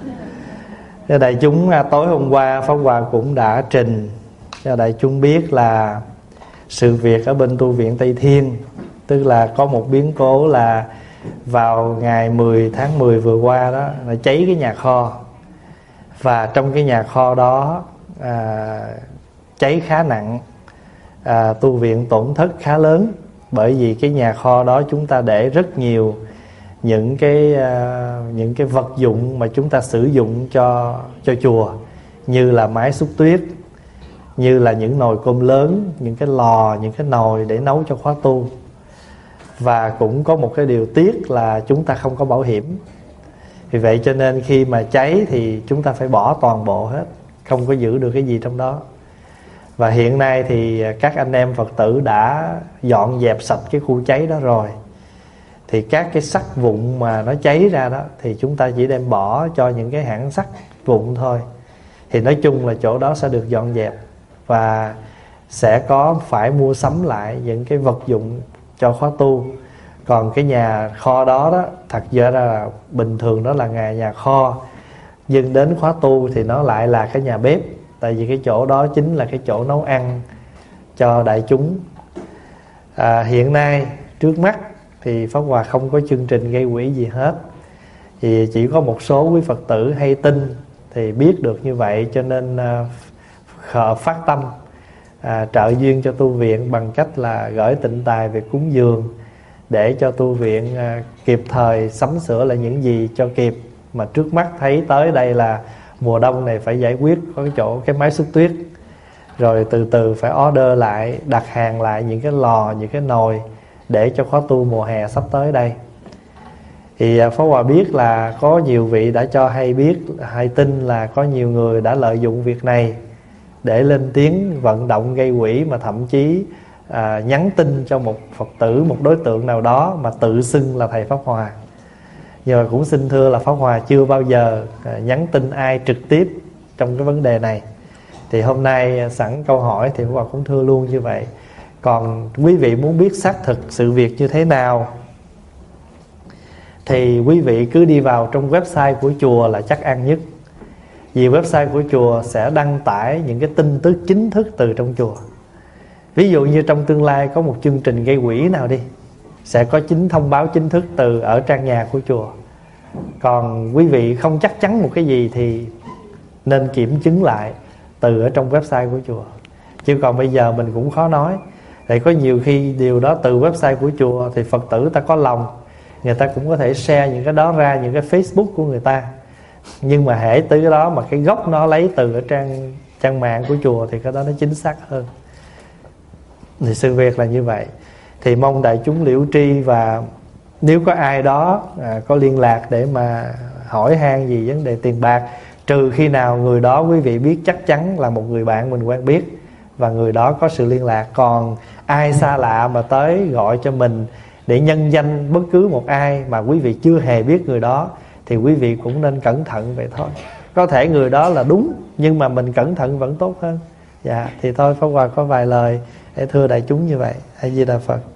Cho đại chúng, tối hôm qua Pháp Hòa cũng đã trình cho đại chúng biết là sự việc ở bên tu viện Tây Thiên. Tức là có một biến cố là vào ngày 10 tháng 10 vừa qua đó, là cháy cái nhà kho. Và trong cái nhà kho đó cháy khá nặng, tu viện tổn thất khá lớn. Bởi vì cái nhà kho đó chúng ta để rất nhiều những cái vật dụng mà chúng ta sử dụng cho chùa, như là máy xúc tuyết, như là những nồi cơm lớn, những cái lò, những cái nồi để nấu cho khóa tu. Và cũng có một cái điều tiếc là chúng ta không có bảo hiểm. Vì vậy cho nên khi mà cháy thì chúng ta phải bỏ toàn bộ hết, không có giữ được cái gì trong đó. Và hiện nay thì các anh em Phật tử đã dọn dẹp sạch cái khu cháy đó rồi. Thì các cái sắt vụn mà nó cháy ra đó thì chúng ta chỉ đem bỏ cho những cái hãng sắt vụn thôi. Thì nói chung là chỗ đó sẽ được dọn dẹp, và sẽ có phải mua sắm lại những cái vật dụng cho khóa tu. Còn cái nhà kho đó đó, thật ra là bình thường đó là nhà kho, nhưng đến khóa tu thì nó lại là cái nhà bếp. Tại vì cái chỗ đó chính là cái chỗ nấu ăn cho đại chúng. Hiện nay trước mắt thì Pháp Hòa không có chương trình gây quỹ gì hết. Thì chỉ có một số quý Phật tử hay tin thì biết được như vậy, cho nên phát tâm trợ duyên cho tu viện bằng cách là gửi tịnh tài về cúng dường, để cho tu viện kịp thời sắm sửa lại những gì cho kịp. Mà trước mắt thấy tới đây là mùa đông này phải giải quyết có cái máy xúc tuyết, rồi từ từ phải order lại, đặt hàng lại những cái lò, những cái nồi để cho khóa tu mùa hè sắp tới đây. Thì Pháp Hòa biết là có nhiều vị đã cho hay biết, hay tin là có nhiều người đã lợi dụng việc này để lên tiếng vận động gây quỹ, mà thậm chí nhắn tin cho một Phật tử, một đối tượng nào đó mà tự xưng là thầy Pháp Hòa. Nhưng mà cũng xin thưa là Pháp Hòa chưa bao giờ nhắn tin ai trực tiếp trong cái vấn đề này. Thì hôm nay sẵn câu hỏi thì Pháp Hòa cũng thưa luôn như vậy. Còn quý vị muốn biết xác thực sự việc như thế nào thì quý vị cứ đi vào trong website của chùa là chắc ăn nhất. Vì website của chùa sẽ đăng tải những cái tin tức chính thức từ trong chùa. Ví dụ như trong tương lai có một chương trình gây quỹ nào đi, sẽ có thông báo chính thức từ ở trang nhà của chùa. Còn quý vị không chắc chắn một cái gì thì nên kiểm chứng lại từ ở trong website của chùa. chứ còn bây giờ mình cũng khó nói. Tại có nhiều khi điều đó từ website của chùa thì Phật tử ta có lòng, người ta cũng có thể share những cái đó ra những cái Facebook của người ta. Nhưng mà hễ từ cái đó mà cái gốc nó lấy từ ở trang mạng của chùa thì cái đó nó chính xác hơn. Thì sự việc là như vậy. Thì mong đại chúng liễu tri, và nếu có ai đó có liên lạc để mà hỏi han gì vấn đề tiền bạc, trừ khi nào người đó quý vị biết chắc chắn là một người bạn mình quen biết và người đó có sự liên lạc. Còn ai xa lạ mà tới gọi cho mình để nhân danh bất cứ một ai mà quý vị chưa hề biết người đó, thì quý vị cũng nên cẩn thận vậy thôi. Có thể người đó là đúng, nhưng mà mình cẩn thận vẫn tốt hơn. Dạ, thì thôi Pháp Hòa có vài lời để thưa đại chúng như vậy. A Di Đà Phật.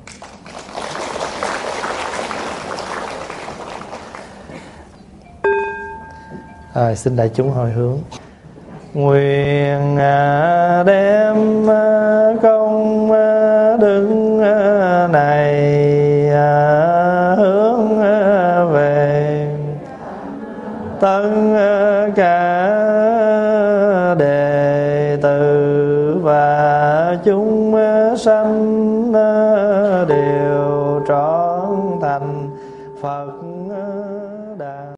Xin đại chúng hồi hướng. Nguyện đem công đức này hướng về tất cả đệ tử và chúng sanh đều trọn thành Phật.